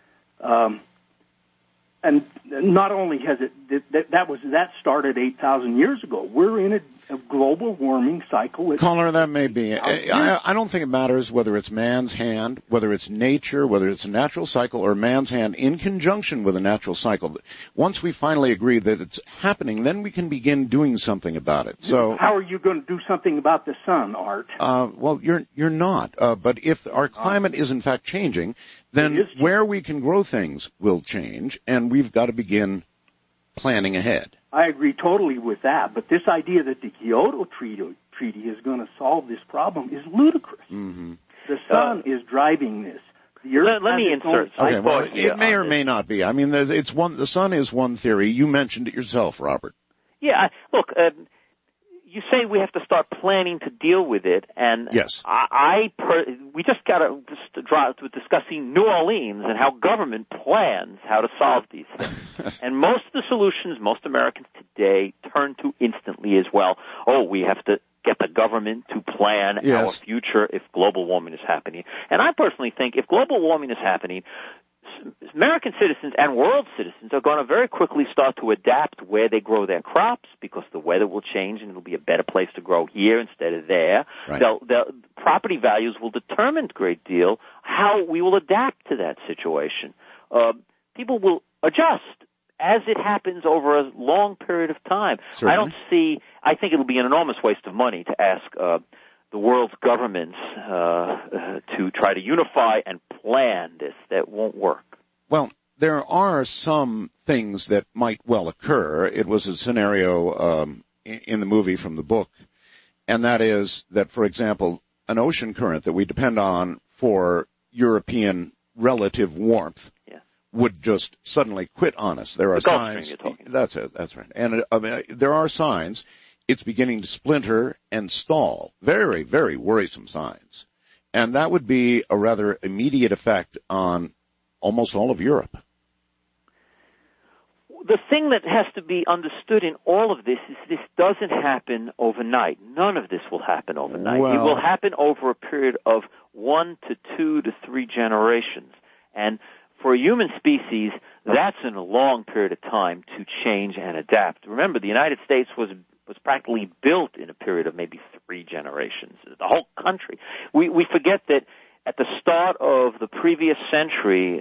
And not only has that started 8,000 years ago. We're in a global warming cycle. Caller, that may be. I don't think it matters whether it's man's hand, whether it's nature, whether it's a natural cycle, or man's hand in conjunction with a natural cycle. Once we finally agree that it's happening, then we can begin doing something about it. So, how are you going to do something about the sun, Art? Well, you're not. But if our climate is in fact changing, then where we can grow things will change, and we've got to begin planning ahead. I agree totally with that, but this idea that the Kyoto Treaty is going to solve this problem is ludicrous. Mm-hmm. The sun is driving this. The Earth let me insert. Okay, well, it may or may not be. I mean, the sun is one theory. You mentioned it yourself, Robert. Yeah, look, you say we have to start planning to deal with it, and yes. We just got to draw to discussing New Orleans and how government plans how to solve these things. And most of the solutions most Americans today turn to instantly as well. Oh, we have to get the government to plan our future if global warming is happening. And I personally think if global warming is happening, American citizens and world citizens are going to very quickly start to adapt where they grow their crops because the weather will change and it'll be a better place to grow here instead of there. Right. Property values will determine a great deal how we will adapt to that situation. People will adjust as it happens over a long period of time. Certainly. I think it'll be an enormous waste of money to ask the world's governments to try to unify and plan this. That won't work. Well, there are some things that might well occur. It was a scenario in the movie from the book, and that is that, for example, an ocean current that we depend on for European relative warmth would just suddenly quit on us. There are signs. That's it. That's right. And there are signs. It's beginning to splinter and stall. Very, very worrisome signs. And that would be a rather immediate effect on almost all of Europe. The thing that has to be understood in all of this is this doesn't happen overnight. None of this will happen overnight. It will happen over a period of 1 to 2 to 3 generations. And for a human species, that's in a long period of time to change and adapt. Remember, the United States was practically built in a period of maybe 3 generations. The whole country. We forget that at the start of the previous century,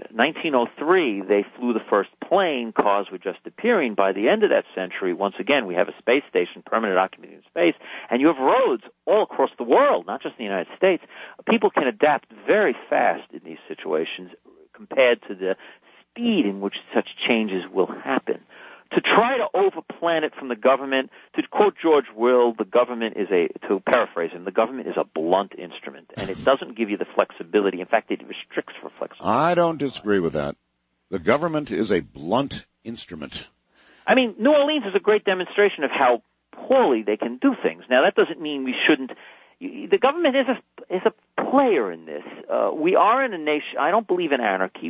1903, they flew the first plane. Cars were just appearing. By the end of that century, once again, we have a space station, permanent occupancy in space, and you have roads all across the world, not just in the United States. People can adapt very fast in these situations compared to the speed in which such changes will happen. To try to overplan it from the government, to quote George Will, the government is to paraphrase him, the government is a blunt instrument, and it doesn't give you the flexibility. In fact, it restricts for flexibility. I don't disagree with that. The government is a blunt instrument. I mean, New Orleans is a great demonstration of how poorly they can do things. Now, that doesn't mean we shouldn't. The government is a player in this. We are in a nation. I don't believe in anarchy.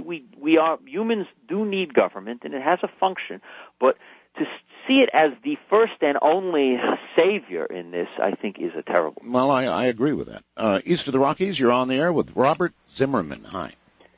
Humans do need government, and it has a function. But to see it as the first and only savior in this, I think, is a terrible. Well, I agree with that. East of the Rockies, you're on the air with Robert Zimmerman. Hi.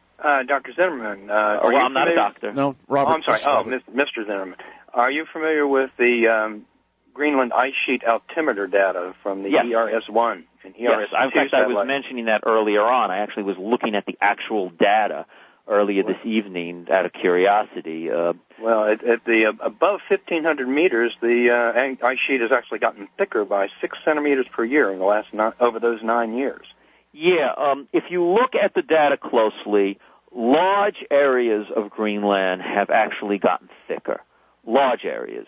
Dr. Zimmerman. I'm not a doctor. No, Robert. Oh, I'm sorry. Mr. Zimmerman. Are you familiar with the Greenland ice sheet altimeter data from the ERS-1 and ERS-2 Yes, in fact, I was mentioning that earlier on. I actually was looking at the actual data earlier this evening out of curiosity. Well, at the above 1,500 meters, the ice sheet has actually gotten thicker by 6 centimeters per year in the last over those 9 years. Yeah, if you look at the data closely, large areas of Greenland have actually gotten thicker. Large areas.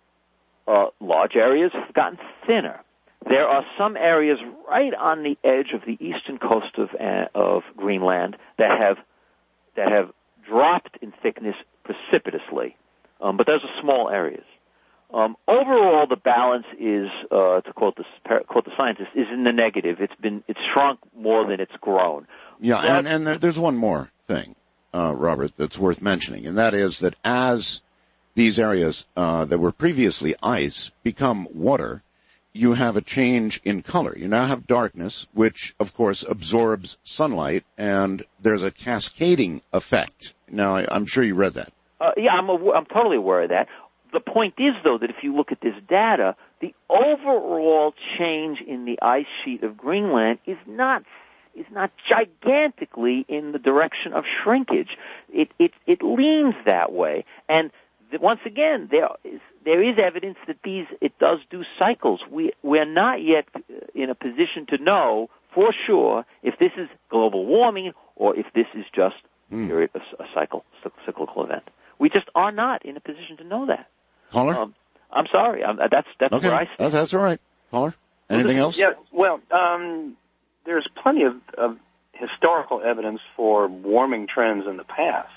Large areas have gotten thinner. There are some areas right on the edge of the eastern coast of Greenland that have dropped in thickness precipitously, but those are small areas. Overall, the balance is, to quote the scientist, is in the negative. It's shrunk more than it's grown. Yeah, and there's one more thing, Robert, that's worth mentioning, and that is that as these areas that were previously ice become water, you have a change in color. You now have darkness, which, of course, absorbs sunlight, and there's a cascading effect. Now, I'm sure you read that. Yeah, I'm totally aware of that. The point is, though, that if you look at this data, the overall change in the ice sheet of Greenland is not gigantically in the direction of shrinkage. It leans that way, and once again, there is evidence that it does do cycles. We're not yet in a position to know for sure if this is global warming or if this is just a cyclical event. We just are not in a position to know that. Caller? I'm sorry. That's okay. where I stand. That's all right. Caller? Anything else? Yeah. Well, there's plenty of historical evidence for warming trends in the past.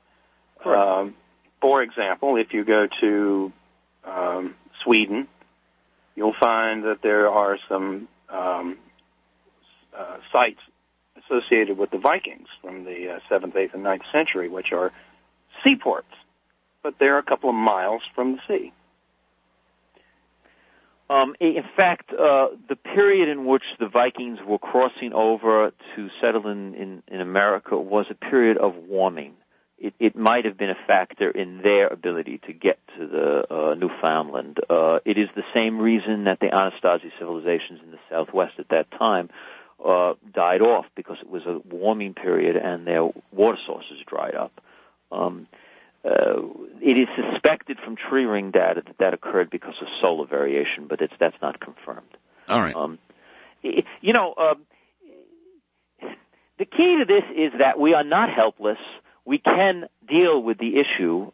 For example, if you go to Sweden, you'll find that there are some sites associated with the Vikings from the 7th, 8th, and 9th century, which are seaports, but they're a couple of miles from the sea. In fact, the period in which the Vikings were crossing over to settle in America was a period of warming. It might have been a factor in their ability to get to the Newfoundland. It is the same reason that the Anasazi civilizations in the Southwest at that time died off, because it was a warming period and their water sources dried up. It is suspected from tree ring data that occurred because of solar variation, but that's not confirmed. All right. The key to this is that we are not helpless. we can deal with the issue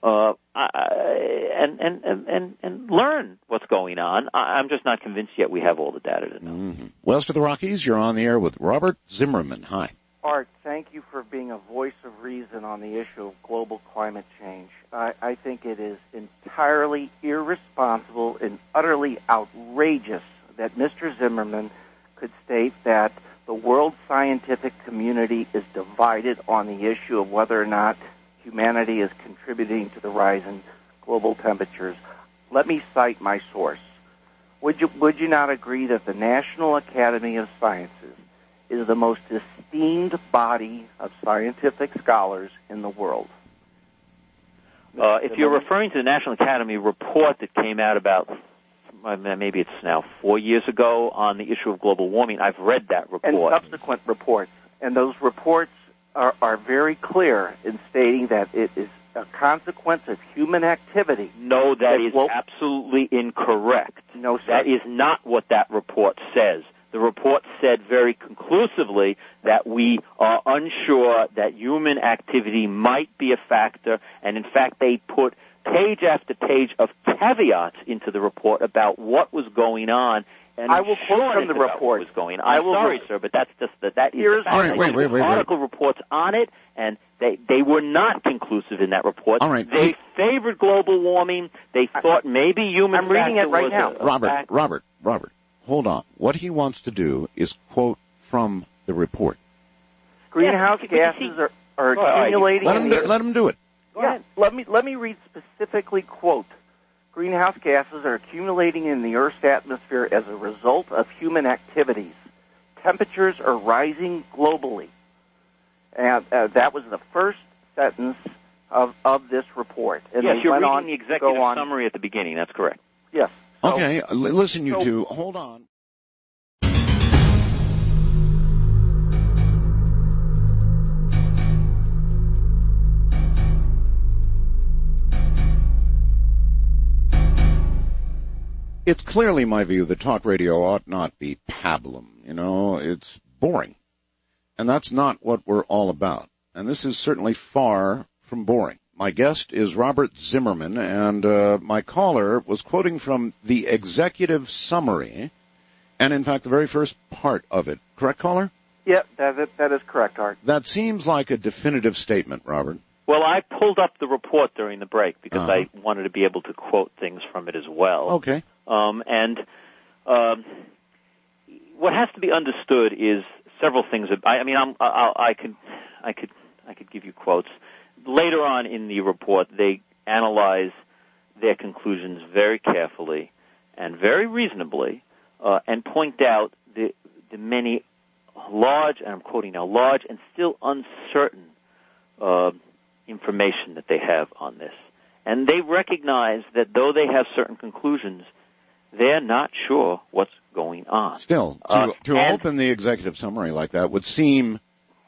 and learn what's going on. I'm just not convinced yet we have all the data to know. Mm-hmm. West of the Rockies, you're on the air with Robert Zimmerman. Hi. Art, thank you for being a voice of reason on the issue of global climate change. I think it is entirely irresponsible and utterly outrageous that Mr. Zimmerman could state that the world scientific community is divided on the issue of whether or not humanity is contributing to the rise in global temperatures. Let me cite my source. Would you not agree that the National Academy of Sciences is the most esteemed body of scientific scholars in the world? If you're referring to the National Academy report that came out about, maybe it's now 4 years ago, on the issue of global warming, I've read that report. And subsequent reports. And those reports are very clear in stating that it is a consequence of human activity. No, that is absolutely incorrect. No, sir. That is not what that report says. The report said very conclusively that we are unsure that human activity might be a factor, and in fact they put page after page of caveats into the report about what was going on. And I will quote from the report. What was going on. I'm sorry, sir, but that's just that is the fact. All right, wait. Article reports on it, and they were not conclusive in that report. All right. They favored global warming. They thought maybe human. I'm reading it right now. Robert, hold on. What he wants to do is quote from the report. Greenhouse gases are accumulating. Let him do it. Go ahead. Let me read specifically, quote, greenhouse gases are accumulating in the Earth's atmosphere as a result of human activities. Temperatures are rising globally. And that was the first sentence of this report. And yes, you're reading the executive summary at the beginning. That's correct. Yes. Okay, listen, you two. Hold on. It's clearly my view that talk radio ought not be pablum. It's boring. And that's not what we're all about. And this is certainly far from boring. My guest is Robert Zimmerman, and my caller was quoting from the executive summary, and in fact the very first part of it. Correct, caller? Yeah, that is correct, Art. That seems like a definitive statement, Robert. Well, I pulled up the report during the break because I wanted to be able to quote things from it as well. Okay. What has to be understood is several things. I could give you quotes. Later on in the report, they analyze their conclusions very carefully and very reasonably, and point out the many large, and I'm quoting now, large and still uncertain information that they have on this. And they recognize that though they have certain conclusions, they're not sure what's going on. Still, to open the executive summary like that would seem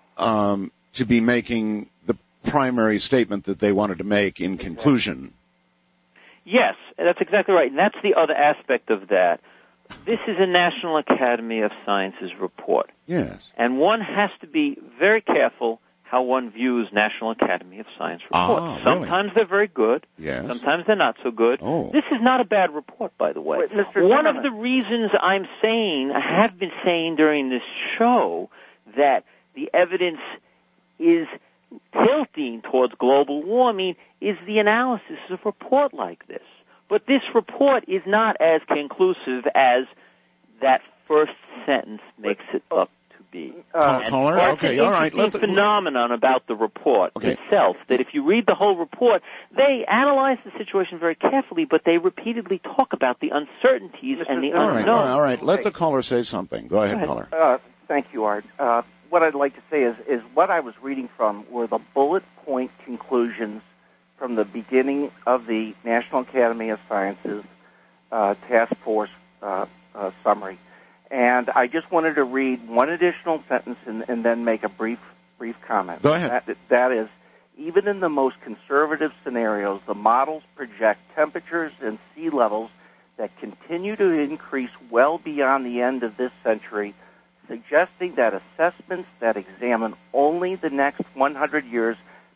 to be making the primary statement that they wanted to make in conclusion. Yes, that's exactly right. And that's the other aspect of that. This is a National Academy of Sciences report. Yes. And one has to be very careful how one views National Academy of Science reports. Sometimes they're very good. Yes. Sometimes they're not so good. Oh. This is not a bad report, by the way. One of the reasons I have been saying during this show, that the evidence is tilting towards global warming is the analysis of a report like this. But this report is not as conclusive as that first sentence makes it up to be. Caller? Okay, all right. It's a phenomenon about the report itself, that if you read the whole report, they analyze the situation very carefully, but they repeatedly talk about the uncertainties and the unknowns. All right. Let the caller say something. Go ahead, caller. Thank you, Art. What I'd like to say is what I was reading from were the bullet point conclusions from the beginning of the National Academy of Sciences Task Force summary. And I just wanted to read one additional sentence and then make a brief comment. Go ahead. That is, even in the most conservative scenarios, the models project temperatures and sea levels that continue to increase well beyond the end of this century, suggesting that assessments that examine only the next 100 years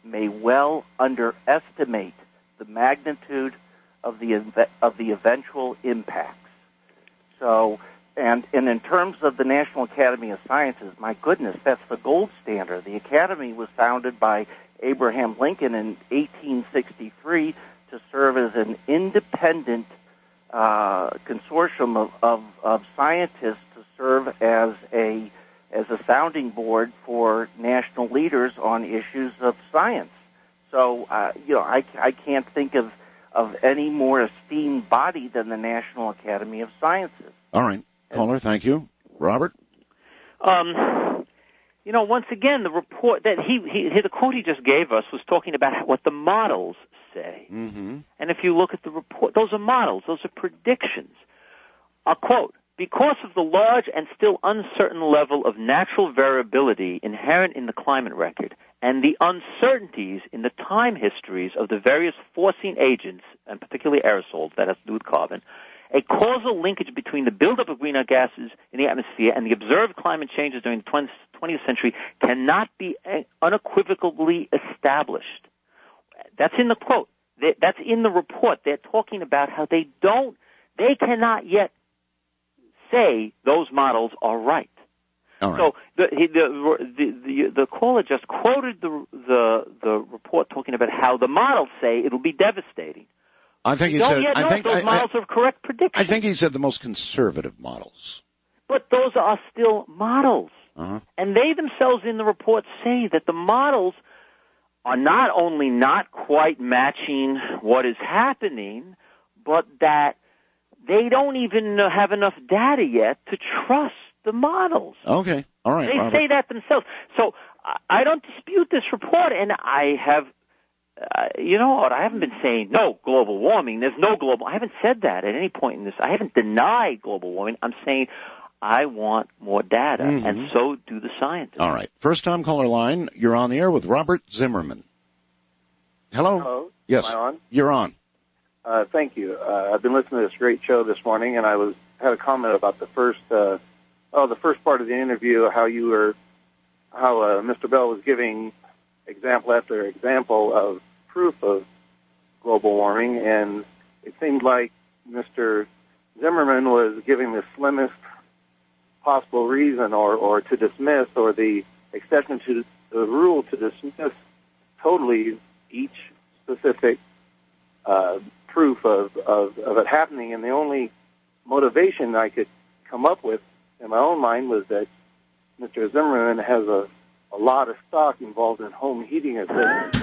may well underestimate the magnitude of the eventual impacts. So, and in terms of the National Academy of Sciences, my goodness, that's the gold standard. The Academy was founded by Abraham Lincoln in 1863 to serve as an independent consortium of scientists to serve as a sounding board for national leaders on issues of science. So, I can't think of any more esteemed body than the National Academy of Sciences. All right. Caller, thank you. Robert? Once again, the report that the quote he just gave us was talking about what the models say. Mm-hmm. And if you look at the report, those are models, those are predictions. A quote, because of the large and still uncertain level of natural variability inherent in the climate record and the uncertainties in the time histories of the various forcing agents, and particularly aerosols, that has to do with carbon, a causal linkage between the buildup of greenhouse gases in the atmosphere and the observed climate changes during the 20th century cannot be unequivocally established. That's in the quote. That's in the report. They're talking about how they cannot yet say those models are right. All right. So the caller just quoted the report talking about how the models say it'll be devastating. I think he said. I think those models are correct predictions. I think he said the most conservative models. But those are still models, and they themselves in the report say that the models are not only not quite matching what is happening, but that they don't even have enough data yet to trust the models. Okay, all right. They Robert. say that themselves. So I don't dispute this report, and I have. You know what? I haven't been saying no global warming. There's no global. I haven't said that at any point in this. I haven't denied global warming. I'm saying I want more data, and so do the scientists. All right. First time caller line. You're on the air with Robert Zimmerman. Hello. Hello. Yes. Am I on? You're on. Thank you. I've been listening to this great show this morning, and had a comment about the first part of the interview, how Mr. Bell was giving example after example of proof of global warming, and it seemed like Mr. Zimmerman was giving the slimmest possible reason or to dismiss, or the exception to the rule to dismiss totally each specific proof of it happening. And the only motivation I could come up with in my own mind was that Mr. Zimmerman has a lot of stock involved in home heating equipment.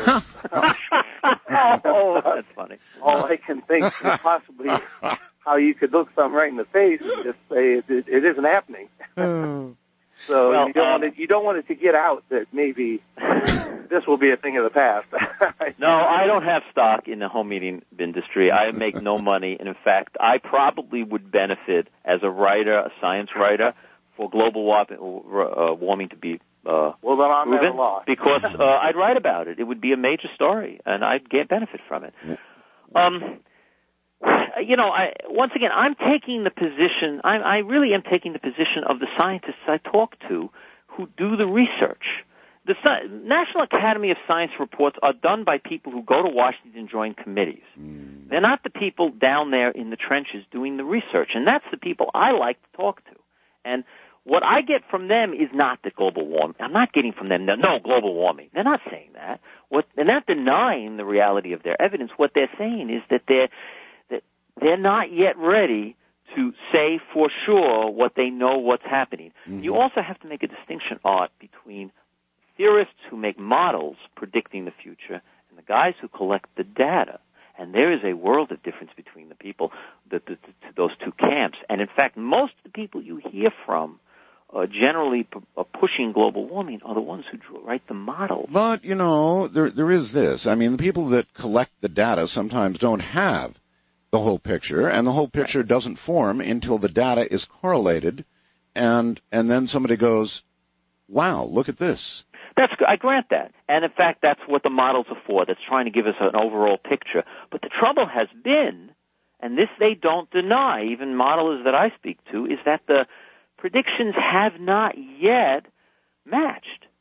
Oh, that's funny. All I can think is possibly how you could look something right in the face and just say it isn't happening. So well, you don't want it to get out that maybe this will be a thing of the past. No, I don't have stock in the home heating industry. I make no money. And in fact, I probably would benefit as a writer, a science writer, for global warming to be well, then I'm at a loss. Because I'd write about it. It would be a major story, and I'd get benefit from it. Once again, I'm taking the position, I really am taking the position of the scientists I talk to who do the research. The National Academy of Science reports are done by people who go to Washington and join committees. They're not the people down there in the trenches doing the research, and that's the people I like to talk to. And what I get from them is not the global warming. I'm not getting from them, no, global warming. They're not saying that. They're not denying the reality of their evidence. What they're saying is that they're not yet ready to say for sure what they know what's happening. You also have to make a distinction, Art, between theorists who make models predicting the future and the guys who collect the data. And there is a world of difference between the people, those two camps. And in fact, most of the people you hear from generally pushing global warming are the ones who write the models. But, there is this. I mean, the people that collect the data sometimes don't have the whole picture, and the whole picture doesn't form until the data is correlated, and then somebody goes, wow, look at this. I grant that. And in fact, that's what the models are for. That's trying to give us an overall picture. But the trouble has been, and this they don't deny, even modelers that I speak to, is that the predictions have not yet matched.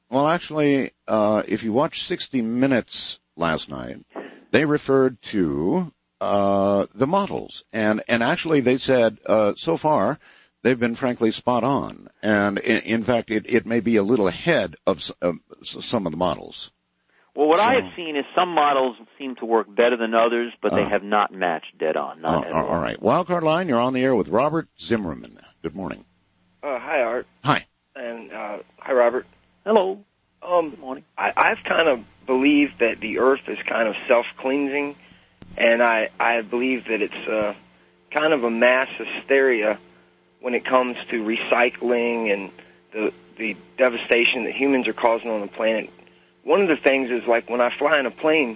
Well, actually, if you watched 60 Minutes last night, they referred to the models, and actually they said so far they've been frankly spot on, and in fact it may be a little ahead of some of the models. Well, what I have seen is some models seem to work better than others, but they have not matched dead on. Not at all. All right, Wildcard Line, you're on the air with Robert Zimmerman. Good morning. Hi, Art. Hi. And hi, Robert. Hello. Good morning. I've kind of believed that the Earth is kind of self-cleansing, and I believe that it's kind of a mass hysteria when it comes to recycling and the devastation that humans are causing on the planet. One of the things is, like, when I fly in a plane.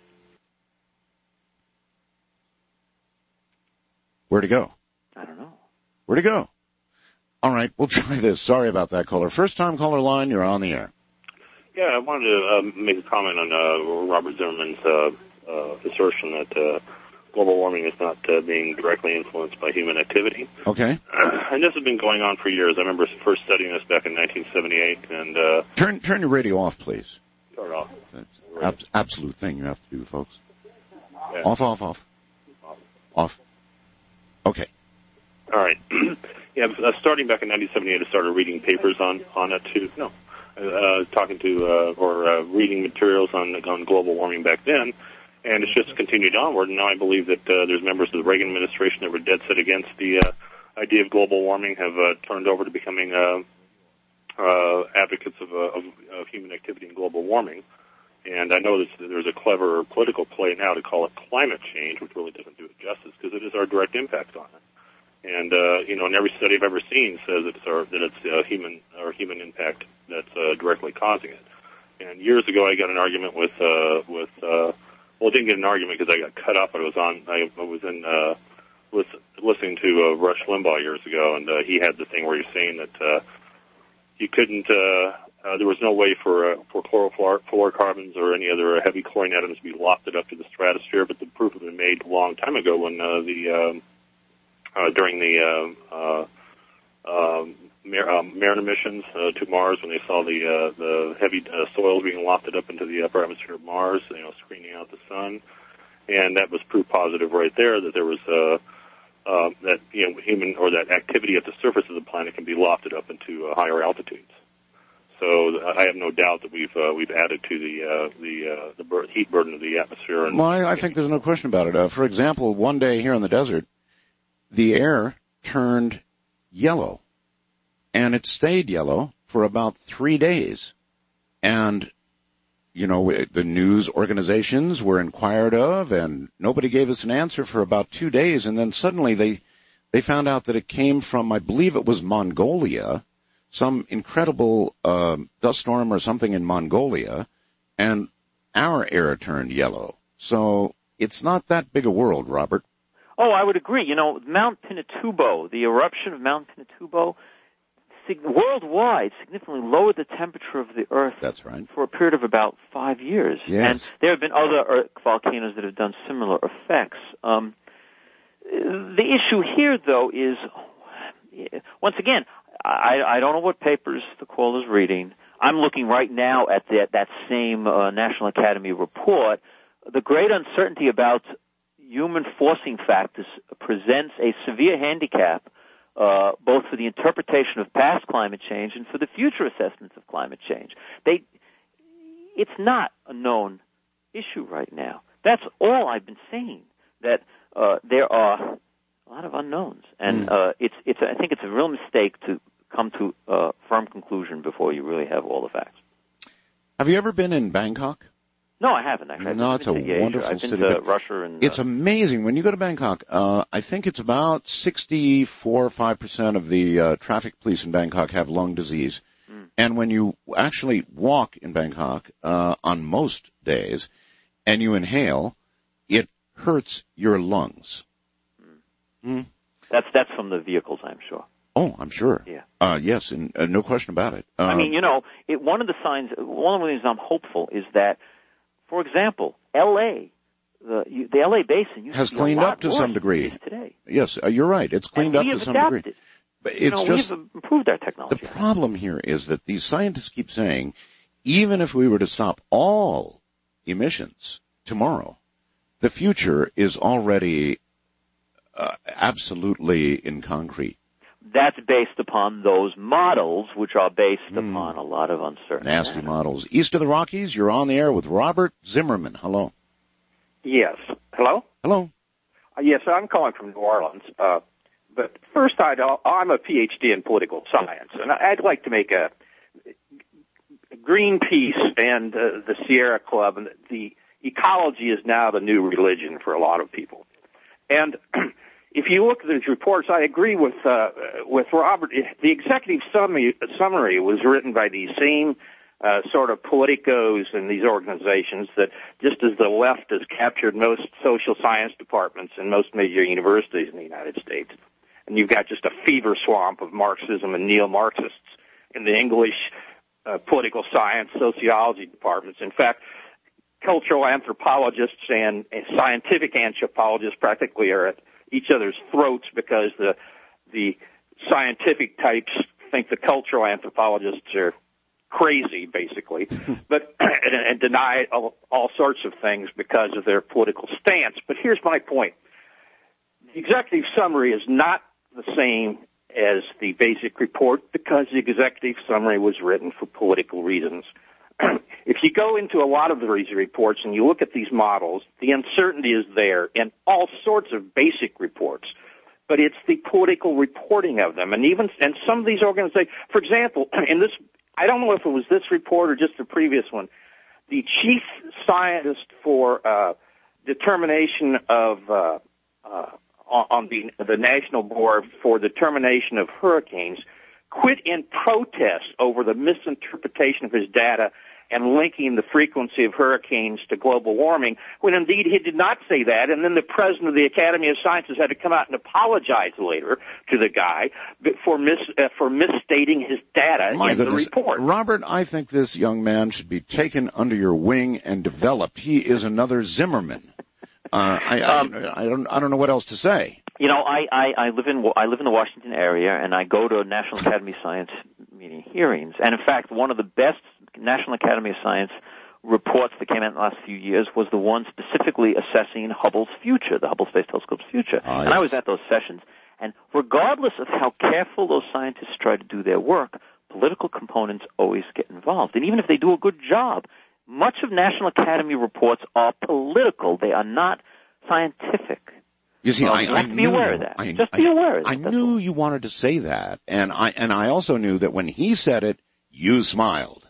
Where'd it go? I don't know. Where'd it go? All right, we'll try this. Sorry about that, caller. First-time caller line, you're on the air. Yeah, I wanted to make a comment on Robert Zimmerman's assertion that global warming is not being directly influenced by human activity. Okay. And this has been going on for years. I remember first studying this back in 1978. And turn your radio off, please. Turn it off. That's absolute thing you have to do, folks. Yeah. Off. Okay. All right. Yeah, starting back in 1978, I started reading papers on it too. Talking to or reading materials on global warming back then, and it's just continued onward. And now I believe that there's members of the Reagan administration that were dead set against the idea of global warming have turned over to becoming advocates of human activity and global warming. And I know there's a clever political play now to call it climate change, which really doesn't do it justice because it is our direct impact on it. And and every study I've ever seen says it's human impact that's directly causing it. And years ago, I got an argument with I didn't get an argument because I got cut off. I was listening to Rush Limbaugh years ago, and he had the thing where he's saying that you couldn't. There was no way for chlorofluorocarbons or any other heavy chlorine atoms to be lofted up to the stratosphere, but the proof had been made a long time ago when during the Mariner missions to Mars, when they saw the heavy soils being lofted up into the upper atmosphere of Mars, screening out the sun, and that was proof positive right there that there was that human or that activity at the surface of the planet can be lofted up into higher altitudes. So I have no doubt that we've added to the heat burden of the atmosphere. And I think there's no question about it. For example, one day here in the desert, the air turned yellow, and it stayed yellow for about 3 days. And, the news organizations were inquired of, and nobody gave us an answer for about 2 days. And then suddenly they found out that it came from, I believe it was Mongolia, some incredible dust storm or something in Mongolia, and our air turned yellow. So it's not that big a world, Robert. Oh, I would agree. Mount Pinatubo, the eruption of Mount Pinatubo, worldwide significantly lowered the temperature of the Earth. That's right. For a period of about 5 years. Yes. And there have been other volcanoes that have done similar effects. The issue here, though, is, once again, I don't know what papers the caller is reading. I'm looking right now at that same National Academy report. The great uncertainty about human forcing factors presents a severe handicap both for the interpretation of past climate change and for the future assessments of climate change. It's not a known issue right now. That's all I've been saying, that there are a lot of unknowns. And I think it's a real mistake to come to a firm conclusion before you really have all the facts. Have you ever been in Bangkok? No, I haven't, actually. No, it's a wonderful city. I've been to Russia and... It's amazing. When you go to Bangkok, I think it's about 5% of the traffic police in Bangkok have lung disease. And when you actually walk in Bangkok on most days and you inhale, it hurts your lungs. That's from the vehicles, I'm sure. Oh, I'm sure. Yeah. Yes, and no question about it. One of the reasons I'm hopeful is that, for example, L.A., the L.A. basin has cleaned up to some degree today. Yes, you're right. It's cleaned up to some degree. But it's just, we've improved our technology. The problem here is that these scientists keep saying even if we were to stop all emissions tomorrow, the future is already absolutely in concrete. That's based upon those models, which are based upon a lot of uncertainty. Nasty models. East of the Rockies, you're on the air with Robert Zimmerman. Hello. Yes. Hello? Hello. Yes, I'm calling from New Orleans. But first, I'm a PhD in political science, and I'd like to make a Greenpeace and the Sierra Club, and the ecology is now the new religion for a lot of people. And if you look at these reports, I agree with Robert. The executive summary was written by these same sort of politicos in these organizations that, just as the left has captured most social science departments in most major universities in the United States, and you've got just a fever swamp of Marxism and neo-Marxists in the English political science, sociology departments. In fact, cultural anthropologists and scientific anthropologists practically are at each other's throats because the scientific types think the cultural anthropologists are crazy, basically, but and deny all sorts of things because of their political stance. But here's my point. The executive summary is not the same as the basic report because the executive summary was written for political reasons. If you go into a lot of these reports and you look at these models, the uncertainty is there in all sorts of basic reports, but it's the political reporting of them. And some of these organizations, for example, in this, I don't know if it was this report or just the previous one, the chief scientist for determination of on the National Board for Determination of Hurricanes quit in protest over the misinterpretation of his data and linking the frequency of hurricanes to global warming, when indeed he did not say that. And then the president of the Academy of Sciences had to come out and apologize later to the guy for misstating his data in the report. Robert, I think this young man should be taken under your wing and developed. He is another Zimmerman. I don't know what else to say. You know, I live in the Washington area, and I go to National Academy of Science meeting hearings. And in fact, one of the best National Academy of Science reports that came out in the last few years was the one specifically assessing Hubble's future, the Hubble Space Telescope's future. And I was at those sessions. And regardless of how careful those scientists try to do their work, political components always get involved. And even if they do a good job, much of National Academy reports are political. They are not scientific. You see, I knew, be aware of that. Just be aware of that. I knew you wanted to say that, and I also knew that when he said it, you smiled.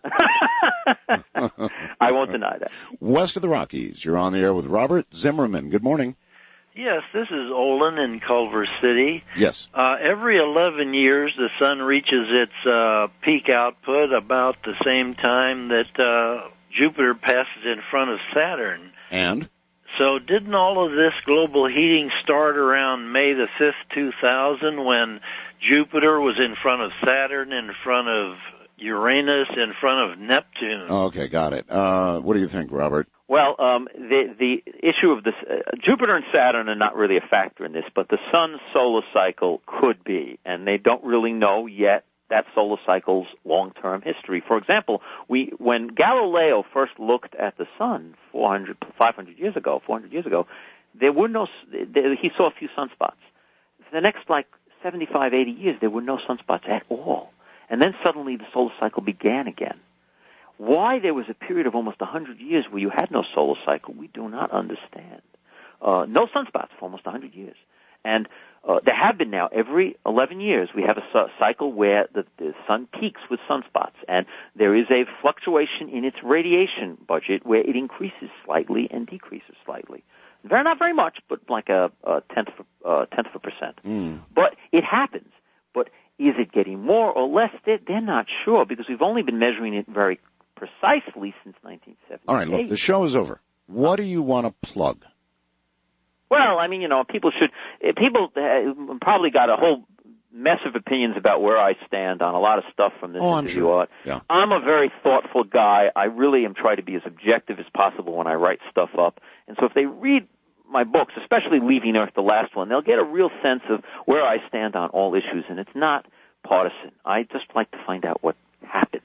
I won't deny that. West of the Rockies, you're on the air with Robert Zimmerman. Good morning. Yes, this is Olin in Culver City. Yes. Every 11 years, the sun reaches its peak output about the same time that Jupiter passes in front of Saturn. And? So didn't all of this global heating start around May the 5th, 2000, when Jupiter was in front of Saturn, in front of Uranus, in front of Neptune? Okay, got it. What do you think, Robert? Well, the issue of this, Jupiter and Saturn are not really a factor in this, but the sun's solar cycle could be, and they don't really know yet that solar cycle's long-term history. For example, when Galileo first looked at the sun 400 years ago, there were he saw a few sunspots. For the next 75, 80 years, there were no sunspots at all. And then suddenly the solar cycle began again. Why there was a period of almost 100 years where you had no solar cycle, we do not understand. No sunspots for almost 100 years. And there have been now, every 11 years, we have a cycle where the sun peaks with sunspots, and there is a fluctuation in its radiation budget where it increases slightly and decreases slightly. Not very much, but like a tenth of a percent. But it happens. But is it getting more or less? They're not sure, because we've only been measuring it very precisely since 1978. All right, look, the show is over. What do you want to plug? Well, I mean, people probably got a whole mess of opinions about where I stand on a lot of stuff from this interview. Sure. Yeah. I'm a very thoughtful guy. I really am trying to be as objective as possible when I write stuff up. And so if they read my books, especially Leaving Earth, the last one, they'll get a real sense of where I stand on all issues. And it's not partisan. I just like to find out what happened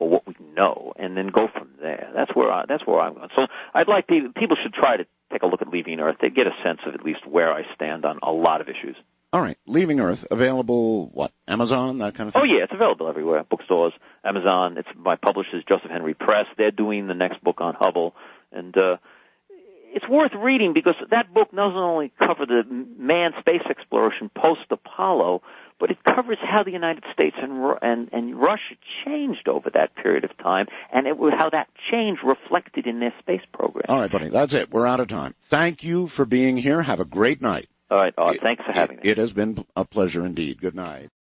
or what we know, and then go from there. That's where I'm going. So I'd like people should try to take a look at Leaving Earth. They get a sense of at least where I stand on a lot of issues. All right, Leaving Earth, available, Amazon, that kind of thing? Oh, yeah, it's available everywhere, bookstores, Amazon. It's my publishers, Joseph Henry Press. They're doing the next book on Hubble, and it's worth reading because that book doesn't only cover the manned space exploration post-Apollo, but it covers how the United States and Russia changed over that period of time, and how that change reflected in their space program. All right, buddy, that's it. We're out of time. Thank you for being here. Have a great night. All right, thanks for having me. It has been a pleasure indeed. Good night.